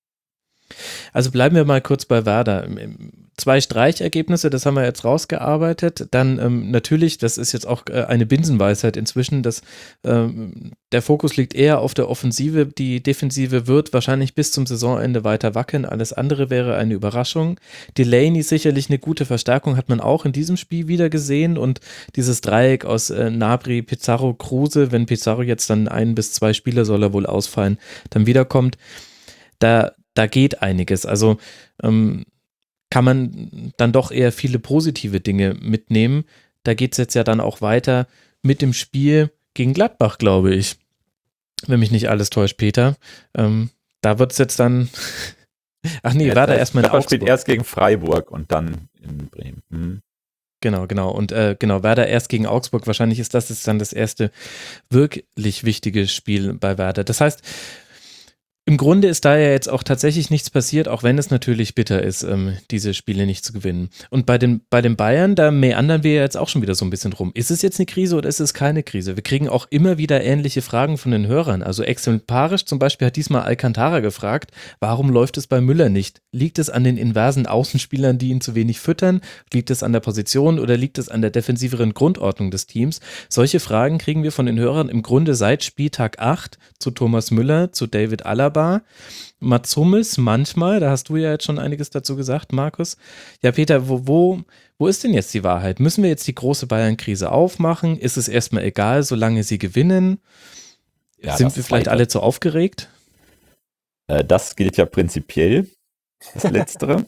Also bleiben wir mal kurz bei Werder. Zwei Streichergebnisse, das haben wir jetzt rausgearbeitet. Dann ähm, natürlich, das ist jetzt auch äh, eine Binsenweisheit inzwischen, dass ähm, der Fokus liegt eher auf der Offensive. Die Defensive wird wahrscheinlich bis zum Saisonende weiter wackeln. Alles andere wäre eine Überraschung. Delaney sicherlich eine gute Verstärkung, hat man auch in diesem Spiel wieder gesehen. Und dieses Dreieck aus äh, Gnabry, Pizarro, Kruse, wenn Pizarro jetzt dann ein bis zwei Spiele soll er wohl ausfallen, dann wiederkommt, da Da geht einiges. Also ähm, kann man dann doch eher viele positive Dinge mitnehmen. Da geht es jetzt ja dann auch weiter mit dem Spiel gegen Gladbach, glaube ich. Wenn mich nicht alles täuscht, Peter. Ähm, da wird es jetzt dann... Ach nee, ja, war da erstmal in Augsburg. spielt erst gegen Freiburg und dann in Bremen. Hm. Genau, genau. Und äh, genau, Werder erst gegen Augsburg. Wahrscheinlich ist das jetzt dann das erste wirklich wichtige Spiel bei Werder. Das heißt... Im Grunde ist da ja jetzt auch tatsächlich nichts passiert, auch wenn es natürlich bitter ist, ähm, diese Spiele nicht zu gewinnen. Und bei den, bei den Bayern, da meandern wir jetzt auch schon wieder so ein bisschen rum. Ist es jetzt eine Krise oder ist es keine Krise? Wir kriegen auch immer wieder ähnliche Fragen von den Hörern. Also exemplarisch zum Beispiel hat diesmal Alcantara gefragt, warum läuft es bei Müller nicht? Liegt es an den inversen Außenspielern, die ihn zu wenig füttern? Liegt es an der Position oder liegt es an der defensiveren Grundordnung des Teams? Solche Fragen kriegen wir von den Hörern im Grunde seit Spieltag acht zu Thomas Müller, zu David Alaba, Mats Hummels manchmal, da hast du ja jetzt schon einiges dazu gesagt, Markus. Ja, Peter, wo, wo, wo ist denn jetzt die Wahrheit? Müssen wir jetzt die große Bayern-Krise aufmachen? Ist es erstmal egal, solange sie gewinnen? Ja, Sind das wir vielleicht Zweite. alle zu aufgeregt? Äh, das gilt ja prinzipiell, das Letztere.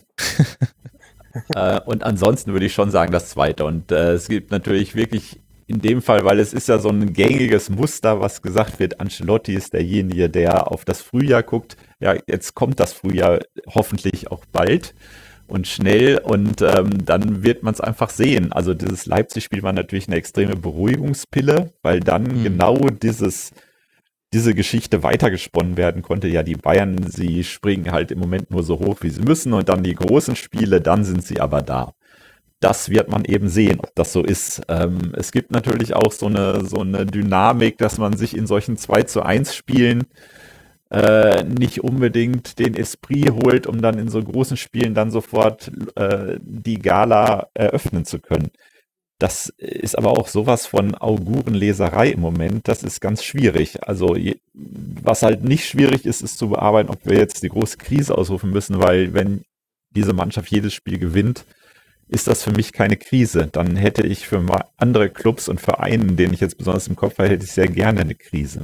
äh, und ansonsten würde ich schon sagen, das Zweite. Und äh, es gibt natürlich wirklich in dem Fall, weil es ist ja so ein gängiges Muster, was gesagt wird, Ancelotti ist derjenige, der auf das Frühjahr guckt. Ja, jetzt kommt das Frühjahr hoffentlich auch bald und schnell und ähm, dann wird man es einfach sehen. Also dieses Leipzig-Spiel war natürlich eine extreme Beruhigungspille, weil dann Mhm. genau dieses diese Geschichte weitergesponnen werden konnte. Ja, die Bayern, sie springen halt im Moment nur so hoch, wie sie müssen und dann die großen Spiele, dann sind sie aber da. Das wird man eben sehen, ob das so ist. Ähm, es gibt natürlich auch so eine, so eine Dynamik, dass man sich in solchen zwei zu eins Spielen äh, nicht unbedingt den Esprit holt, um dann in so großen Spielen dann sofort äh, die Gala eröffnen zu können. Das ist aber auch sowas von Augurenleserei im Moment. Das ist ganz schwierig. Also je, was halt nicht schwierig ist, ist zu bearbeiten, ob wir jetzt die große Krise ausrufen müssen, weil wenn diese Mannschaft jedes Spiel gewinnt, ist das für mich keine Krise. Dann hätte ich für andere Clubs und Vereine, denen ich jetzt besonders im Kopf habe, hätte ich sehr gerne eine Krise.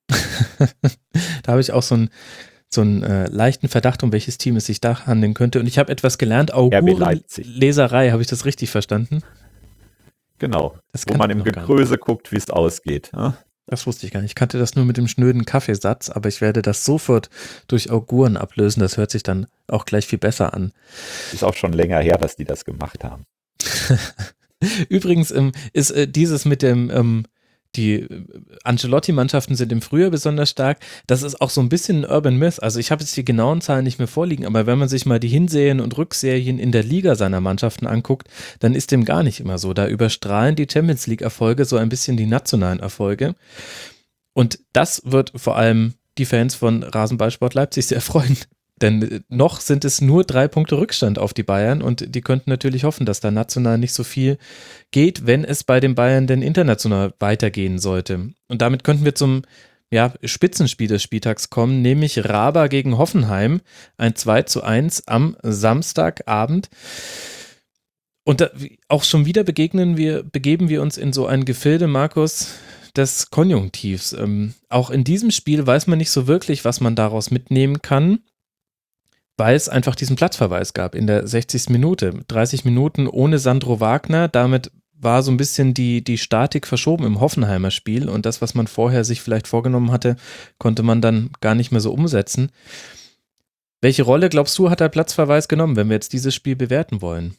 Da habe ich auch so einen so einen äh, leichten Verdacht, um welches Team es sich da handeln könnte. Und ich habe etwas gelernt, Leipzig. Augurenleserei, habe ich das richtig verstanden? Genau, Das wo kann man ich im noch gar nicht. Gekröse guckt, wie es ausgeht. Ja? Das wusste ich gar nicht. Ich kannte das nur mit dem schnöden Kaffeesatz, aber ich werde das sofort durch Auguren ablösen. Das hört sich dann auch gleich viel besser an. Ist auch schon länger her, dass die das gemacht haben. Übrigens ähm, ist äh, dieses mit dem, ähm, die äh, Ancelotti-Mannschaften sind im Frühjahr besonders stark. Das ist auch so ein bisschen ein Urban Myth. Also ich habe jetzt die genauen Zahlen nicht mehr vorliegen, aber wenn man sich mal die Hinserien und Rückserien in der Liga seiner Mannschaften anguckt, dann ist dem gar nicht immer so. Da überstrahlen die Champions League-Erfolge so ein bisschen die nationalen Erfolge. Und das wird vor allem die Fans von Rasenballsport Leipzig sehr freuen. Denn noch sind es nur drei Punkte Rückstand auf die Bayern und die könnten natürlich hoffen, dass da national nicht so viel geht, wenn es bei den Bayern denn international weitergehen sollte. Und damit könnten wir zum ja, Spitzenspiel des Spieltags kommen, nämlich Raba gegen Hoffenheim, ein zwei zu eins am Samstagabend. Und da, auch schon wieder begegnen wir, begeben wir uns in so ein Gefilde, Markus, des Konjunktivs. Ähm, auch in diesem Spiel weiß man nicht so wirklich, was man daraus mitnehmen kann, weil es einfach diesen Platzverweis gab in der sechzigsten Minute. dreißig Minuten ohne Sandro Wagner, damit war so ein bisschen die, die Statik verschoben im Hoffenheimer Spiel und das, was man vorher sich vielleicht vorgenommen hatte, konnte man dann gar nicht mehr so umsetzen. Welche Rolle, glaubst du, hat der Platzverweis genommen, wenn wir jetzt dieses Spiel bewerten wollen?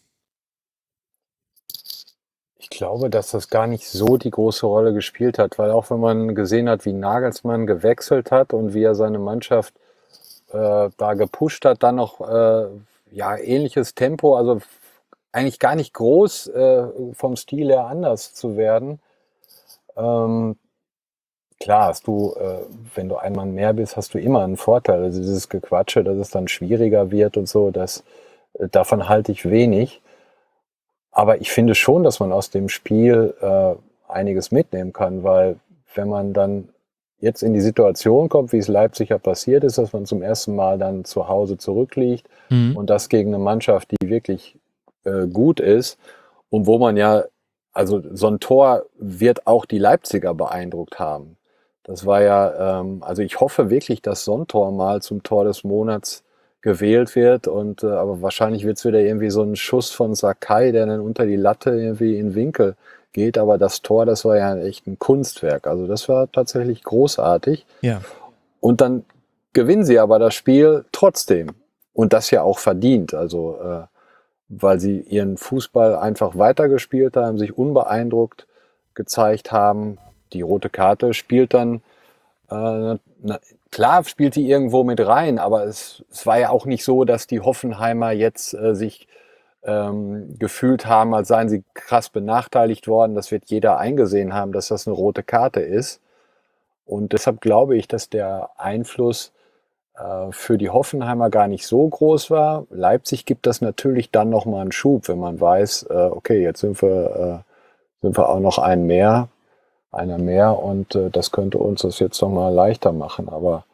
Ich glaube, dass das gar nicht so die große Rolle gespielt hat, weil auch wenn man gesehen hat, wie Nagelsmann gewechselt hat und wie er seine Mannschaft äh, da gepusht hat, dann noch äh, ja, ähnliches Tempo, also eigentlich gar nicht groß äh, vom Stil her anders zu werden. Ähm, klar, hast du, äh, wenn du ein Mann mehr bist, hast du immer einen Vorteil. Also dieses Gequatsche, dass es dann schwieriger wird und so, das, äh, davon halte ich wenig. Aber ich finde schon, dass man aus dem Spiel äh, einiges mitnehmen kann, weil wenn man dann jetzt in die Situation kommt, wie es Leipzig ja passiert ist, dass man zum ersten Mal dann zu Hause zurückliegt Mhm. und das gegen eine Mannschaft, die wirklich äh, gut ist und wo man ja, also so ein Tor wird auch die Leipziger beeindruckt haben. Das war ja, ähm, also ich hoffe wirklich, dass so ein Tor mal zum Tor des Monats gewählt wird und äh, aber wahrscheinlich wird es wieder irgendwie so ein Schuss von Sakai, der dann unter die Latte irgendwie in den Winkel geht, aber das Tor, das war ja echt ein Kunstwerk, also das war tatsächlich großartig. Ja. Und dann gewinnen sie aber das Spiel trotzdem und das ja auch verdient, also äh, weil sie ihren Fußball einfach weitergespielt haben, sich unbeeindruckt gezeigt haben. Die rote Karte spielt dann äh, na, klar spielt die irgendwo mit rein, aber es, es war ja auch nicht so, dass die Hoffenheimer jetzt äh, sich ähm, gefühlt haben, als seien sie krass benachteiligt worden. Das wird jeder eingesehen haben, dass das eine rote Karte ist. Und deshalb glaube ich, dass der Einfluss äh, für die Hoffenheimer gar nicht so groß war. Leipzig gibt das natürlich dann nochmal einen Schub, wenn man weiß, äh, okay, jetzt sind wir, äh, sind wir auch noch ein mehr. einer mehr und äh, das könnte uns das jetzt noch mal leichter machen, aber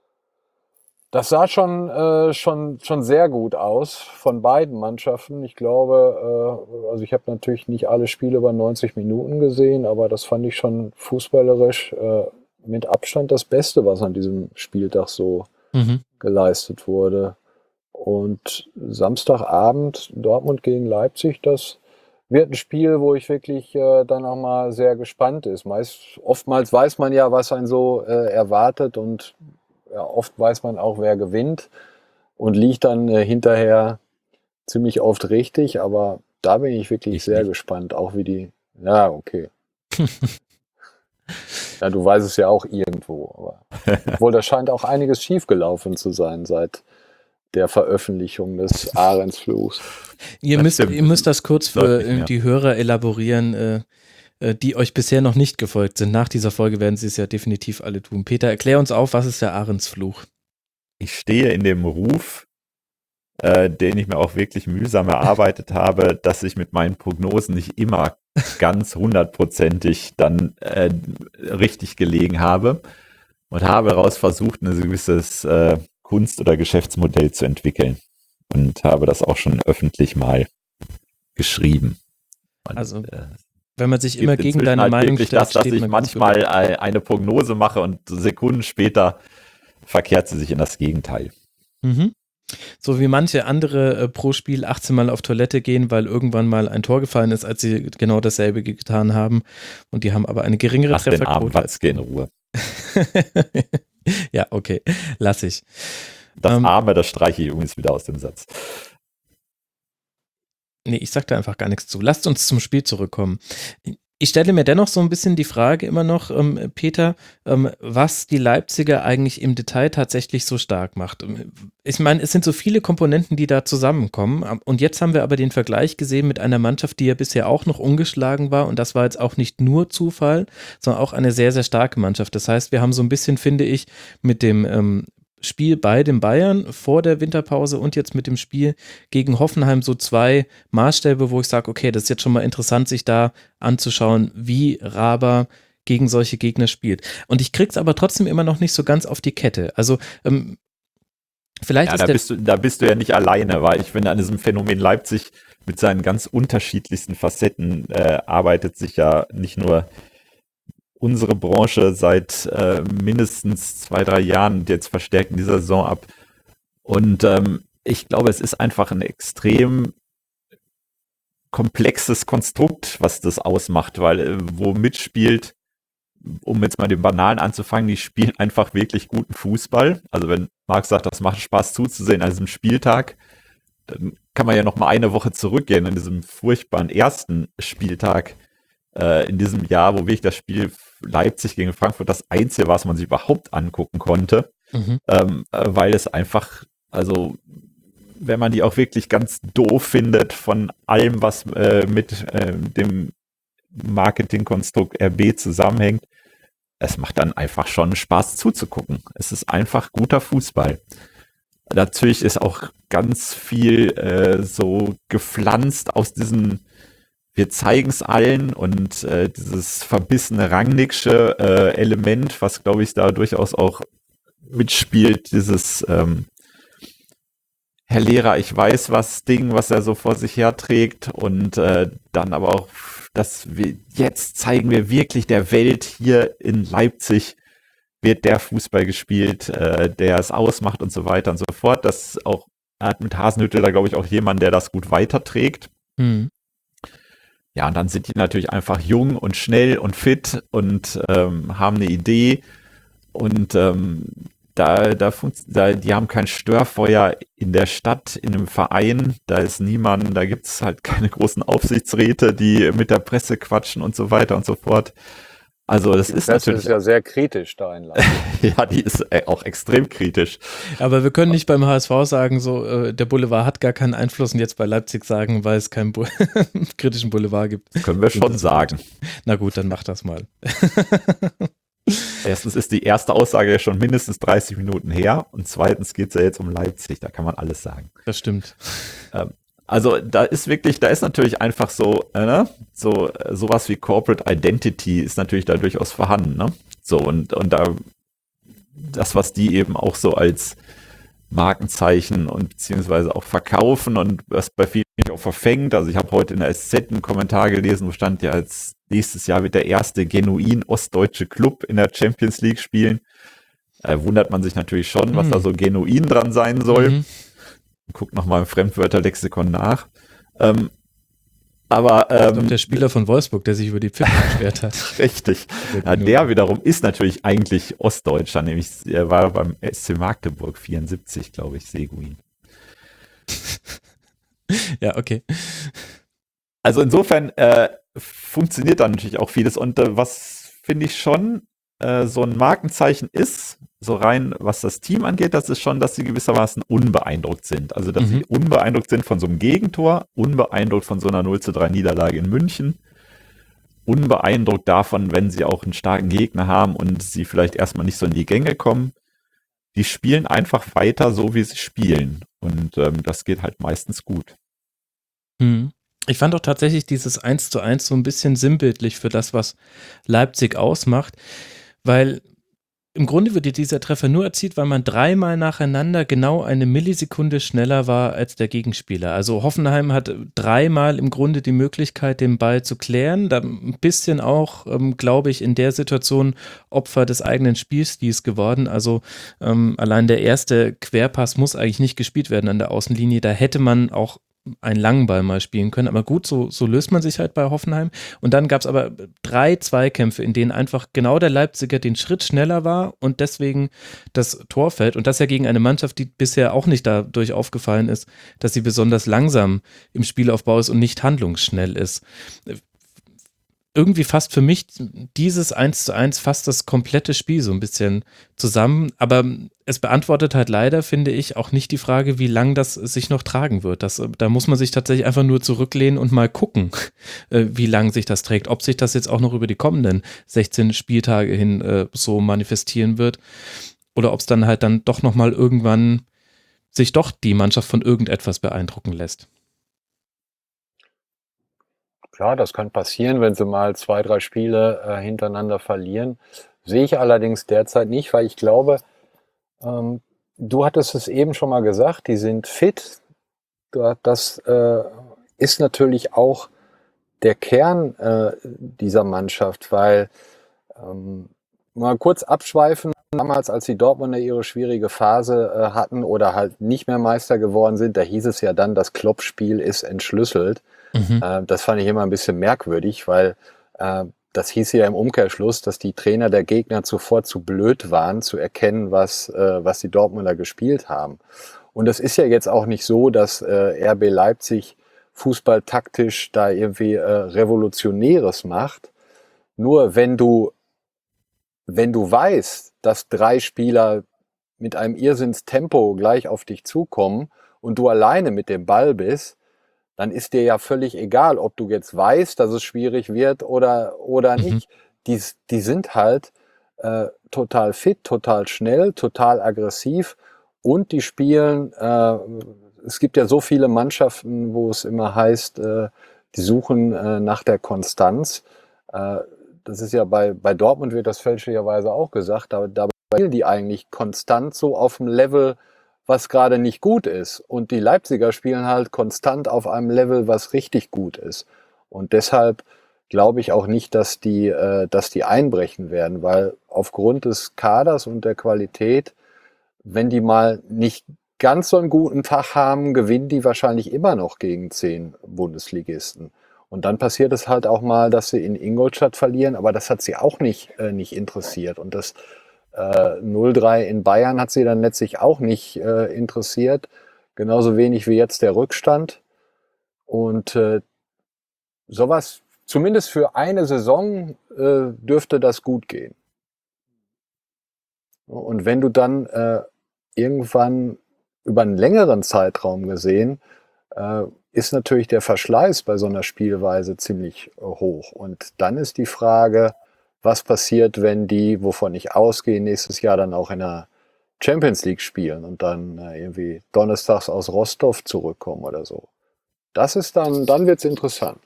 das sah schon, äh, schon, schon sehr gut aus von beiden Mannschaften. Ich glaube, äh, also ich habe natürlich nicht alle Spiele über neunzig Minuten gesehen, aber das fand ich schon fußballerisch äh, mit Abstand das Beste, was an diesem Spieltag so Mhm. geleistet wurde. Und Samstagabend Dortmund gegen Leipzig, das wird ein Spiel, wo ich wirklich äh, dann auch mal sehr gespannt ist. Meist, oftmals weiß man ja, was einen so äh, erwartet und ja, oft weiß man auch, wer gewinnt und liegt dann äh, hinterher ziemlich oft richtig, aber da bin ich wirklich Ich sehr nicht. gespannt, auch wie die, ja, okay. Ja, du weißt es ja auch irgendwo, aber obwohl da scheint auch einiges schiefgelaufen zu sein seit der Veröffentlichung des Ahrensfluchs. Ihr Das müsst, stimmt. ihr müsst das kurz für Deutlich äh, mehr. die Hörer elaborieren, äh, äh, die euch bisher noch nicht gefolgt sind. Nach dieser Folge werden sie es ja definitiv alle tun. Peter, erklär uns auf, was ist der Ahrensfluch? Ich stehe in dem Ruf, äh, den ich mir auch wirklich mühsam erarbeitet habe, dass ich mit meinen Prognosen nicht immer ganz hundertprozentig dann äh, richtig gelegen habe und habe daraus versucht, ein gewisses äh, Kunst- oder Geschäftsmodell zu entwickeln und habe das auch schon öffentlich mal geschrieben. Und, Also, äh, Wenn man sich gibt immer gegen inzwischen deine halt Meinung wirklich stellt, das, dass steht ich man ganz gut. manchmal äh, eine Prognose mache und Sekunden später verkehrt sie sich in das Gegenteil. Mhm. So wie manche andere äh, pro Spiel achtzehn Mal auf Toilette gehen, weil irgendwann mal ein Tor gefallen ist, als sie genau dasselbe getan haben. Und die haben aber eine geringere Lass den armen Trefferquote. als- Watzke in Ruhe. Ja, okay, lass ich. Das Ähm, Arme, das streiche ich übrigens wieder aus dem Satz. Nee, ich sag da einfach gar nichts zu. Lasst uns zum Spiel zurückkommen. Ich stelle mir dennoch so ein bisschen die Frage immer noch, ähm, Peter, ähm, was die Leipziger eigentlich im Detail tatsächlich so stark macht. Ich meine, es sind so viele Komponenten, die da zusammenkommen. Und jetzt haben wir aber den Vergleich gesehen mit einer Mannschaft, die ja bisher auch noch ungeschlagen war. Und das war jetzt auch nicht nur Zufall, sondern auch eine sehr, sehr starke Mannschaft. Das heißt, wir haben so ein bisschen, finde ich, mit dem ähm, Spiel bei den Bayern vor der Winterpause und jetzt mit dem Spiel gegen Hoffenheim so zwei Maßstäbe, wo ich sage, okay, das ist jetzt schon mal interessant, sich da anzuschauen, wie Raber gegen solche Gegner spielt. Und ich krieg's aber trotzdem immer noch nicht so ganz auf die Kette. Also ähm, vielleicht Ja, ist da der bist, du, da bist du ja nicht alleine, weil ich finde, an diesem Phänomen Leipzig mit seinen ganz unterschiedlichsten Facetten äh, arbeitet sich ja nicht nur unsere Branche seit äh, mindestens zwei, drei Jahren jetzt verstärkt in dieser Saison ab. Und ähm, ich glaube, es ist einfach ein extrem komplexes Konstrukt, was das ausmacht, weil äh, wo mitspielt, um jetzt mal den Banalen anzufangen, die spielen einfach wirklich guten Fußball. Also wenn Marc sagt, das macht Spaß zuzusehen an diesem Spieltag, dann kann man ja noch mal eine Woche zurückgehen in diesem furchtbaren ersten Spieltag äh, in diesem Jahr, wo wirklich das Spiel Leipzig gegen Frankfurt das Einzige, was man sich überhaupt angucken konnte, Mhm. ähm, äh, weil es einfach, also wenn man die auch wirklich ganz doof findet von allem, was äh, mit äh, dem Marketingkonstrukt R B zusammenhängt, es macht dann einfach schon Spaß zuzugucken. Es ist einfach guter Fußball. Natürlich ist auch ganz viel äh, so gepflanzt aus diesem wir zeigen es allen und äh, dieses verbissene Rangnicksche äh, Element, was glaube ich da durchaus auch mitspielt, dieses ähm, Herr Lehrer, ich weiß was Ding, was er so vor sich herträgt und äh, dann aber auch, dass wir jetzt zeigen wir wirklich der Welt hier in Leipzig wird der Fußball gespielt, äh, der es ausmacht und so weiter und so fort. Das auch hat mit Hasenhüttl da glaube ich auch jemand, der das gut weiterträgt. Mhm. Ja, und dann sind die natürlich einfach jung und schnell und fit und ähm, haben eine Idee und ähm, da, da, da, die haben kein Störfeuer in der Stadt, in einem Verein, da ist niemand, da gibt es halt keine großen Aufsichtsräte, die mit der Presse quatschen und so weiter und so fort. Also das Die ist Presse natürlich, ist ja sehr kritisch da in Leipzig. ja, die ist äh, auch extrem kritisch. Aber wir können nicht beim H S V sagen, so äh, der Boulevard hat gar keinen Einfluss und jetzt bei Leipzig sagen, weil es keinen Bu- kritischen Boulevard gibt. Können wir schon Das- sagen. Na gut, dann mach das mal. Erstens ist die erste Aussage ja schon mindestens dreißig Minuten her und zweitens geht es ja jetzt um Leipzig, da kann man alles sagen. Das stimmt. Also da ist wirklich, da ist natürlich einfach so, äh, ne? so äh, sowas wie Corporate Identity ist natürlich da durchaus vorhanden, ne? So und und da das, was die eben auch so als Markenzeichen und beziehungsweise auch verkaufen und was bei vielen natürlich auch verfängt. Also ich habe heute in der S Z einen Kommentar gelesen, wo stand ja, als nächstes Jahr wird der erste genuin ostdeutsche Club in der Champions League spielen. Da wundert man sich natürlich schon, mhm. was da so genuin dran sein soll. Mhm. Guckt nochmal im Fremdwörterlexikon nach. Ähm, aber ähm, doch der Spieler von Wolfsburg, der sich über die Pfiffen beschwert hat. Richtig. Ja, der wiederum ist natürlich eigentlich Ostdeutscher, nämlich er war beim S C Magdeburg vierundsiebzig, glaube ich, Seguin. Ja, okay. Also insofern äh, funktioniert da natürlich auch vieles und äh, was finde ich schon äh, so ein Markenzeichen ist, so rein was das Team angeht, das ist schon, dass sie gewissermaßen unbeeindruckt sind. Also dass mhm. sie unbeeindruckt sind von so einem Gegentor, unbeeindruckt von so einer null zu drei Niederlage in München, unbeeindruckt davon, wenn sie auch einen starken Gegner haben und sie vielleicht erstmal nicht so in die Gänge kommen. Die spielen einfach weiter so, wie sie spielen und ähm, das geht halt meistens gut. Mhm. Ich fand auch tatsächlich dieses eins zu eins so ein bisschen sinnbildlich für das, was Leipzig ausmacht, weil im Grunde wird dieser Treffer nur erzielt, weil man dreimal nacheinander genau eine Millisekunde schneller war als der Gegenspieler. Also Hoffenheim hat dreimal im Grunde die Möglichkeit, den Ball zu klären. Da ein bisschen auch, ähm, glaube ich, in der Situation Opfer des eigenen Spielstils geworden. Also ähm, allein der erste Querpass muss eigentlich nicht gespielt werden an der Außenlinie. Da hätte man auch einen langen Ball mal spielen können, aber gut, so, so löst man sich halt bei Hoffenheim und dann gab es aber drei Zweikämpfe, in denen einfach genau der Leipziger den Schritt schneller war und deswegen das Tor fällt und das ja gegen eine Mannschaft, die bisher auch nicht dadurch aufgefallen ist, dass sie besonders langsam im Spielaufbau ist und nicht handlungsschnell ist. Irgendwie fasst für mich dieses eins zu eins fast das komplette Spiel so ein bisschen zusammen, aber es beantwortet halt leider, finde ich, auch nicht die Frage, wie lang das sich noch tragen wird. Das, da muss man sich tatsächlich einfach nur zurücklehnen und mal gucken, wie lang sich das trägt, ob sich das jetzt auch noch über die kommenden sechzehn Spieltage hin äh, so manifestieren wird oder ob es dann halt dann doch nochmal irgendwann sich doch die Mannschaft von irgendetwas beeindrucken lässt. Klar, das kann passieren, wenn sie mal zwei, drei Spiele äh, hintereinander verlieren. Sehe ich allerdings derzeit nicht, weil ich glaube, ähm, du hattest es eben schon mal gesagt, die sind fit. Das äh, ist natürlich auch der Kern äh, dieser Mannschaft, weil ähm, mal kurz abschweifen, damals, als die Dortmunder ihre schwierige Phase äh, hatten oder halt nicht mehr Meister geworden sind, da hieß es ja dann, das Klopp-Spiel ist entschlüsselt. Mhm. Äh, das fand ich immer ein bisschen merkwürdig, weil äh, das hieß ja im Umkehrschluss, dass die Trainer der Gegner zuvor zu blöd waren, zu erkennen, was, äh, was die Dortmunder gespielt haben. Und es ist ja jetzt auch nicht so, dass äh, R B Leipzig fußballtaktisch da irgendwie äh, Revolutionäres macht. Nur wenn du, wenn du weißt, dass drei Spieler mit einem Irrsinnstempo gleich auf dich zukommen und du alleine mit dem Ball bist, dann ist dir ja völlig egal, ob du jetzt weißt, dass es schwierig wird oder, oder nicht. Mhm. Die, die sind halt äh, total fit, total schnell, total aggressiv und die spielen, äh, es gibt ja so viele Mannschaften, wo es immer heißt, äh, die suchen äh, nach der Konstanz. Äh, das ist ja bei, bei Dortmund wird das fälschlicherweise auch gesagt, aber dabei spielen die eigentlich konstant so auf dem Level, was gerade nicht gut ist. Und die Leipziger spielen halt konstant auf einem Level, was richtig gut ist. Und deshalb glaube ich auch nicht, dass die, äh, dass die einbrechen werden, weil aufgrund des Kaders und der Qualität, wenn die mal nicht ganz so einen guten Tag haben, gewinnen die wahrscheinlich immer noch gegen zehn Bundesligisten. Und dann passiert es halt auch mal, dass sie in Ingolstadt verlieren, aber das hat sie auch nicht, äh, nicht interessiert. Und das null drei in Bayern hat sie dann letztlich auch nicht äh, interessiert, genauso wenig wie jetzt der Rückstand. Und äh, sowas, zumindest für eine Saison, äh, dürfte das gut gehen. Und wenn du dann äh, irgendwann über einen längeren Zeitraum gesehen, äh, ist natürlich der Verschleiß bei so einer Spielweise ziemlich äh, hoch. Und dann ist die Frage, was passiert, wenn die, wovon ich ausgehe, nächstes Jahr dann auch in der Champions League spielen und dann äh, irgendwie donnerstags aus Rostov zurückkommen oder so. Das ist dann, dann wird's interessant.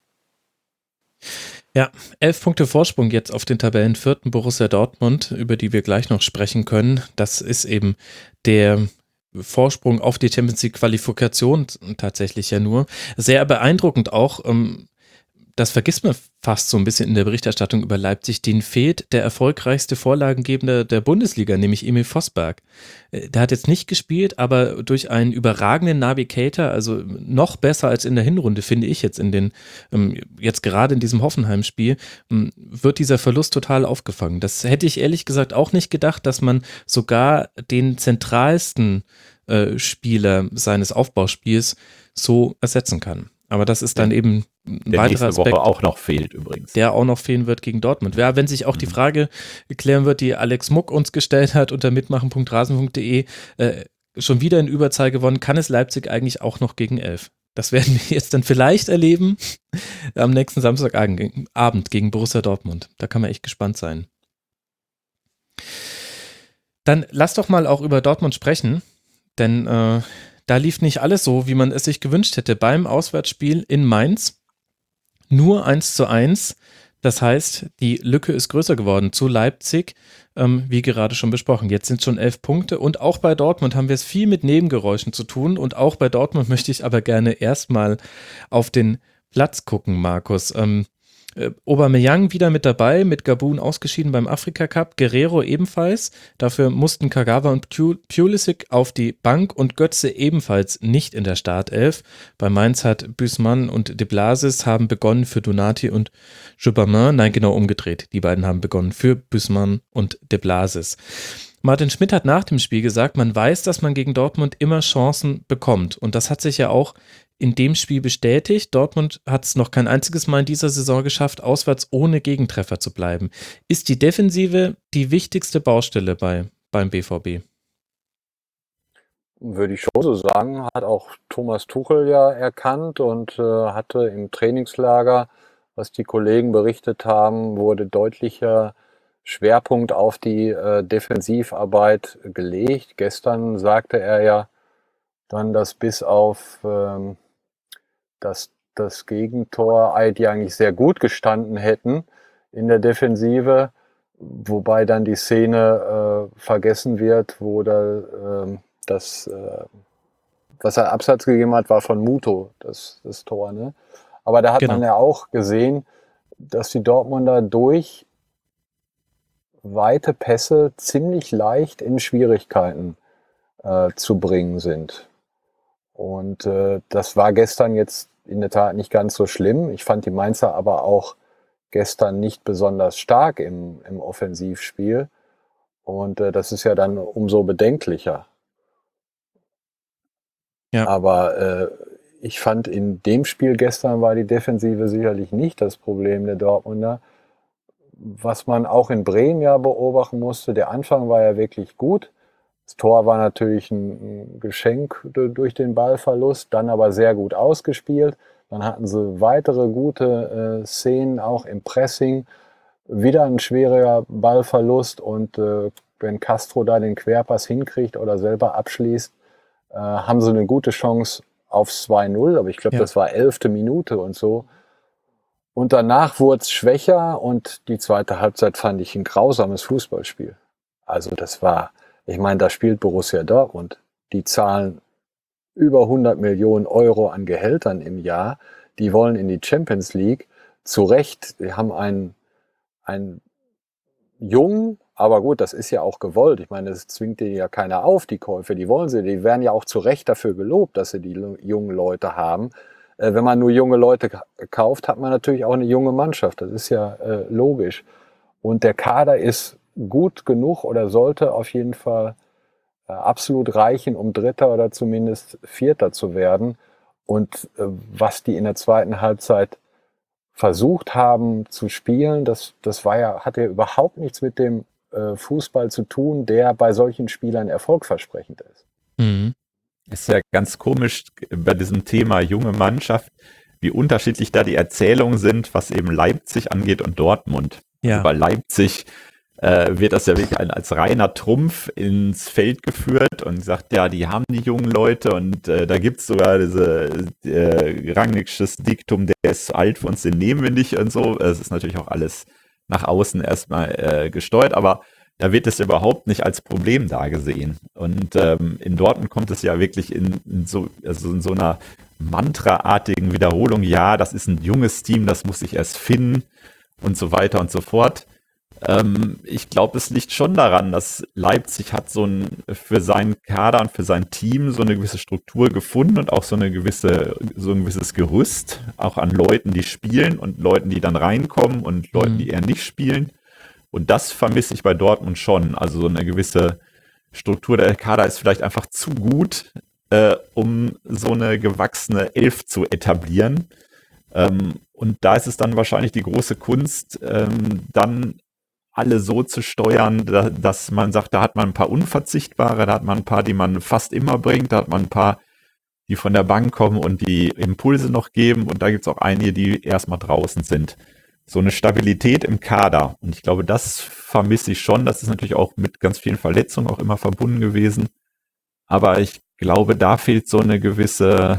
Ja, elf Punkte Vorsprung jetzt auf den Tabellenvierten Borussia Dortmund, über die wir gleich noch sprechen können. Das ist eben der Vorsprung auf die Champions League Qualifikation tatsächlich ja nur. Sehr beeindruckend auch, ähm, das vergisst man fast so ein bisschen in der Berichterstattung über Leipzig, denen fehlt der erfolgreichste Vorlagengebende der Bundesliga, nämlich Emil Vosberg. Der hat jetzt nicht gespielt, aber durch einen überragenden Navigator, also noch besser als in der Hinrunde, finde ich jetzt in den, jetzt gerade in diesem Hoffenheim-Spiel, wird dieser Verlust total aufgefangen. Das hätte ich ehrlich gesagt auch nicht gedacht, dass man sogar den zentralsten äh, Spieler seines Aufbauspiels so ersetzen kann. Aber das ist dann ja eben ein der weiterer nächste Aspekt, Woche auch noch fehlt übrigens. der auch noch fehlen wird gegen Dortmund. Ja, wenn sich auch mhm. die Frage klären wird, die Alex Muck uns gestellt hat unter mitmachen punkt rasen punkt de, äh, schon wieder in Überzahl gewonnen, kann es Leipzig eigentlich auch noch gegen elf? Das werden wir jetzt dann vielleicht erleben am nächsten Samstagabend gegen Borussia Dortmund. Da kann man echt gespannt sein. Dann lass doch mal auch über Dortmund sprechen, denn äh, da lief nicht alles so, wie man es sich gewünscht hätte. Beim Auswärtsspiel in Mainz nur eins zu eins. Das heißt, die Lücke ist größer geworden zu Leipzig, ähm, wie gerade schon besprochen. Jetzt sind es schon elf Punkte und auch bei Dortmund haben wir es viel mit Nebengeräuschen zu tun. Und auch bei Dortmund möchte ich aber gerne erstmal auf den Platz gucken, Markus. Ähm, Äh, Aubameyang wieder mit dabei, mit Gabun ausgeschieden beim Afrika Cup, Guerrero ebenfalls, dafür mussten Kagawa und Pulisic auf die Bank und Götze ebenfalls nicht in der Startelf. Bei Mainz hat Bußmann und De Blasis haben begonnen für Donati und Jobamin, nein genau umgedreht, die beiden haben begonnen für Bußmann und De Blasis. Martin Schmidt hat nach dem Spiel gesagt, man weiß, dass man gegen Dortmund immer Chancen bekommt und das hat sich ja auch in dem Spiel bestätigt. Dortmund hat es noch kein einziges Mal in dieser Saison geschafft, auswärts ohne Gegentreffer zu bleiben. Ist die Defensive die wichtigste Baustelle bei, beim B V B? Würde ich schon so sagen, hat auch Thomas Tuchel ja erkannt und äh, hatte im Trainingslager, was die Kollegen berichtet haben, wurde deutlicher Schwerpunkt auf die äh, Defensivarbeit gelegt. Gestern sagte er ja dann, dass bis auf ähm, dass das Gegentor die eigentlich sehr gut gestanden hätten in der Defensive, wobei dann die Szene äh, vergessen wird, wo da äh, das, äh, was er Absatz gegeben hat, war von Muto, das, das Tor. Ne? Aber da hat genau. man ja auch gesehen, dass die Dortmunder durch weite Pässe ziemlich leicht in Schwierigkeiten äh, zu bringen sind. Und äh, das war gestern jetzt in der Tat nicht ganz so schlimm. Ich fand die Mainzer aber auch gestern nicht besonders stark im, im Offensivspiel. Und äh, das ist ja dann umso bedenklicher. Ja. Aber äh, ich fand, in dem Spiel gestern war die Defensive sicherlich nicht das Problem der Dortmunder. Was man auch in Bremen ja beobachten musste, der Anfang war ja wirklich gut. Das Tor war natürlich ein Geschenk durch den Ballverlust, dann aber sehr gut ausgespielt. Dann hatten sie weitere gute äh, Szenen, auch im Pressing. Wieder ein schwerer Ballverlust und äh, wenn Castro da den Querpass hinkriegt oder selber abschließt, äh, haben sie eine gute Chance aufs zwei null. Aber ich glaube, ja. das war elfte Minute und so. Und danach wurde es schwächer und die zweite Halbzeit fand ich ein grausames Fußballspiel. Also das war... Ich meine, da spielt Borussia Dortmund. Die zahlen über hundert Millionen Euro an Gehältern im Jahr. Die wollen in die Champions League. Zu Recht, die haben einen, einen jungen, aber gut, das ist ja auch gewollt. Ich meine, das zwingt denen ja keiner auf, die Käufe. Die wollen sie. Die werden ja auch zu Recht dafür gelobt, dass sie die jungen Leute haben. Äh, wenn man nur junge Leute kauft, hat man natürlich auch eine junge Mannschaft. Das ist ja äh, logisch. Und der Kader ist gut genug oder sollte auf jeden Fall äh, absolut reichen, um Dritter oder zumindest Vierter zu werden. Und äh, was die in der zweiten Halbzeit versucht haben zu spielen, das, das war ja, hat ja überhaupt nichts mit dem äh, Fußball zu tun, der bei solchen Spielern erfolgversprechend ist. Mhm. Ist ja ganz komisch bei diesem Thema junge Mannschaft, wie unterschiedlich da die Erzählungen sind, was eben Leipzig angeht und Dortmund. Ja. Also bei Leipzig äh, wird das ja wirklich als reiner Trumpf ins Feld geführt und sagt, ja, die haben die jungen Leute und äh, da gibt es sogar diese äh, Rangnicksches Diktum, der ist zu alt für uns, den nehmen wir nicht und so. Es ist natürlich auch alles nach außen erstmal äh, gesteuert, aber da wird es überhaupt nicht als Problem dargesehen. Und ähm, in Dortmund kommt es ja wirklich in, in, so, also in so einer mantraartigen Wiederholung, ja, das ist ein junges Team, das muss sich erst finden und so weiter und so fort. Ähm, ich glaube, es liegt schon daran, dass Leipzig hat so ein, für seinen Kader und für sein Team so eine gewisse Struktur gefunden und auch so eine gewisse, so ein gewisses Gerüst, auch an Leuten, die spielen und Leuten, die dann reinkommen und Leuten, die eher nicht spielen. Und das vermisse ich bei Dortmund schon. Also so eine gewisse Struktur. Der Kader ist vielleicht einfach zu gut, äh, um so eine gewachsene Elf zu etablieren. Ähm, und da ist es dann wahrscheinlich die große Kunst, ähm, dann alle so zu steuern, da, dass man sagt, da hat man ein paar Unverzichtbare, da hat man ein paar, die man fast immer bringt, da hat man ein paar, die von der Bank kommen und die Impulse noch geben. Und da gibt es auch einige, die erstmal draußen sind. So eine Stabilität im Kader. Und ich glaube, das vermisse ich schon. Das ist natürlich auch mit ganz vielen Verletzungen auch immer verbunden gewesen. Aber ich glaube, da fehlt so eine gewisse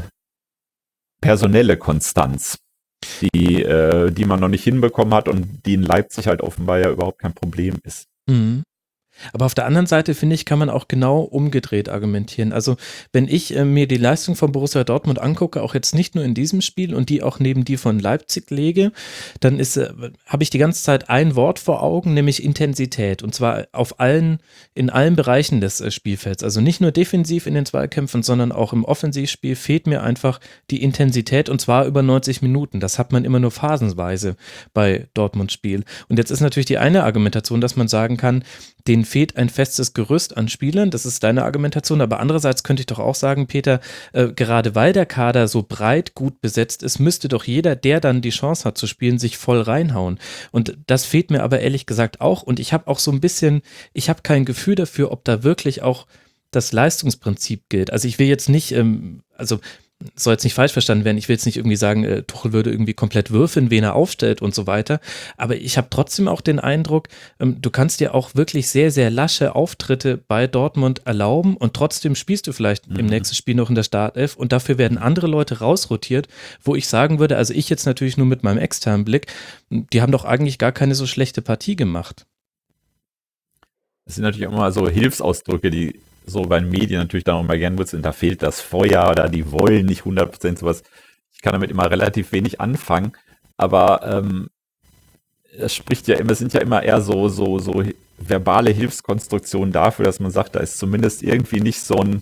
personelle Konstanz, die, äh, die man noch nicht hinbekommen hat und die in Leipzig halt offenbar ja überhaupt kein Problem ist. Mhm. Aber auf der anderen Seite, finde ich, kann man auch genau umgedreht argumentieren. Also wenn ich äh, mir die Leistung von Borussia Dortmund angucke, auch jetzt nicht nur in diesem Spiel und die auch neben die von Leipzig lege, dann ist, äh, habe ich die ganze Zeit ein Wort vor Augen, nämlich Intensität. Und zwar auf allen, in allen Bereichen des äh, Spielfelds. Also nicht nur defensiv in den Zweikämpfen, sondern auch im Offensivspiel fehlt mir einfach die Intensität und zwar über neunzig Minuten. Das hat man immer nur phasenweise bei Dortmunds Spiel. Und jetzt ist natürlich die eine Argumentation, dass man sagen kann, denen fehlt ein festes Gerüst an Spielern, das ist deine Argumentation, aber andererseits könnte ich doch auch sagen, Peter, äh, gerade weil der Kader so breit gut besetzt ist, müsste doch jeder, der dann die Chance hat zu spielen, sich voll reinhauen und das fehlt mir aber ehrlich gesagt auch und ich habe auch so ein bisschen, ich habe kein Gefühl dafür, ob da wirklich auch das Leistungsprinzip gilt, also ich will jetzt nicht, ähm, also soll jetzt nicht falsch verstanden werden, ich will jetzt nicht irgendwie sagen, äh, Tuchel würde irgendwie komplett würfeln, wen er aufstellt und so weiter, aber ich habe trotzdem auch den Eindruck, ähm, du kannst dir auch wirklich sehr, sehr lasche Auftritte bei Dortmund erlauben und trotzdem spielst du vielleicht mhm. im nächsten Spiel noch in der Startelf und dafür werden andere Leute rausrotiert, wo ich sagen würde, also ich jetzt natürlich nur mit meinem externen Blick, die haben doch eigentlich gar keine so schlechte Partie gemacht. Das sind natürlich auch immer so Hilfsausdrücke, die so bei den Medien natürlich dann auch mal gern wird, da fehlt das Feuer oder die wollen nicht hundert Prozent sowas. Ich kann damit immer relativ wenig anfangen, aber ähm, es spricht ja immer, es sind ja immer eher so, so, so verbale Hilfskonstruktionen dafür, dass man sagt, da ist zumindest irgendwie nicht so ein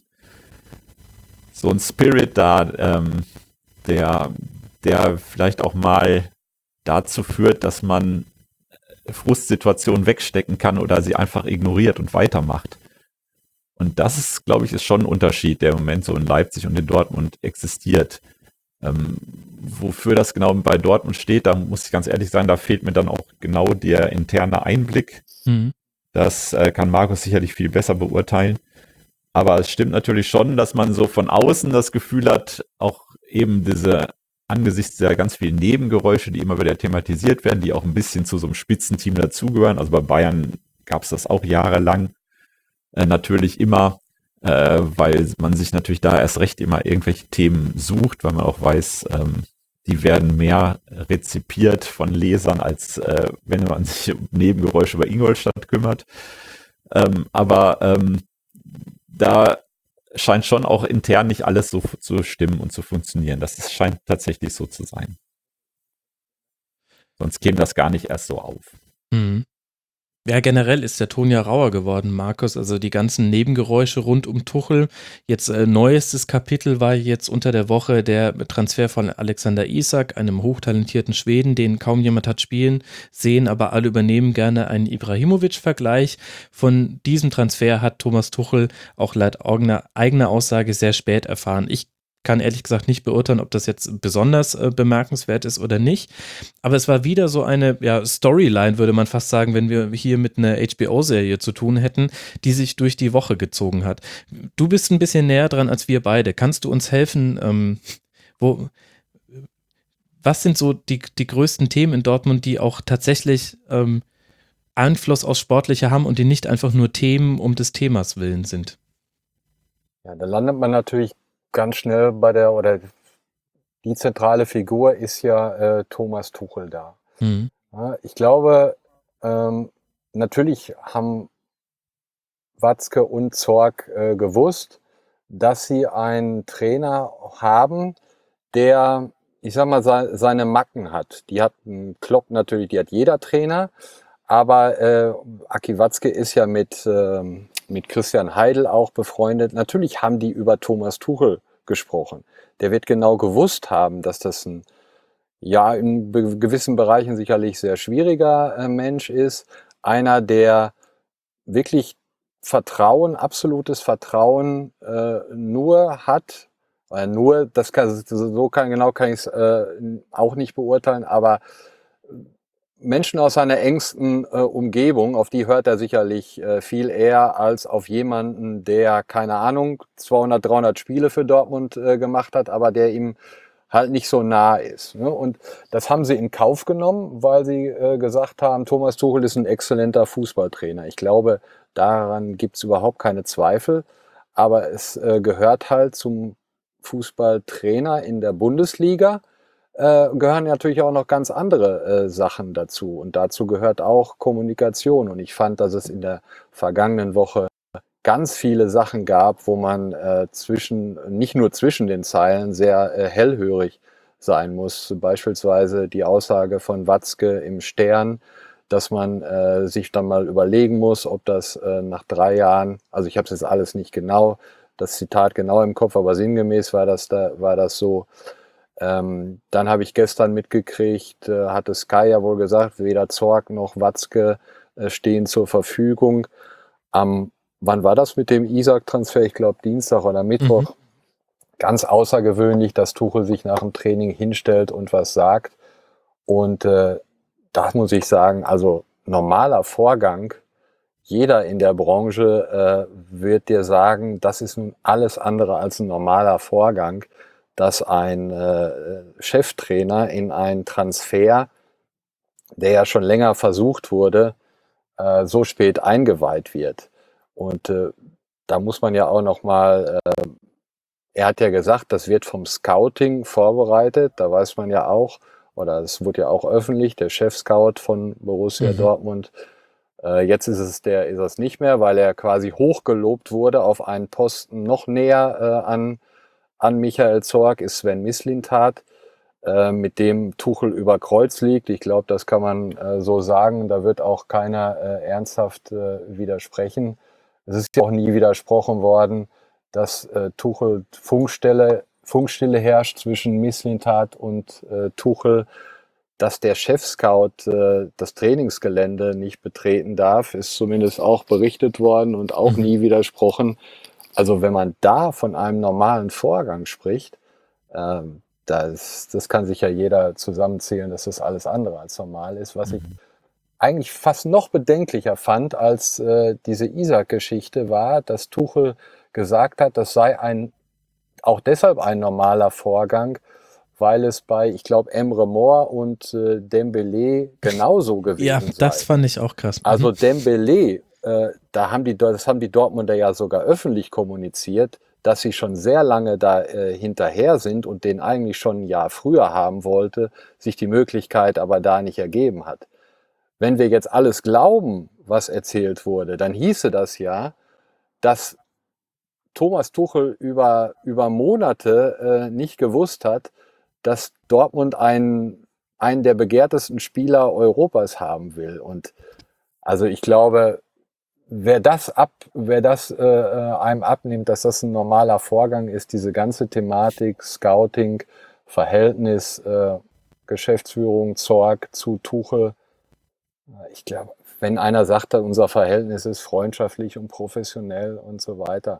so ein Spirit da, ähm, der, der vielleicht auch mal dazu führt, dass man Frustsituationen wegstecken kann oder sie einfach ignoriert und weitermacht. Und das ist, glaube ich, ist schon ein Unterschied, der im Moment so in Leipzig und in Dortmund existiert. Ähm, wofür das genau bei Dortmund steht, da muss ich ganz ehrlich sagen, da fehlt mir dann auch genau der interne Einblick. Mhm. Das äh, kann Markus sicherlich viel besser beurteilen. Aber es stimmt natürlich schon, dass man so von außen das Gefühl hat, auch eben diese, angesichts der ganz vielen Nebengeräusche, die immer wieder thematisiert werden, die auch ein bisschen zu so einem Spitzenteam dazugehören. Also bei Bayern gab es das auch jahrelang. Äh, natürlich immer, äh, weil man sich natürlich da erst recht immer irgendwelche Themen sucht, weil man auch weiß, ähm, die werden mehr rezipiert von Lesern, als äh, wenn man sich um Nebengeräusche über Ingolstadt kümmert. Ähm, aber ähm, da scheint schon auch intern nicht alles so zu stimmen und zu funktionieren. Das ist, scheint tatsächlich so zu sein. Sonst käme das gar nicht erst so auf. Mhm. Ja, generell ist der Ton ja rauer geworden, Markus. Also die ganzen Nebengeräusche rund um Tuchel. Jetzt äh, neuestes Kapitel war jetzt unter der Woche der Transfer von Alexander Isak, einem hochtalentierten Schweden, den kaum jemand hat spielen sehen, aber alle übernehmen gerne einen Ibrahimovic-Vergleich. Von diesem Transfer hat Thomas Tuchel auch laut eigener, eigener Aussage sehr spät erfahren. Ich kann ehrlich gesagt nicht beurteilen, ob das jetzt besonders äh, bemerkenswert ist oder nicht. Aber es war wieder so eine ja, Storyline, würde man fast sagen, wenn wir hier mit einer H B O-Serie zu tun hätten, die sich durch die Woche gezogen hat. Du bist ein bisschen näher dran als wir beide. Kannst du uns helfen, ähm, wo, was sind so die, die größten Themen in Dortmund, die auch tatsächlich ähm, Einfluss aufs Sportliche haben und die nicht einfach nur Themen um des Themas willen sind? Ja, da landet man natürlich ganz schnell bei der, oder die zentrale Figur ist ja äh, Thomas Tuchel da. Mhm. Ja, ich glaube, ähm, natürlich haben Watzke und Zorc äh, gewusst, dass sie einen Trainer haben, der, ich sag mal, se- seine Macken hat. Die hat einen Klopp natürlich, die hat jeder Trainer, aber äh, Aki Watzke ist ja mit, ähm, mit Christian Heidel auch befreundet. Natürlich haben die über Thomas Tuchel gesprochen. Der wird genau gewusst haben, dass das ein, ja, in be- gewissen Bereichen sicherlich sehr schwieriger äh, Mensch ist. Einer, der wirklich Vertrauen, absolutes Vertrauen äh, nur hat, äh, nur, das kann, so kann, genau kann ich es äh, auch nicht beurteilen, aber Menschen aus seiner engsten äh, Umgebung, auf die hört er sicherlich äh, viel eher als auf jemanden, der, keine Ahnung, zweihundert, dreihundert Spiele für Dortmund äh, gemacht hat, aber der ihm halt nicht so nah ist. Ne? Und das haben sie in Kauf genommen, weil sie äh, gesagt haben, Thomas Tuchel ist ein exzellenter Fußballtrainer. Ich glaube, daran gibt es überhaupt keine Zweifel, aber es äh, gehört halt zum Fußballtrainer in der Bundesliga, äh, gehören natürlich auch noch ganz andere äh, Sachen dazu. Und dazu gehört auch Kommunikation. Und ich fand, dass es in der vergangenen Woche ganz viele Sachen gab, wo man äh, zwischen, nicht nur zwischen den Zeilen, sehr äh, hellhörig sein muss. Beispielsweise die Aussage von Watzke im Stern, dass man äh, sich dann mal überlegen muss, ob das äh, nach drei Jahren, also ich habe es jetzt alles nicht genau, das Zitat genau im Kopf, aber sinngemäß war das, da, war das so. Ähm, dann habe ich gestern mitgekriegt, äh, hatte Sky ja wohl gesagt, weder Zorc noch Watzke äh, stehen zur Verfügung. Am, wann war das mit dem Isak-Transfer? Ich glaube Dienstag oder Mittwoch. Mhm. Ganz außergewöhnlich, dass Tuchel sich nach dem Training hinstellt und was sagt. Und äh, das muss ich sagen, also normaler Vorgang. Jeder in der Branche äh, wird dir sagen, das ist nun alles andere als ein normaler Vorgang, dass ein äh, Cheftrainer in einen Transfer, der ja schon länger versucht wurde, äh, so spät eingeweiht wird. Und äh, da muss man ja auch noch mal, äh, er hat ja gesagt, das wird vom Scouting vorbereitet, da weiß man ja auch, oder es wurde ja auch öffentlich, der Chef-Scout von Borussia mhm. Dortmund, äh, jetzt ist es der, ist es nicht mehr, weil er quasi hochgelobt wurde auf einen Posten noch näher äh, an an Michael Zorc ist Sven Mislintat, äh, mit dem Tuchel über Kreuz liegt. Ich glaube, das kann man äh, so sagen. Da wird auch keiner äh, ernsthaft äh, widersprechen. Es ist ja auch nie widersprochen worden, dass äh, Tuchel Funkstelle, Funkstille herrscht zwischen Mislintat und äh, Tuchel. Dass der Chef-Scout äh, das Trainingsgelände nicht betreten darf, ist zumindest auch berichtet worden und auch mhm. nie widersprochen. Also wenn man da von einem normalen Vorgang spricht, ähm, das, das kann sich ja jeder zusammenzählen, dass das alles andere als normal ist. Was mhm. ich eigentlich fast noch bedenklicher fand als äh, diese Isak-Geschichte war, dass Tuchel gesagt hat, das sei ein auch deshalb ein normaler Vorgang, weil es bei, ich glaube, Emre Mor und äh, Dembélé genauso gewesen ja, sei. Ja, das fand ich auch krass. Also Dembélé, äh, da haben die, das haben die Dortmunder ja sogar öffentlich kommuniziert, dass sie schon sehr lange da äh, hinterher sind und den eigentlich schon ein Jahr früher haben wollte, sich die Möglichkeit aber da nicht ergeben hat. Wenn wir jetzt alles glauben, was erzählt wurde, dann hieße das ja, dass Thomas Tuchel über, über Monate äh, nicht gewusst hat, dass Dortmund einen, einen der begehrtesten Spieler Europas haben will. Und also ich glaube, wer das ab, wer das äh, einem abnimmt, dass das ein normaler Vorgang ist, diese ganze Thematik, Scouting, Verhältnis, äh, Geschäftsführung, Zorc zu Tuchel, ich glaube, wenn einer sagt, unser Verhältnis ist freundschaftlich und professionell und so weiter,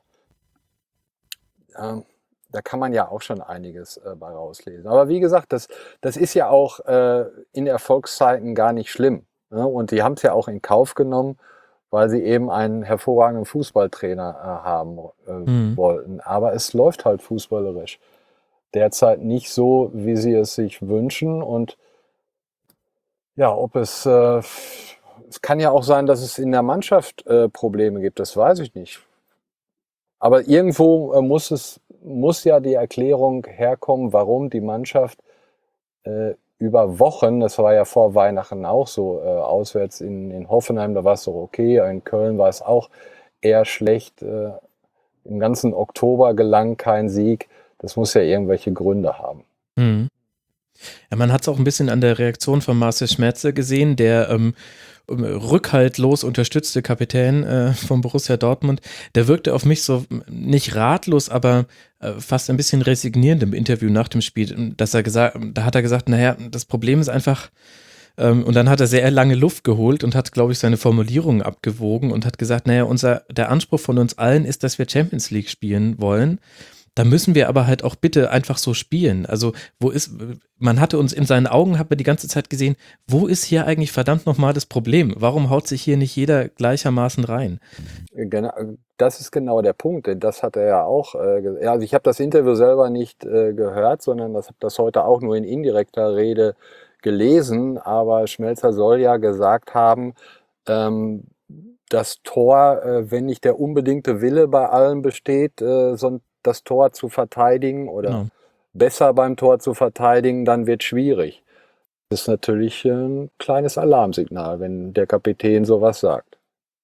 ähm, da kann man ja auch schon einiges äh, bei rauslesen. Aber wie gesagt, das, das ist ja auch äh, in Erfolgszeiten gar nicht schlimm. Ne? Und die haben es ja auch in Kauf genommen, weil sie eben einen hervorragenden Fußballtrainer äh, haben äh, mhm. wollten. Aber es läuft halt fußballerisch derzeit nicht so, wie sie es sich wünschen. Und ja, ob es, äh, es kann ja auch sein, dass es in der Mannschaft äh, Probleme gibt, das weiß ich nicht. Aber irgendwo äh, muss es, muss ja die Erklärung herkommen, warum die Mannschaft äh, über Wochen, das war ja vor Weihnachten auch so, äh, auswärts in, in Hoffenheim, da war es doch okay, in Köln war es auch eher schlecht. Äh, Im ganzen Oktober gelang kein Sieg. Das muss ja irgendwelche Gründe haben. Mhm. Ja, man hat es auch ein bisschen an der Reaktion von Marcel Schmerzer gesehen, der ähm, rückhaltlos unterstützte Kapitän äh, von Borussia Dortmund. Der wirkte auf mich so nicht ratlos, aber äh, fast ein bisschen resignierend im Interview nach dem Spiel. Dass er gesagt, da hat er gesagt, naja, das Problem ist einfach, ähm, und dann hat er sehr lange Luft geholt und hat, glaube ich, seine Formulierungen abgewogen und hat gesagt, naja, unser, der Anspruch von uns allen ist, dass wir Champions League spielen wollen. Da müssen wir aber halt auch bitte einfach so spielen. Also wo ist, man hatte uns in seinen Augen, hat man die ganze Zeit gesehen, wo ist hier eigentlich verdammt nochmal das Problem? Warum haut sich hier nicht jeder gleichermaßen rein? Genau, das ist genau der Punkt. Denn das hat er ja auch, äh, also ich habe das Interview selber nicht äh, gehört, sondern das habe das heute auch nur in indirekter Rede gelesen. Aber Schmelzer soll ja gesagt haben, ähm, das Tor, äh, wenn nicht der unbedingte Wille bei allen besteht, äh, so ein das Tor zu verteidigen oder Genau. besser beim Tor zu verteidigen, dann wird schwierig. Das ist natürlich ein kleines Alarmsignal, wenn der Kapitän sowas sagt.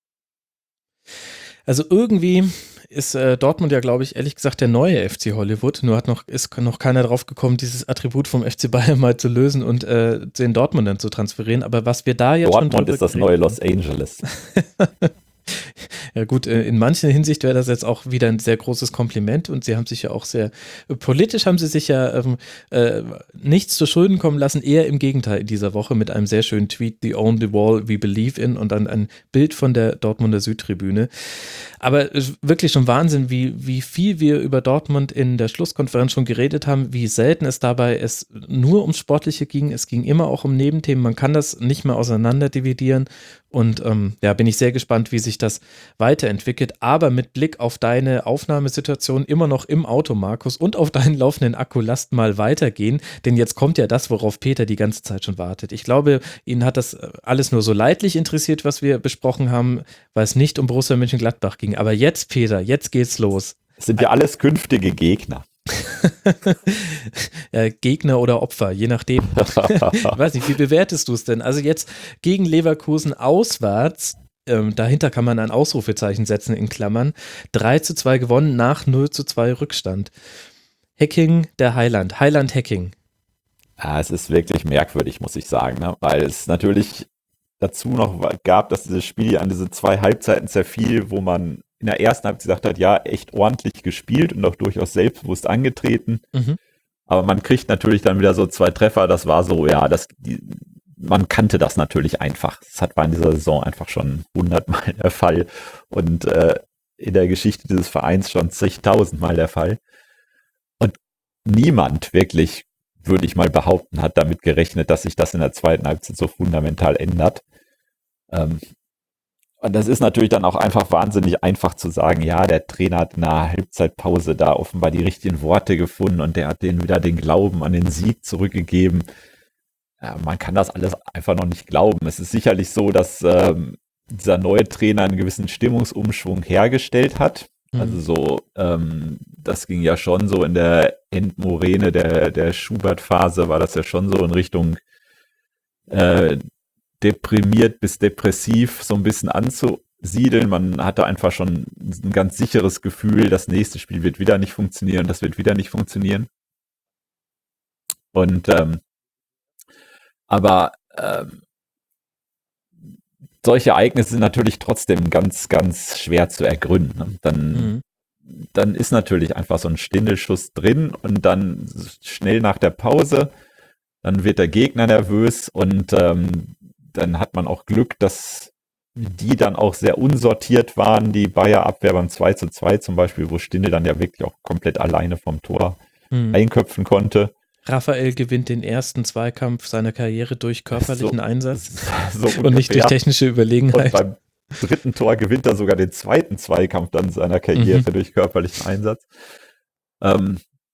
Also irgendwie ist äh, Dortmund ja, glaube ich, ehrlich gesagt der neue F C Hollywood. Nur hat noch, ist noch keiner drauf gekommen, dieses Attribut vom F C Bayern mal zu lösen und äh, den Dortmundern zu transferieren. Aber was wir da jetzt Dortmund schon ist das neue Los Angeles. Ja gut, in mancher Hinsicht wäre das jetzt auch wieder ein sehr großes Kompliment und sie haben sich ja auch sehr, politisch haben sie sich ja ähm, äh, nichts zu Schulden kommen lassen, eher im Gegenteil in dieser Woche mit einem sehr schönen Tweet, "The only wall we believe in" und dann ein Bild von der Dortmunder Südtribüne. Aber wirklich schon Wahnsinn, wie, wie viel wir über Dortmund in der Schlusskonferenz schon geredet haben, wie selten es dabei es nur ums Sportliche ging, es ging immer auch um Nebenthemen, man kann das nicht mehr auseinander dividieren. Und ähm, ja, bin ich sehr gespannt, wie sich das weiterentwickelt. Aber mit Blick auf deine Aufnahmesituation immer noch im Auto, Markus, und auf deinen laufenden Akku, lasst mal weitergehen. Denn jetzt kommt ja das, worauf Peter die ganze Zeit schon wartet. Ich glaube, ihn hat das alles nur so leidlich interessiert, was wir besprochen haben, weil es nicht um Borussia Mönchengladbach ging. Aber jetzt, Peter, jetzt geht's los. Es sind ja alles künftige Gegner. Ja, Gegner oder Opfer, je nachdem. Ich weiß nicht, wie bewertest du es denn? Also jetzt gegen Leverkusen auswärts, ähm, dahinter kann man ein Ausrufezeichen setzen in Klammern, drei zu zwei gewonnen nach null zu zwei Rückstand. Hacking der Heiland, Heiland-Hacking. Ja, es ist wirklich merkwürdig, muss ich sagen, ne? Weil es natürlich dazu noch gab, dass dieses Spiel an diese zwei Halbzeiten zerfiel, wo man in der ersten Halbzeit gesagt hat, ja, echt ordentlich gespielt und auch durchaus selbstbewusst angetreten. Mhm. Aber man kriegt natürlich dann wieder so zwei Treffer, das war so, ja, das, die, man kannte das natürlich einfach. Das hat war in dieser Saison einfach schon hundertmal der Fall und äh, in der Geschichte dieses Vereins schon zigtausendmal der Fall. Und niemand wirklich, würde ich mal behaupten, hat damit gerechnet, dass sich das in der zweiten Halbzeit so fundamental ändert. Ähm, Und das ist natürlich dann auch einfach wahnsinnig einfach zu sagen, ja, der Trainer hat in der Halbzeitpause da offenbar die richtigen Worte gefunden und der hat denen wieder den Glauben an den Sieg zurückgegeben. Ja, man kann das alles einfach noch nicht glauben. Es ist sicherlich so, dass ähm, dieser neue Trainer einen gewissen Stimmungsumschwung hergestellt hat. Mhm. Also so, ähm, das ging ja schon so in der Endmoräne der, der Schubert-Phase, war das ja schon so in Richtung äh, deprimiert bis depressiv so ein bisschen anzusiedeln. Man hatte einfach schon ein ganz sicheres Gefühl, das nächste Spiel wird wieder nicht funktionieren, das wird wieder nicht funktionieren. Und ähm, aber ähm, solche Ereignisse sind natürlich trotzdem ganz, ganz schwer zu ergründen. Ne? Dann, mhm. dann ist natürlich einfach so ein Stindelschuss drin und dann schnell nach der Pause, dann wird der Gegner nervös und ähm, dann hat man auch Glück, dass die dann auch sehr unsortiert waren, die Bayer-Abwehr beim zwei zu zwei zum Beispiel, wo Stindl dann ja wirklich auch komplett alleine vom Tor hm. einköpfen konnte. Raphael gewinnt den ersten Zweikampf seiner Karriere durch körperlichen so, Einsatz so und nicht durch technische Überlegenheit. Und beim dritten Tor gewinnt er sogar den zweiten Zweikampf dann seiner Karriere mhm. durch körperlichen Einsatz. Ähm,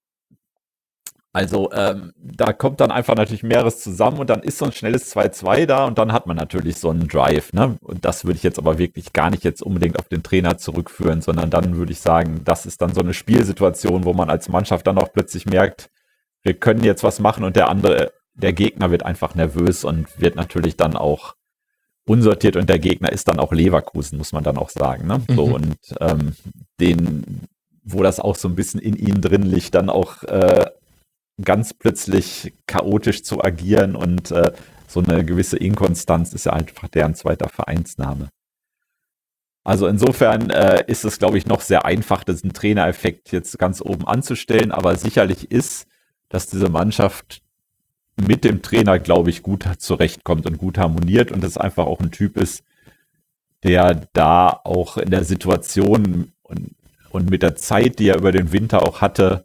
Also ähm, da kommt dann einfach natürlich mehreres zusammen und dann ist so ein schnelles zwei zwei da und dann hat man natürlich so einen Drive, ne? Und das würde ich jetzt aber wirklich gar nicht jetzt unbedingt auf den Trainer zurückführen, sondern dann würde ich sagen, das ist dann so eine Spielsituation, wo man als Mannschaft dann auch plötzlich merkt, wir können jetzt was machen und der andere, der Gegner wird einfach nervös und wird natürlich dann auch unsortiert und der Gegner ist dann auch Leverkusen, muss man dann auch sagen. Ne? So, Mhm. und ähm, den, wo das auch so ein bisschen in ihnen drin liegt, dann auch äh, ganz plötzlich chaotisch zu agieren und äh, so eine gewisse Inkonstanz ist ja einfach deren zweiter Vereinsname. Also insofern äh, ist es, glaube ich, noch sehr einfach, diesen Trainereffekt jetzt ganz oben anzustellen, aber sicherlich ist, dass diese Mannschaft mit dem Trainer, glaube ich, gut zurechtkommt und gut harmoniert und es einfach auch ein Typ ist, der da auch in der Situation und, und mit der Zeit, die er über den Winter auch hatte,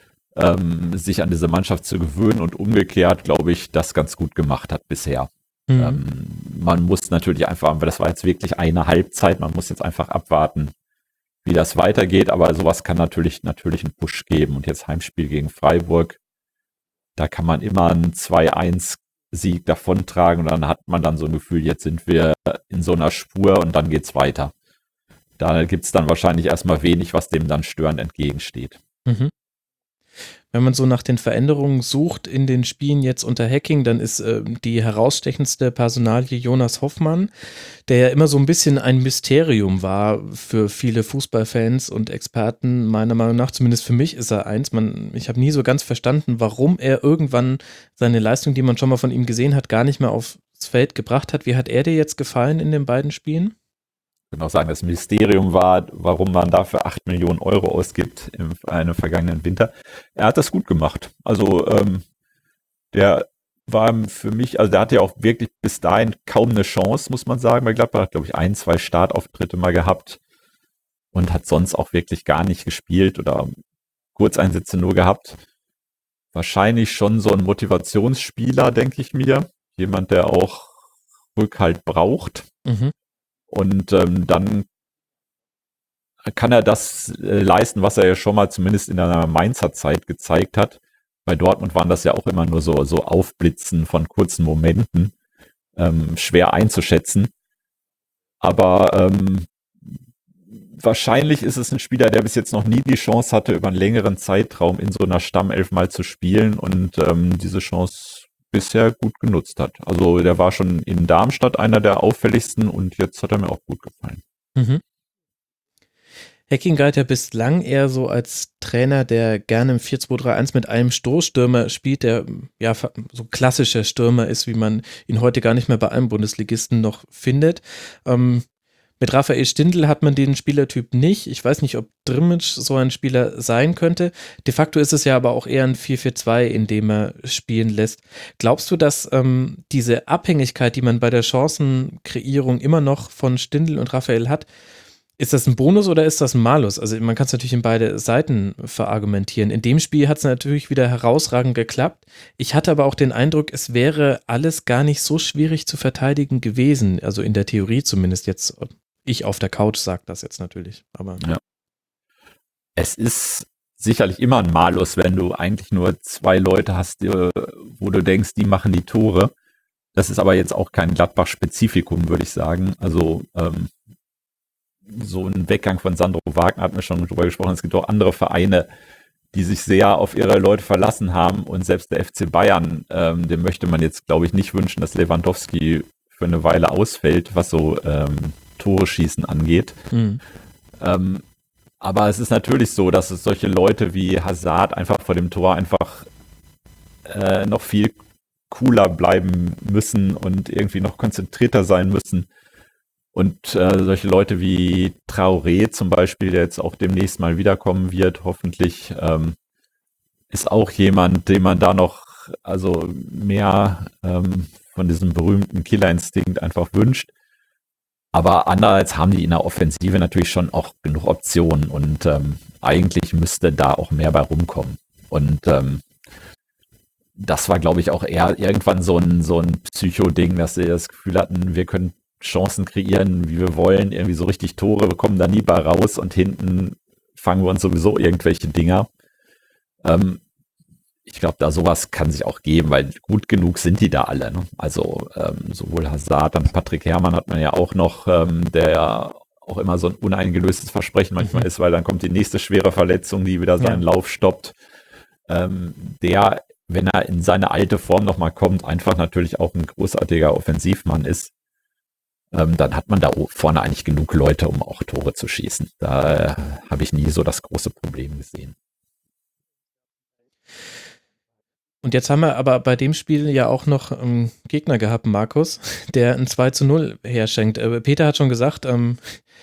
ähm, sich an diese Mannschaft zu gewöhnen und umgekehrt, glaube ich, das ganz gut gemacht hat bisher. Mhm. Ähm, man muss natürlich einfach, aber das war jetzt wirklich eine Halbzeit, man muss jetzt einfach abwarten, wie das weitergeht, aber sowas kann natürlich, natürlich einen Push geben und jetzt Heimspiel gegen Freiburg, da kann man immer einen zwei eins Sieg davontragen und dann hat man dann so ein Gefühl, jetzt sind wir in so einer Spur und dann geht's weiter. Da gibt's dann wahrscheinlich erstmal wenig, was dem dann störend entgegensteht. Mhm. Wenn man so nach den Veränderungen sucht in den Spielen jetzt unter Hacking, dann ist äh, die herausstechendste Personalie Jonas Hoffmann, der ja immer so ein bisschen ein Mysterium war für viele Fußballfans und Experten. Meiner Meinung nach, zumindest für mich, ist er eins. Man, ich habe nie so ganz verstanden, warum er irgendwann seine Leistung, die man schon mal von ihm gesehen hat, gar nicht mehr aufs Feld gebracht hat. Wie hat er dir jetzt gefallen in den beiden Spielen? Ich würde auch sagen, das Mysterium war, warum man dafür acht Millionen Euro ausgibt im einem vergangenen Winter. Er hat das gut gemacht. Also ähm, der war für mich, also der hatte ja auch wirklich bis dahin kaum eine Chance, muss man sagen. Bei Gladbach hat, glaube ich, ein, zwei Startauftritte mal gehabt und hat sonst auch wirklich gar nicht gespielt oder Kurzeinsätze nur gehabt. Wahrscheinlich schon so ein Motivationsspieler, denke ich mir. Jemand, der auch Rückhalt braucht. Mhm. Und ähm, dann kann er das äh, leisten, was er ja schon mal zumindest in einer Mainzer Zeit gezeigt hat. Bei Dortmund waren das ja auch immer nur so, so Aufblitzen von kurzen Momenten, ähm, schwer einzuschätzen. Aber ähm, wahrscheinlich ist es ein Spieler, der bis jetzt noch nie die Chance hatte, über einen längeren Zeitraum in so einer Stammelf mal zu spielen und ähm, diese Chance bisher gut genutzt hat. Also der war schon in Darmstadt einer der auffälligsten und jetzt hat er mir auch gut gefallen. Mhm. Hacking galt ja bislang eher so als Trainer, der gerne im vier zwei drei eins mit einem Stoßstürmer spielt, der ja so klassischer Stürmer ist, wie man ihn heute gar nicht mehr bei einem Bundesligisten noch findet. Ähm, Mit Raphael Stindl hat man den Spielertyp nicht. Ich weiß nicht, ob Drimmitsch so ein Spieler sein könnte. De facto ist es ja aber auch eher ein vier vier zwei, in dem er spielen lässt. Glaubst du, dass ähm, diese Abhängigkeit, die man bei der Chancenkreierung immer noch von Stindl und Raphael hat, ist das ein Bonus oder ist das ein Malus? Also man kann es natürlich in beide Seiten verargumentieren. In dem Spiel hat es natürlich wieder herausragend geklappt. Ich hatte aber auch den Eindruck, es wäre alles gar nicht so schwierig zu verteidigen gewesen. Also in der Theorie zumindest jetzt. Ich auf der Couch sage das jetzt natürlich. Aber ja. Es ist sicherlich immer ein Malus, wenn du eigentlich nur zwei Leute hast, die, wo du denkst, die machen die Tore. Das ist aber jetzt auch kein Gladbach-Spezifikum, würde ich sagen. Also ähm, so ein Weggang von Sandro Wagner hat mir schon drüber gesprochen. Es gibt auch andere Vereine, die sich sehr auf ihre Leute verlassen haben und selbst der F C Bayern, ähm, dem möchte man jetzt, glaube ich, nicht wünschen, dass Lewandowski für eine Weile ausfällt, was so ähm, Tore schießen angeht. Mhm. Ähm, aber es ist natürlich so, dass es solche Leute wie Hazard einfach vor dem Tor einfach äh, noch viel cooler bleiben müssen und irgendwie noch konzentrierter sein müssen. Und äh, solche Leute wie Traoré zum Beispiel, der jetzt auch demnächst mal wiederkommen wird, hoffentlich, ähm, ist auch jemand, dem man da noch also mehr ähm, von diesem berühmten Killerinstinkt einfach wünscht. Aber andererseits haben die in der Offensive natürlich schon auch genug Optionen und ähm, eigentlich müsste da auch mehr bei rumkommen. Und ähm, das war, glaube ich, auch eher irgendwann so ein, so ein Psycho-Ding, dass sie das Gefühl hatten, wir können Chancen kreieren, wie wir wollen, irgendwie so richtig Tore, wir kommen da nie bei raus und hinten fangen wir uns sowieso irgendwelche Dinger. Ähm, ich glaube, da sowas kann sich auch geben, weil gut genug sind die da alle. Ne? Also ähm, sowohl Hazard, dann Patrick Herrmann hat man ja auch noch, ähm, der ja auch immer so ein uneingelöstes Versprechen manchmal mhm. ist, weil dann kommt die nächste schwere Verletzung, die wieder seinen ja. Lauf stoppt. Ähm, der, wenn er in seine alte Form nochmal kommt, einfach natürlich auch ein großartiger Offensivmann ist. ähm, dann hat man da vorne eigentlich genug Leute, um auch Tore zu schießen. Da äh, habe ich nie so das große Problem gesehen. Und jetzt haben wir aber bei dem Spiel ja auch noch einen Gegner gehabt, Markus, der ein zwei zu null herschenkt. Äh, Peter hat schon gesagt, ähm,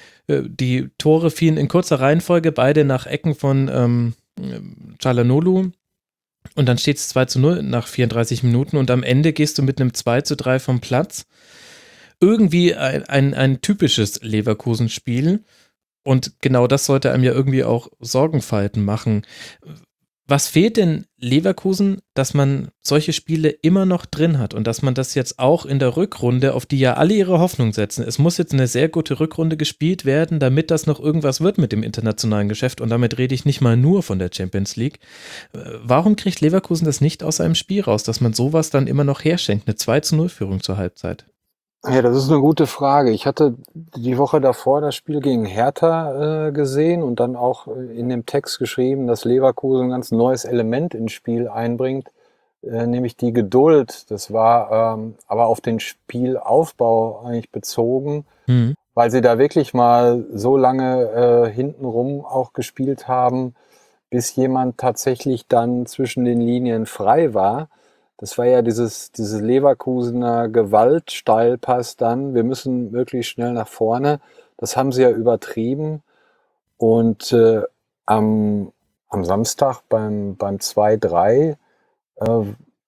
die Tore fielen in kurzer Reihenfolge, beide nach Ecken von ähm, Çalhanoğlu. Und dann steht es zwei zu null nach vierunddreißig Minuten und am Ende gehst du mit einem zwei zu drei vom Platz. Irgendwie ein, ein, ein typisches Leverkusen-Spiel. Und genau das sollte einem ja irgendwie auch Sorgenfalten machen. Was fehlt denn Leverkusen, dass man solche Spiele immer noch drin hat und dass man das jetzt auch in der Rückrunde, auf die ja alle ihre Hoffnung setzen, es muss jetzt eine sehr gute Rückrunde gespielt werden, damit das noch irgendwas wird mit dem internationalen Geschäft und damit rede ich nicht mal nur von der Champions League. Warum kriegt Leverkusen das nicht aus seinem Spiel raus, dass man sowas dann immer noch herschenkt, eine zwei zu null Führung zur Halbzeit? Ja, das ist eine gute Frage. Ich hatte die Woche davor das Spiel gegen Hertha äh, gesehen und dann auch in dem Text geschrieben, dass Leverkusen ein ganz neues Element ins Spiel einbringt, äh, nämlich die Geduld. Das war ähm, aber auf den Spielaufbau eigentlich bezogen, mhm. weil sie da wirklich mal so lange äh, hintenrum auch gespielt haben, bis jemand tatsächlich dann zwischen den Linien frei war. Das war ja dieses, dieses Leverkusener Gewaltsteilpass dann. Wir müssen möglichst schnell nach vorne. Das haben sie ja übertrieben. Und äh, am, am Samstag beim, beim zwei drei, äh,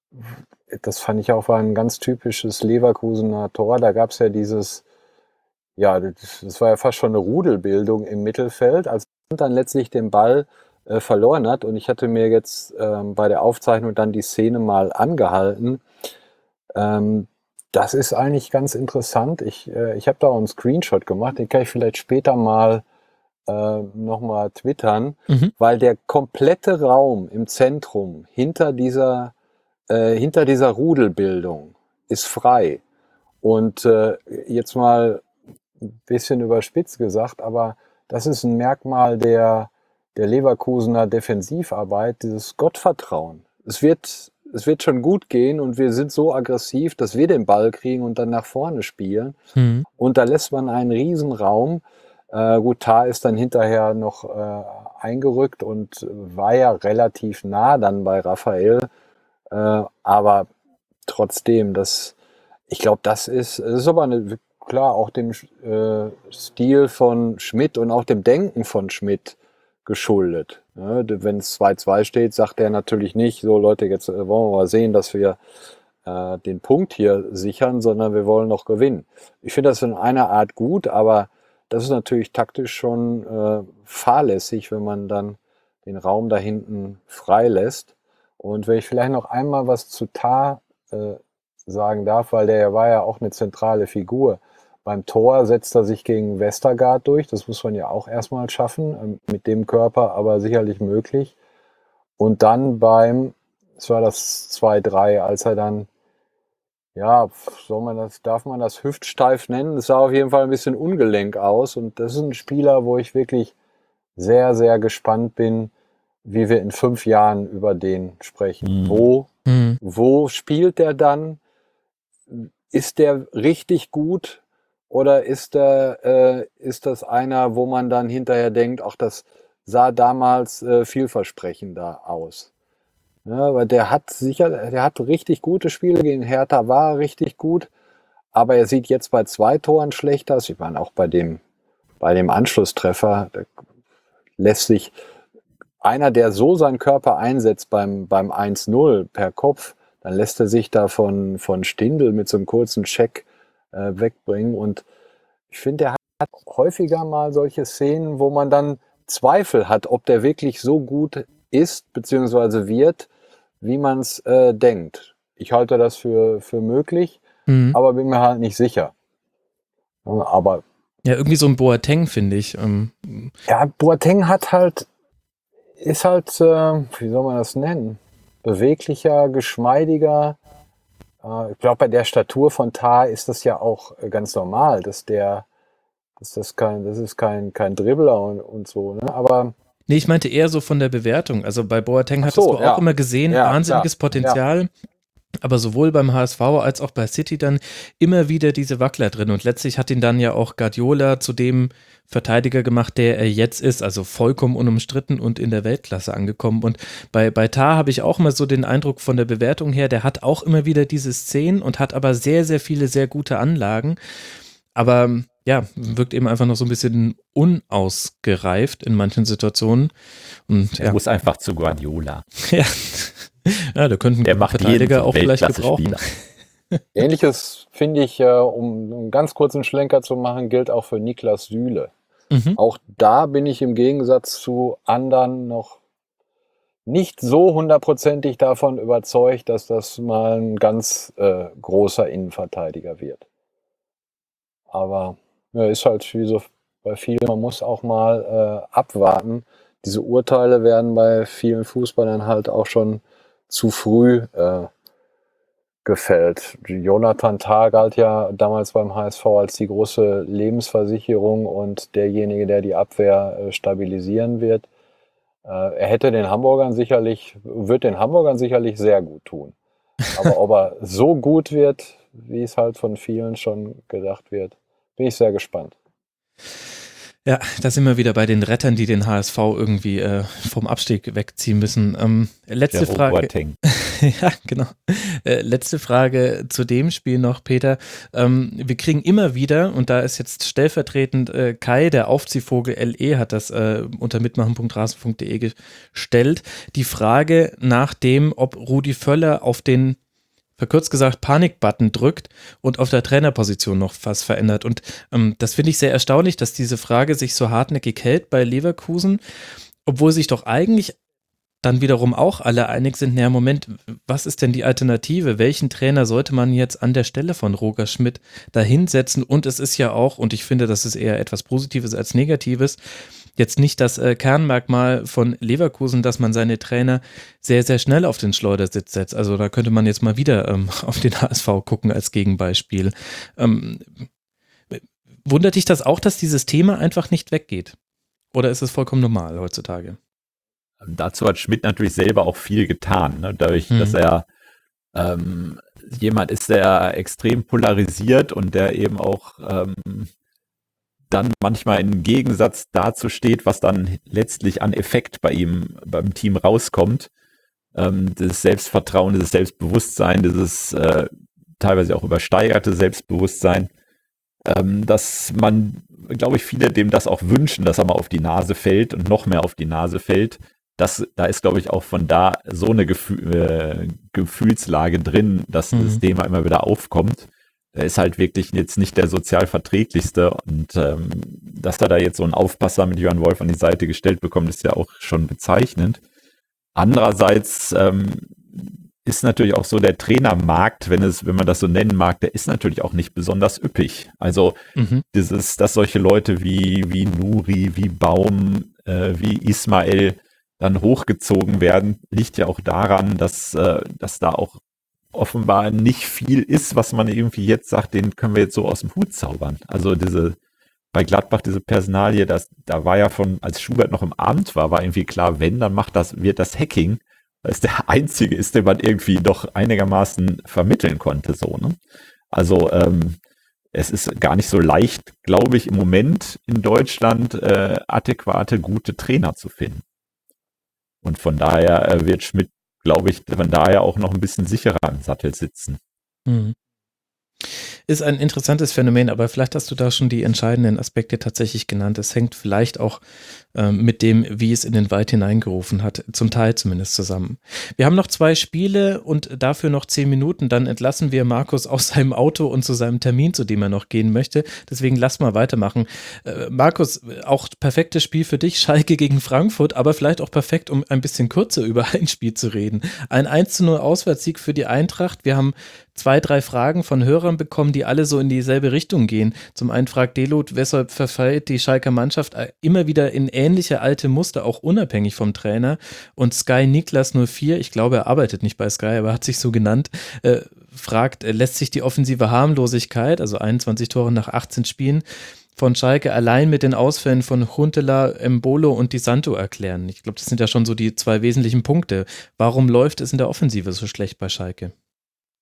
das fand ich auch war ein ganz typisches Leverkusener Tor. Da gab es ja dieses, ja, das, das war ja fast schon eine Rudelbildung im Mittelfeld, als man dann letztlich den Ball Äh, verloren hat. Und ich hatte mir jetzt ähm, bei der Aufzeichnung dann die Szene mal angehalten. Ähm, das ist eigentlich ganz interessant. Ich, äh, ich habe da auch einen Screenshot gemacht, den kann ich vielleicht später mal äh, nochmal twittern, mhm. weil der komplette Raum im Zentrum hinter dieser, äh, hinter dieser Rudelbildung ist frei. Und äh, jetzt mal ein bisschen überspitzt gesagt, aber das ist ein Merkmal der der Leverkusener Defensivarbeit, dieses Gottvertrauen. Es wird, es wird schon gut gehen und wir sind so aggressiv, dass wir den Ball kriegen und dann nach vorne spielen. Mhm. Und da lässt man einen riesen Raum. Äh, gut, Tah ist dann hinterher noch äh, eingerückt und war ja relativ nah dann bei Raphael. Äh, aber trotzdem, das, ich glaube, das ist, das ist aber eine, klar auch dem äh, Stil von Schmidt und auch dem Denken von Schmidt geschuldet. Ja, wenn es zwei zwei steht, sagt er natürlich nicht, so Leute, jetzt wollen wir mal sehen, dass wir äh, den Punkt hier sichern, sondern wir wollen noch gewinnen. Ich finde das in einer Art gut, aber das ist natürlich taktisch schon äh, fahrlässig, wenn man dann den Raum da hinten frei lässt. Und wenn ich vielleicht noch einmal was zu Tah äh, sagen darf, weil der war ja auch eine zentrale Figur. Beim Tor setzt er sich gegen Westergaard durch. Das muss man ja auch erstmal schaffen, mit dem Körper, aber sicherlich möglich. Und dann beim, es war das zwei drei, als er dann, ja, soll man das, darf man das hüftsteif nennen? Es sah auf jeden Fall ein bisschen ungelenk aus. Und das ist ein Spieler, wo ich wirklich sehr, sehr gespannt bin, wie wir in fünf Jahren über den sprechen. Mhm. Wo, mhm. wo spielt der dann? Ist der richtig gut? Oder ist, der, äh, ist das einer, wo man dann hinterher denkt, ach, das sah damals äh, vielversprechender aus? Ja, weil der hat sicher, der hat richtig gute Spiele gegen Hertha, war richtig gut, aber er sieht jetzt bei zwei Toren schlechter aus. Ich meine, auch bei dem, bei dem Anschlusstreffer lässt sich einer, der so seinen Körper einsetzt beim, beim eins null per Kopf, dann lässt er sich da von, von Stindl mit so einem kurzen Check äh, wegbringen. Und ich finde, der hat häufiger mal solche Szenen, wo man dann Zweifel hat, ob der wirklich so gut ist, beziehungsweise wird, wie man es äh, denkt. Ich halte das für, für möglich, mhm. aber bin mir halt nicht sicher. Aber ja, irgendwie so ein Boateng, finde ich. Ähm. Ja, Boateng hat halt, ist halt, äh, wie soll man das nennen? Beweglicher, geschmeidiger. Äh, ich glaube, bei der Statur von Tah ist das ja auch ganz normal, dass der, dass das kein, das ist kein, kein Dribbler und, und so, ne? Aber nee, ich meinte eher so von der Bewertung. Also bei Boateng hattest so, du auch ja. immer gesehen, ja, wahnsinniges klar. Potenzial. Ja. aber sowohl beim H S V als auch bei City dann immer wieder diese Wackler drin und letztlich hat ihn dann ja auch Guardiola zu dem Verteidiger gemacht, der er jetzt ist, also vollkommen unumstritten und in der Weltklasse angekommen. Und bei, bei Tah habe ich auch mal so den Eindruck von der Bewertung her, der hat auch immer wieder diese Szenen und hat aber sehr, sehr viele sehr gute Anlagen, aber ja, wirkt eben einfach noch so ein bisschen unausgereift in manchen Situationen. Und, Er ja. muss einfach zu Guardiola. Ja. Ja, da könnten Der macht jeden Verteidiger zum auch vielleicht gebrauchen. Weltklasse-Spieler. Ähnliches finde ich, äh, um einen ganz kurzen Schlenker zu machen, gilt auch für Niklas Süle. Mhm. Auch da bin ich im Gegensatz zu anderen noch nicht so hundertprozentig davon überzeugt, dass das mal ein ganz äh, großer Innenverteidiger wird. Aber ja, ist halt wie so bei vielen, man muss auch mal äh, abwarten. Diese Urteile werden bei vielen Fußballern halt auch schon zu früh äh, gefällt. Jonathan Tah galt ja damals beim H S V als die große Lebensversicherung und derjenige, der die Abwehr äh, stabilisieren wird. Äh, er hätte den Hamburgern sicherlich, wird den Hamburgern sicherlich sehr gut tun. Aber ob er so gut wird, wie es halt von vielen schon gedacht wird, bin ich sehr gespannt. Ja, da sind wir wieder bei den Rettern, die den H S V irgendwie äh, vom Abstieg wegziehen müssen. Ähm, letzte Der Frage. Boateng. Ja, genau. Äh, letzte Frage zu dem Spiel noch, Peter. Ähm, wir kriegen immer wieder, und da ist jetzt stellvertretend äh, Kai, der Aufziehvogel L E, hat das äh, unter mitmachen punkt rasen punkt de gestellt, die Frage nach dem, ob Rudi Völler auf den, verkürzt gesagt, Panik-Button drückt und auf der Trainerposition noch was verändert. Und ähm, das finde ich sehr erstaunlich, dass diese Frage sich so hartnäckig hält bei Leverkusen, obwohl sich doch eigentlich dann wiederum auch alle einig sind, naja, Moment, was ist denn die Alternative? Welchen Trainer sollte man jetzt an der Stelle von Roger Schmidt da hinsetzen? Und es ist ja auch, und ich finde, das ist eher etwas Positives als Negatives, jetzt nicht das äh, Kernmerkmal von Leverkusen, dass man seine Trainer sehr, sehr schnell auf den Schleudersitz setzt. Also da könnte man jetzt mal wieder ähm, auf den H S V gucken als Gegenbeispiel. Ähm, wundert dich das auch, dass dieses Thema einfach nicht weggeht? Oder ist es vollkommen normal heutzutage? Dazu hat Schmidt natürlich selber auch viel getan, ne? Dadurch, Mhm. dass er ähm, jemand ist, der extrem polarisiert und der eben auch ähm, dann manchmal im Gegensatz dazu steht, was dann letztlich an Effekt bei ihm, beim Team rauskommt. Ähm, das Selbstvertrauen, dieses Selbstbewusstsein, dieses äh, teilweise auch übersteigerte Selbstbewusstsein, ähm, dass man, glaube ich, viele dem das auch wünschen, dass er mal auf die Nase fällt und noch mehr auf die Nase fällt. Das, da ist, glaube ich, auch von da so eine Gefühl, äh, Gefühlslage drin, dass Mhm. das Thema immer wieder aufkommt. Er ist halt wirklich jetzt nicht der sozial verträglichste und ähm, dass er da jetzt so einen Aufpasser mit Johann Wolf an die Seite gestellt bekommt, ist ja auch schon bezeichnend. Andererseits ähm, ist natürlich auch so der Trainermarkt, wenn es, wenn man das so nennen mag, der ist natürlich auch nicht besonders üppig. Also Mhm. dieses, dass solche Leute wie, wie Nuri, wie Baum, äh, wie Ismail dann hochgezogen werden, liegt ja auch daran, dass, äh, dass da auch offenbar nicht viel ist, was man irgendwie jetzt sagt, den können wir jetzt so aus dem Hut zaubern. Also diese, bei Gladbach diese Personalie, das, da war ja von, als Schubert noch im Amt war, war irgendwie klar, wenn, dann macht das, wird das Hacking, weil es der einzige ist, den man irgendwie doch einigermaßen vermitteln konnte, so, ne? Also, ähm, es ist gar nicht so leicht, glaube ich, im Moment in Deutschland äh, adäquate, gute Trainer zu finden. Und von daher äh, wird Schmidt, glaube ich, von daher auch noch ein bisschen sicherer im Sattel sitzen. Mhm. Ist ein interessantes Phänomen, aber vielleicht hast du da schon die entscheidenden Aspekte tatsächlich genannt. Es hängt vielleicht auch ähm, mit dem, wie es in den Wald hineingerufen hat, zum Teil zumindest zusammen. Wir haben noch zwei Spiele und dafür noch zehn Minuten, dann entlassen wir Markus aus seinem Auto und zu seinem Termin, zu dem er noch gehen möchte. Deswegen lass mal weitermachen. Äh, Markus, auch perfektes Spiel für dich, Schalke gegen Frankfurt, aber vielleicht auch perfekt, um ein bisschen kürzer über ein Spiel zu reden. Ein eins zu null Auswärtssieg für die Eintracht. Wir haben zwei, drei Fragen von Hörern bekommen, die alle so in dieselbe Richtung gehen. Zum einen fragt Delut, weshalb verfällt die Schalker Mannschaft immer wieder in ähnliche alte Muster, auch unabhängig vom Trainer. Und Sky Niklas null vier, ich glaube, er arbeitet nicht bei Sky, aber hat sich so genannt, äh, fragt, äh, lässt sich die offensive Harmlosigkeit, also einundzwanzig Tore nach achtzehn Spielen, von Schalke allein mit den Ausfällen von Huntelaar, Embolo und Di Santo erklären? Ich glaube, das sind ja schon so die zwei wesentlichen Punkte. Warum läuft es in der Offensive so schlecht bei Schalke?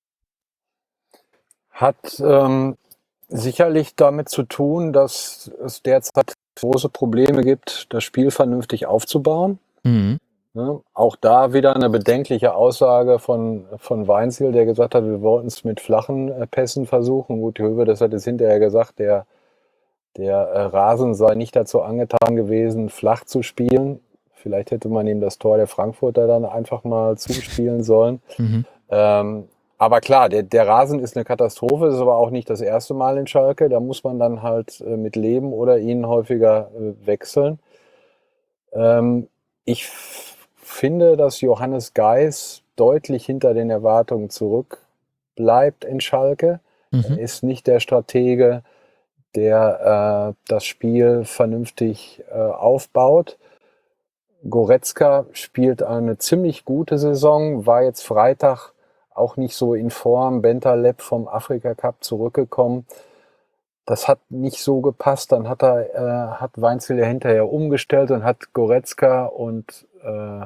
Hat ähm, sicherlich damit zu tun, dass es derzeit große Probleme gibt, das Spiel vernünftig aufzubauen. Mhm. Ne? Auch da wieder eine bedenkliche Aussage von, von Weinziel, der gesagt hat, wir wollten es mit flachen äh, Pässen versuchen. Gut, Höwe, das hat jetzt hinterher gesagt, der, der äh, Rasen sei nicht dazu angetan gewesen, flach zu spielen. Vielleicht hätte man ihm das Tor der Frankfurter dann einfach mal zuspielen sollen. Mhm. Ähm, aber klar, der, der Rasen ist eine Katastrophe, das ist aber auch nicht das erste Mal in Schalke. Da muss man dann halt äh, mit leben oder ihn häufiger äh, wechseln. Ähm, ich f- finde, dass Johannes Geis deutlich hinter den Erwartungen zurückbleibt in Schalke. Mhm. Er ist nicht der Stratege, der äh, das Spiel vernünftig äh, aufbaut. Goretzka spielt eine ziemlich gute Saison, war jetzt Freitag auch nicht so in Form. Bentaleb vom Afrika Cup zurückgekommen. Das hat nicht so gepasst. Dann hat er, äh, hat Weinziel ja hinterher umgestellt und hat Goretzka und, äh,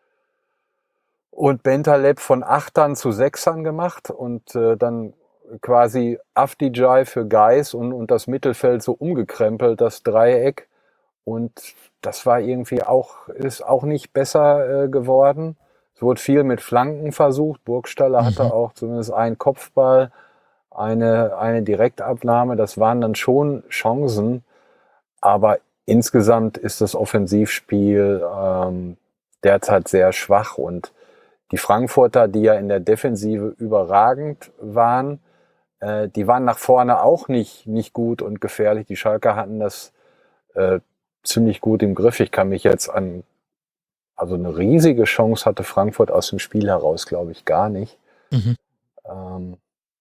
und Bentaleb von Achtern zu Sechsern gemacht und äh, dann quasi Afdijay für Geis und, und das Mittelfeld so umgekrempelt, das Dreieck. Und das war irgendwie auch, ist auch nicht besser äh, geworden. Es wurde viel mit Flanken versucht. Burgstaller Mhm. hatte auch zumindest einen Kopfball, eine, eine Direktabnahme. Das waren dann schon Chancen. Aber insgesamt ist das Offensivspiel ähm, derzeit sehr schwach. Und die Frankfurter, die ja in der Defensive überragend waren, äh, die waren nach vorne auch nicht, nicht gut und gefährlich. Die Schalker hatten das äh, ziemlich gut im Griff. Ich kann mich jetzt an, also eine riesige Chance hatte Frankfurt aus dem Spiel heraus, glaube ich, gar nicht. Mhm. Ähm,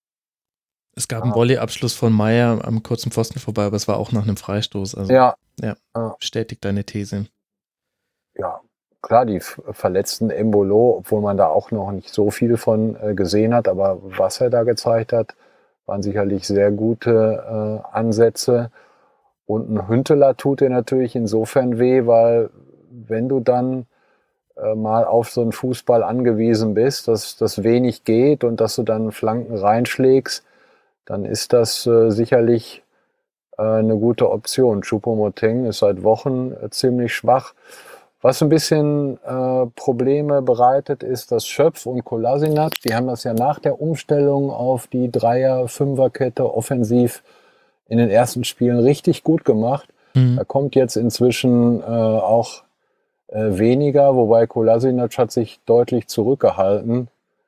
Es gab einen Ah. Volleyabschluss von Meier am kurzen Pfosten vorbei, aber es war auch nach einem Freistoß. Also ja, ja, ah, bestätigt deine These. ja, klar, die f- verletzten Embolo, obwohl man da auch noch nicht so viel von äh, gesehen hat, aber was er da gezeigt hat, waren sicherlich sehr gute äh, Ansätze. Und ein Hünteler tut dir natürlich insofern weh, weil wenn du dann äh, mal auf so einen Fußball angewiesen bist, dass das wenig geht und dass du dann Flanken reinschlägst, dann ist das äh, sicherlich äh, eine gute Option. Choupo-Moting ist seit Wochen äh, ziemlich schwach. Was ein bisschen äh, Probleme bereitet, ist, dass Schöpf und Kolasinac, die haben das ja nach der Umstellung auf die Dreier-Fünfer-Kette offensiv in den ersten Spielen richtig gut gemacht. Mhm. Da kommt jetzt inzwischen äh, auch äh, weniger, wobei Kolasinac hat sich deutlich zurückgehalten,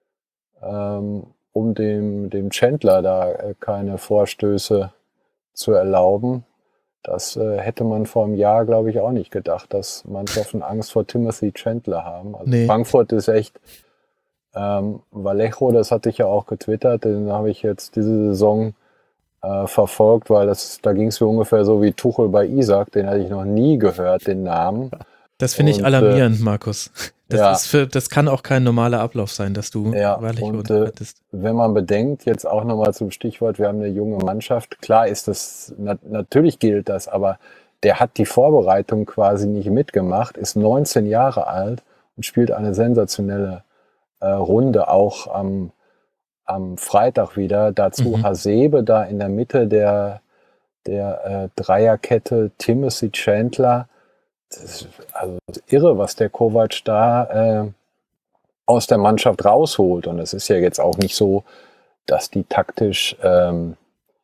ähm, um dem, dem Chandler da äh, keine Vorstöße zu erlauben. Das äh, hätte man vor einem Jahr, glaube ich, auch nicht gedacht, dass Mannschaften Angst vor Timothy Chandler haben. Also Nee. Frankfurt ist echt ähm, Vallejo, das hatte ich ja auch getwittert, den habe ich jetzt diese Saison äh, verfolgt, weil das, da ging es mir ungefähr so wie Tuchel bei Isaac, den hatte ich noch nie gehört, den Namen. Das finde ich Und, alarmierend, Markus. Das, ja. ist für, das kann auch kein normaler Ablauf sein, dass du Ja, Vallejo und, äh, unterhaltest. Wenn man bedenkt, jetzt auch nochmal zum Stichwort, wir haben eine junge Mannschaft, klar ist das, na, natürlich gilt das, aber der hat die Vorbereitung quasi nicht mitgemacht, ist neunzehn Jahre alt und spielt eine sensationelle äh, Runde auch am, am Freitag wieder. Dazu Mhm. Hasebe da in der Mitte der, der äh, Dreierkette, Timothy Chandler. Das ist also irre, was der Kovac da äh, aus der Mannschaft rausholt. Und es ist ja jetzt auch nicht so, dass die taktisch, ähm,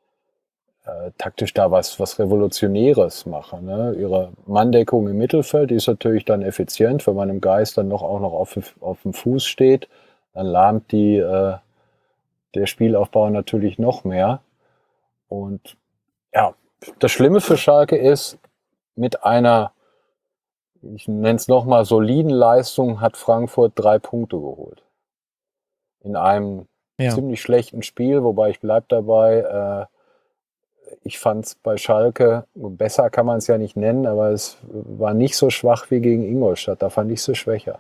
äh, taktisch da was, was Revolutionäres machen. Ne? Ihre Manndeckung im Mittelfeld, die ist natürlich dann effizient, wenn man im Geist dann noch auch noch auf, auf dem Fuß steht, dann lahmt die, äh, der Spielaufbau natürlich noch mehr. Und ja, das Schlimme für Schalke ist, mit einer, ich nenne es nochmal, soliden Leistung hat Frankfurt drei Punkte geholt. In einem Ja. ziemlich schlechten Spiel, wobei ich bleibe dabei, äh, ich fand es bei Schalke, besser kann man es ja nicht nennen, aber es war nicht so schwach wie gegen Ingolstadt, da fand ich es schwächer.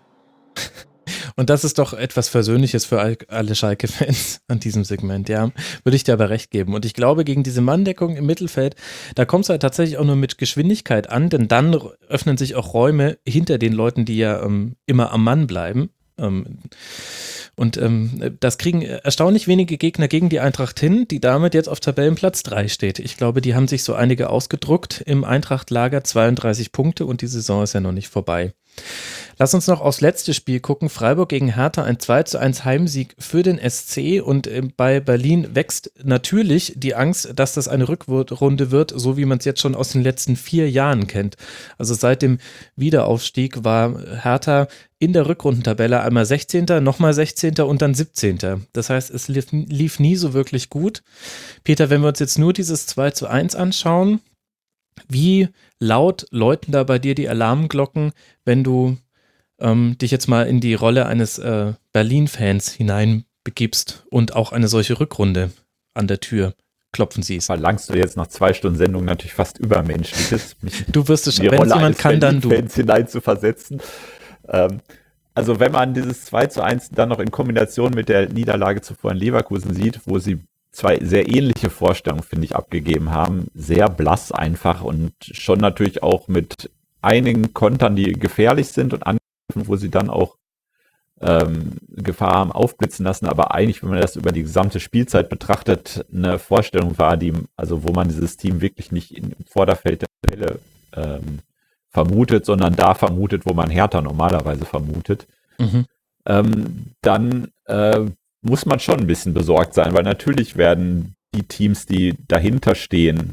Und das ist doch etwas Versöhnliches für all- alle Schalke-Fans an diesem Segment, ja. Würde ich dir aber recht geben. Und ich glaube, gegen diese Manndeckung im Mittelfeld, da kommt es halt tatsächlich auch nur mit Geschwindigkeit an, denn dann öffnen sich auch Räume hinter den Leuten, die ja ähm, immer am Mann bleiben. Ähm, und ähm, das kriegen erstaunlich wenige Gegner gegen die Eintracht hin, die damit jetzt auf Tabellenplatz drei steht. Ich glaube, die haben sich so einige ausgedruckt im Eintracht-Lager, zweiunddreißig Punkte und die Saison ist ja noch nicht vorbei. Lass uns noch aufs letzte Spiel gucken. Freiburg gegen Hertha, ein zwei zu eins Heimsieg für den S C und äh, bei Berlin wächst natürlich die Angst, dass das eine Rückrunde wird, so wie man es jetzt schon aus den letzten vier Jahren kennt. Also seit dem Wiederaufstieg war Hertha in der Rückrundentabelle einmal sechzehnter, nochmal sechzehnter und dann siebzehnter. Das heißt, es lief, lief nie so wirklich gut. Peter, wenn wir uns jetzt nur dieses zwei zu eins anschauen, wie laut läuten da bei dir die Alarmglocken, wenn du ähm, dich jetzt mal in die Rolle eines äh, Berlin-Fans hineinbegibst und auch eine solche Rückrunde an der Tür klopfen siehst? Verlangst du jetzt nach zwei Stunden Sendung natürlich fast Übermenschliches, mich du wirst es in die wenn Rolle jemand eines kann, dann du. Berlin-Fans hinein zu versetzen. Ähm, also wenn man dieses zwei zu eins dann noch in Kombination mit der Niederlage zuvor in Leverkusen sieht, wo sie zwei sehr ähnliche Vorstellungen, finde ich, abgegeben haben. Sehr blass einfach und schon natürlich auch mit einigen Kontern, die gefährlich sind und Angriffen, wo sie dann auch ähm, Gefahr haben aufblitzen lassen. Aber eigentlich, wenn man das über die gesamte Spielzeit betrachtet, eine Vorstellung war, die, also wo man dieses Team wirklich nicht im Vorderfeld der Tabelle ähm, vermutet, sondern da vermutet, wo man Hertha normalerweise vermutet. Mhm. Ähm, dann äh, muss man schon ein bisschen besorgt sein, weil natürlich werden die Teams, die dahinter stehen,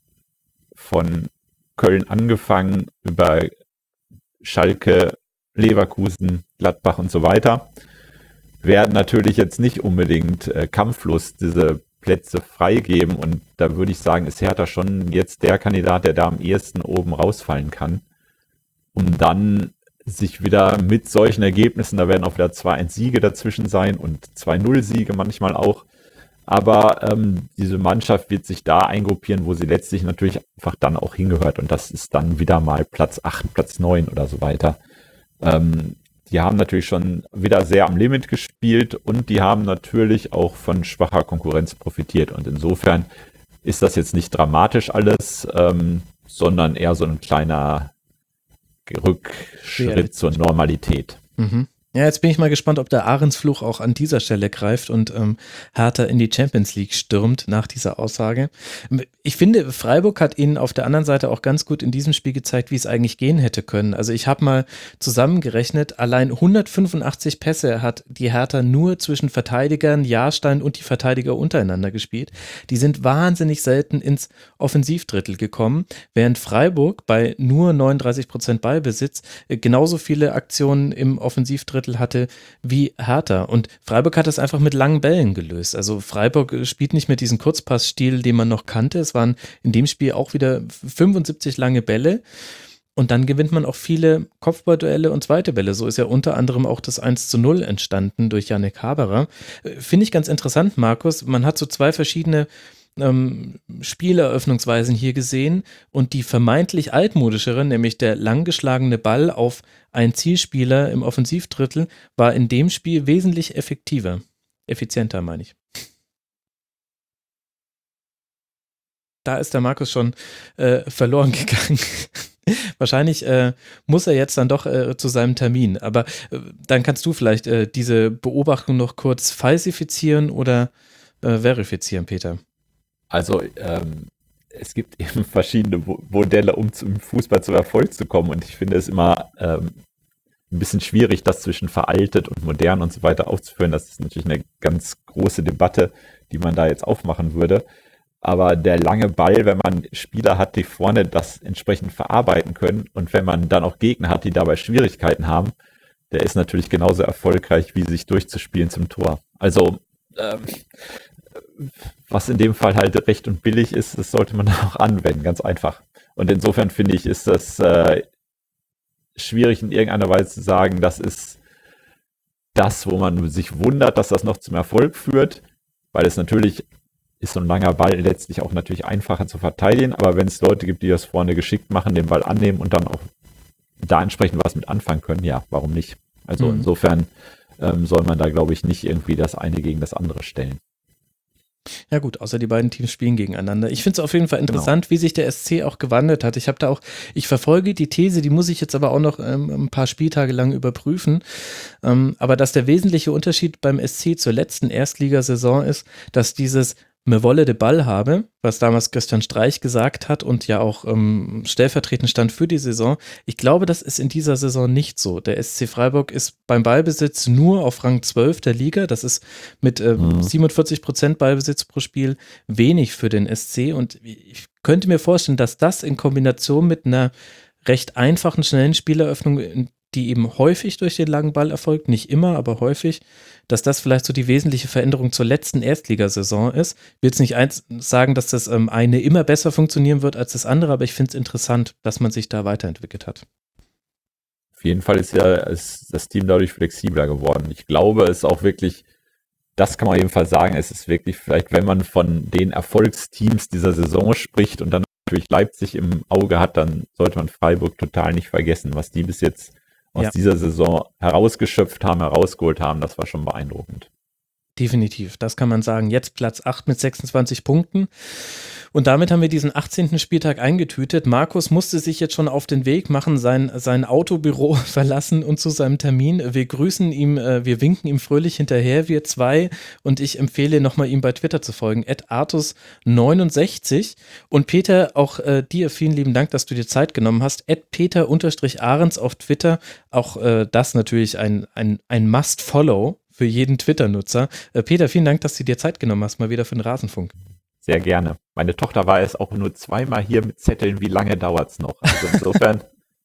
von Köln angefangen, über Schalke, Leverkusen, Gladbach und so weiter, werden natürlich jetzt nicht unbedingt äh, kampflos diese Plätze freigeben und da würde ich sagen, ist Hertha schon jetzt der Kandidat, der da am ehesten oben rausfallen kann, um dann sich wieder mit solchen Ergebnissen, da werden auch wieder zwei eins Siege dazwischen sein und zwei null Siege manchmal auch, aber ähm, diese Mannschaft wird sich da eingruppieren, wo sie letztlich natürlich einfach dann auch hingehört und das ist dann wieder mal Platz acht, Platz neun oder so weiter. Ähm, die haben natürlich schon wieder sehr am Limit gespielt und die haben natürlich auch von schwacher Konkurrenz profitiert und insofern ist das jetzt nicht dramatisch alles, ähm, sondern eher so ein kleiner Rückschritt zur Normalität. Mhm. Ja, jetzt bin ich mal gespannt, ob der Ahrensfluch auch an dieser Stelle greift und ähm, Hertha in die Champions League stürmt nach dieser Aussage. Ich finde, Freiburg hat ihnen auf der anderen Seite auch ganz gut in diesem Spiel gezeigt, wie es eigentlich gehen hätte können. Also ich habe mal zusammengerechnet, allein hundertfünfundachtzig Pässe hat die Hertha nur zwischen Verteidigern, Jahrstein und die Verteidiger untereinander gespielt. Die sind wahnsinnig selten ins Offensivdrittel gekommen, während Freiburg bei nur neununddreißig Prozent Ballbesitz äh, genauso viele Aktionen im Offensivdrittel hatte wie Hertha. Und Freiburg hat das einfach mit langen Bällen gelöst. Also Freiburg spielt nicht mehr diesen Kurzpassstil, den man noch kannte. Es waren in dem Spiel auch wieder fünfundsiebzig lange Bälle. Und dann gewinnt man auch viele Kopfballduelle und zweite Bälle. So ist ja unter anderem auch das eins zu null entstanden durch Yannick Haberer. Finde ich ganz interessant, Markus. Man hat so zwei verschiedene Ähm, Spieleröffnungsweisen hier gesehen und die vermeintlich altmodischere, nämlich der langgeschlagene Ball auf einen Zielspieler im Offensivdrittel, war in dem Spiel wesentlich effektiver. Effizienter, meine ich. Da ist der Markus schon äh, verloren gegangen. Wahrscheinlich äh, muss er jetzt dann doch äh, zu seinem Termin, aber äh, dann kannst du vielleicht äh, diese Beobachtung noch kurz falsifizieren oder äh, verifizieren, Peter. Also ähm, es gibt eben verschiedene Modelle, um zum Fußball zum Erfolg zu kommen und ich finde es immer ähm, ein bisschen schwierig, das zwischen veraltet und modern und so weiter aufzuführen. Das ist natürlich eine ganz große Debatte, die man da jetzt aufmachen würde. Aber der lange Ball, wenn man Spieler hat, die vorne das entsprechend verarbeiten können und wenn man dann auch Gegner hat, die dabei Schwierigkeiten haben, der ist natürlich genauso erfolgreich, wie sich durchzuspielen zum Tor. Also ähm, was in dem Fall halt recht und billig ist, das sollte man auch anwenden, ganz einfach. Und insofern finde ich, ist das äh, schwierig in irgendeiner Weise zu sagen, das ist das, wo man sich wundert, dass das noch zum Erfolg führt, weil es natürlich ist so ein langer Ball letztlich auch natürlich einfacher zu verteidigen, aber wenn es Leute gibt, die das vorne geschickt machen, den Ball annehmen und dann auch da entsprechend was mit anfangen können, ja, warum nicht? Also mhm. insofern ähm, soll man da, glaube ich, nicht irgendwie das eine gegen das andere stellen. Ja gut, außer die beiden Teams spielen gegeneinander. Ich finde es auf jeden Fall interessant, genau. wie sich der S C auch gewandelt hat. Ich habe da auch, ich verfolge die These, die muss ich jetzt aber auch noch ähm, ein paar Spieltage lang überprüfen. Ähm, aber dass der wesentliche Unterschied beim S C zur letzten Erstligasaison ist, dass dieses mir wolle de Ball habe, was damals Christian Streich gesagt hat und ja auch ähm, stellvertretend stand für die Saison. Ich glaube, das ist in dieser Saison nicht so. Der S C Freiburg ist beim Ballbesitz nur auf Rang zwölf der Liga. Das ist mit äh, mhm. siebenundvierzig Prozent Ballbesitz pro Spiel wenig für den S C. Und ich könnte mir vorstellen, dass das in Kombination mit einer recht einfachen, schnellen Spieleröffnung, die eben häufig durch den langen Ball erfolgt, nicht immer, aber häufig, dass das vielleicht so die wesentliche Veränderung zur letzten Erstligasaison ist. Ich will jetzt nicht eins sagen, dass das ähm, eine immer besser funktionieren wird als das andere, aber ich finde es interessant, dass man sich da weiterentwickelt hat. Auf jeden Fall ist ja ist das Team dadurch flexibler geworden. Ich glaube, es ist auch wirklich, das kann man auf jeden Fall sagen, es ist wirklich vielleicht, wenn man von den Erfolgsteams dieser Saison spricht und dann natürlich Leipzig im Auge hat, dann sollte man Freiburg total nicht vergessen, was die bis jetzt aus ja. dieser Saison herausgeschöpft haben, herausgeholt haben, das war schon beeindruckend. Definitiv, das kann man sagen. Jetzt Platz acht mit sechsundzwanzig Punkten. Und damit haben wir diesen achtzehnten Spieltag eingetütet. Markus musste sich jetzt schon auf den Weg machen, sein, sein Autobüro verlassen und zu seinem Termin. Wir grüßen ihm, wir winken ihm fröhlich hinterher, wir zwei. Und ich empfehle nochmal, ihm bei Twitter zu folgen, at artus neunundsechzig. Und Peter, auch äh, dir vielen lieben Dank, dass du dir Zeit genommen hast. at peter-ahrens auf Twitter. Auch äh, das natürlich ein, ein, ein Must-Follow für jeden Twitter-Nutzer. Äh, Peter, vielen Dank, dass du dir Zeit genommen hast, mal wieder für den Rasenfunk. Sehr gerne. Meine Tochter war jetzt auch nur zweimal hier mit Zetteln, wie lange dauert es noch? Also insofern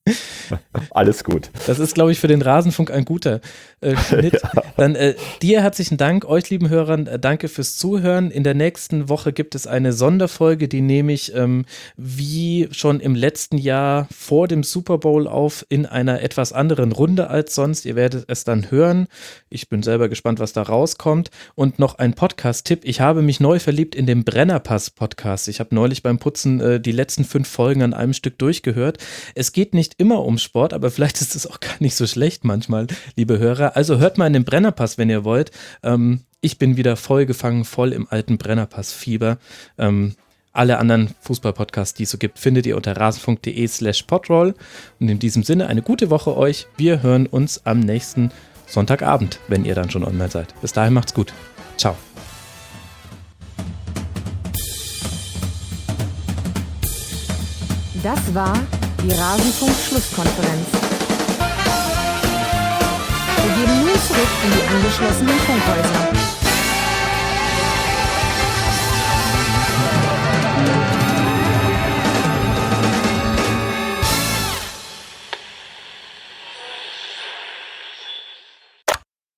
alles gut. Das ist, glaube ich, für den Rasenfunk ein guter äh, Schnitt. Ja. Dann äh, dir herzlichen Dank, euch lieben Hörern, äh, danke fürs Zuhören. In der nächsten Woche gibt es eine Sonderfolge, die nehme ich ähm, wie schon im letzten Jahr vor dem Super Bowl auf, in einer etwas anderen Runde als sonst. Ihr werdet es dann hören. Ich bin selber gespannt, was da rauskommt. Und noch ein Podcast-Tipp. Ich habe mich neu verliebt in den Brennerpass-Podcast. Ich habe neulich beim Putzen äh, die letzten fünf Folgen an einem Stück durchgehört. Es geht nicht immer um Sport, aber vielleicht ist es auch gar nicht so schlecht manchmal, liebe Hörer. Also hört mal in den Brennerpass, wenn ihr wollt. Ähm, ich bin wieder voll gefangen, voll im alten Brennerpass-Fieber. Ähm, alle anderen Fußball-Podcasts, die es so gibt, findet ihr unter rasenfunk.de slash podroll. Und in diesem Sinne eine gute Woche euch. Wir hören uns am nächsten Sonntagabend, wenn ihr dann schon online seid. Bis dahin macht's gut. Ciao. Das war die Rasenfunk-Schlusskonferenz. Wir gehen nun zurück in die angeschlossenen Funkhäuser.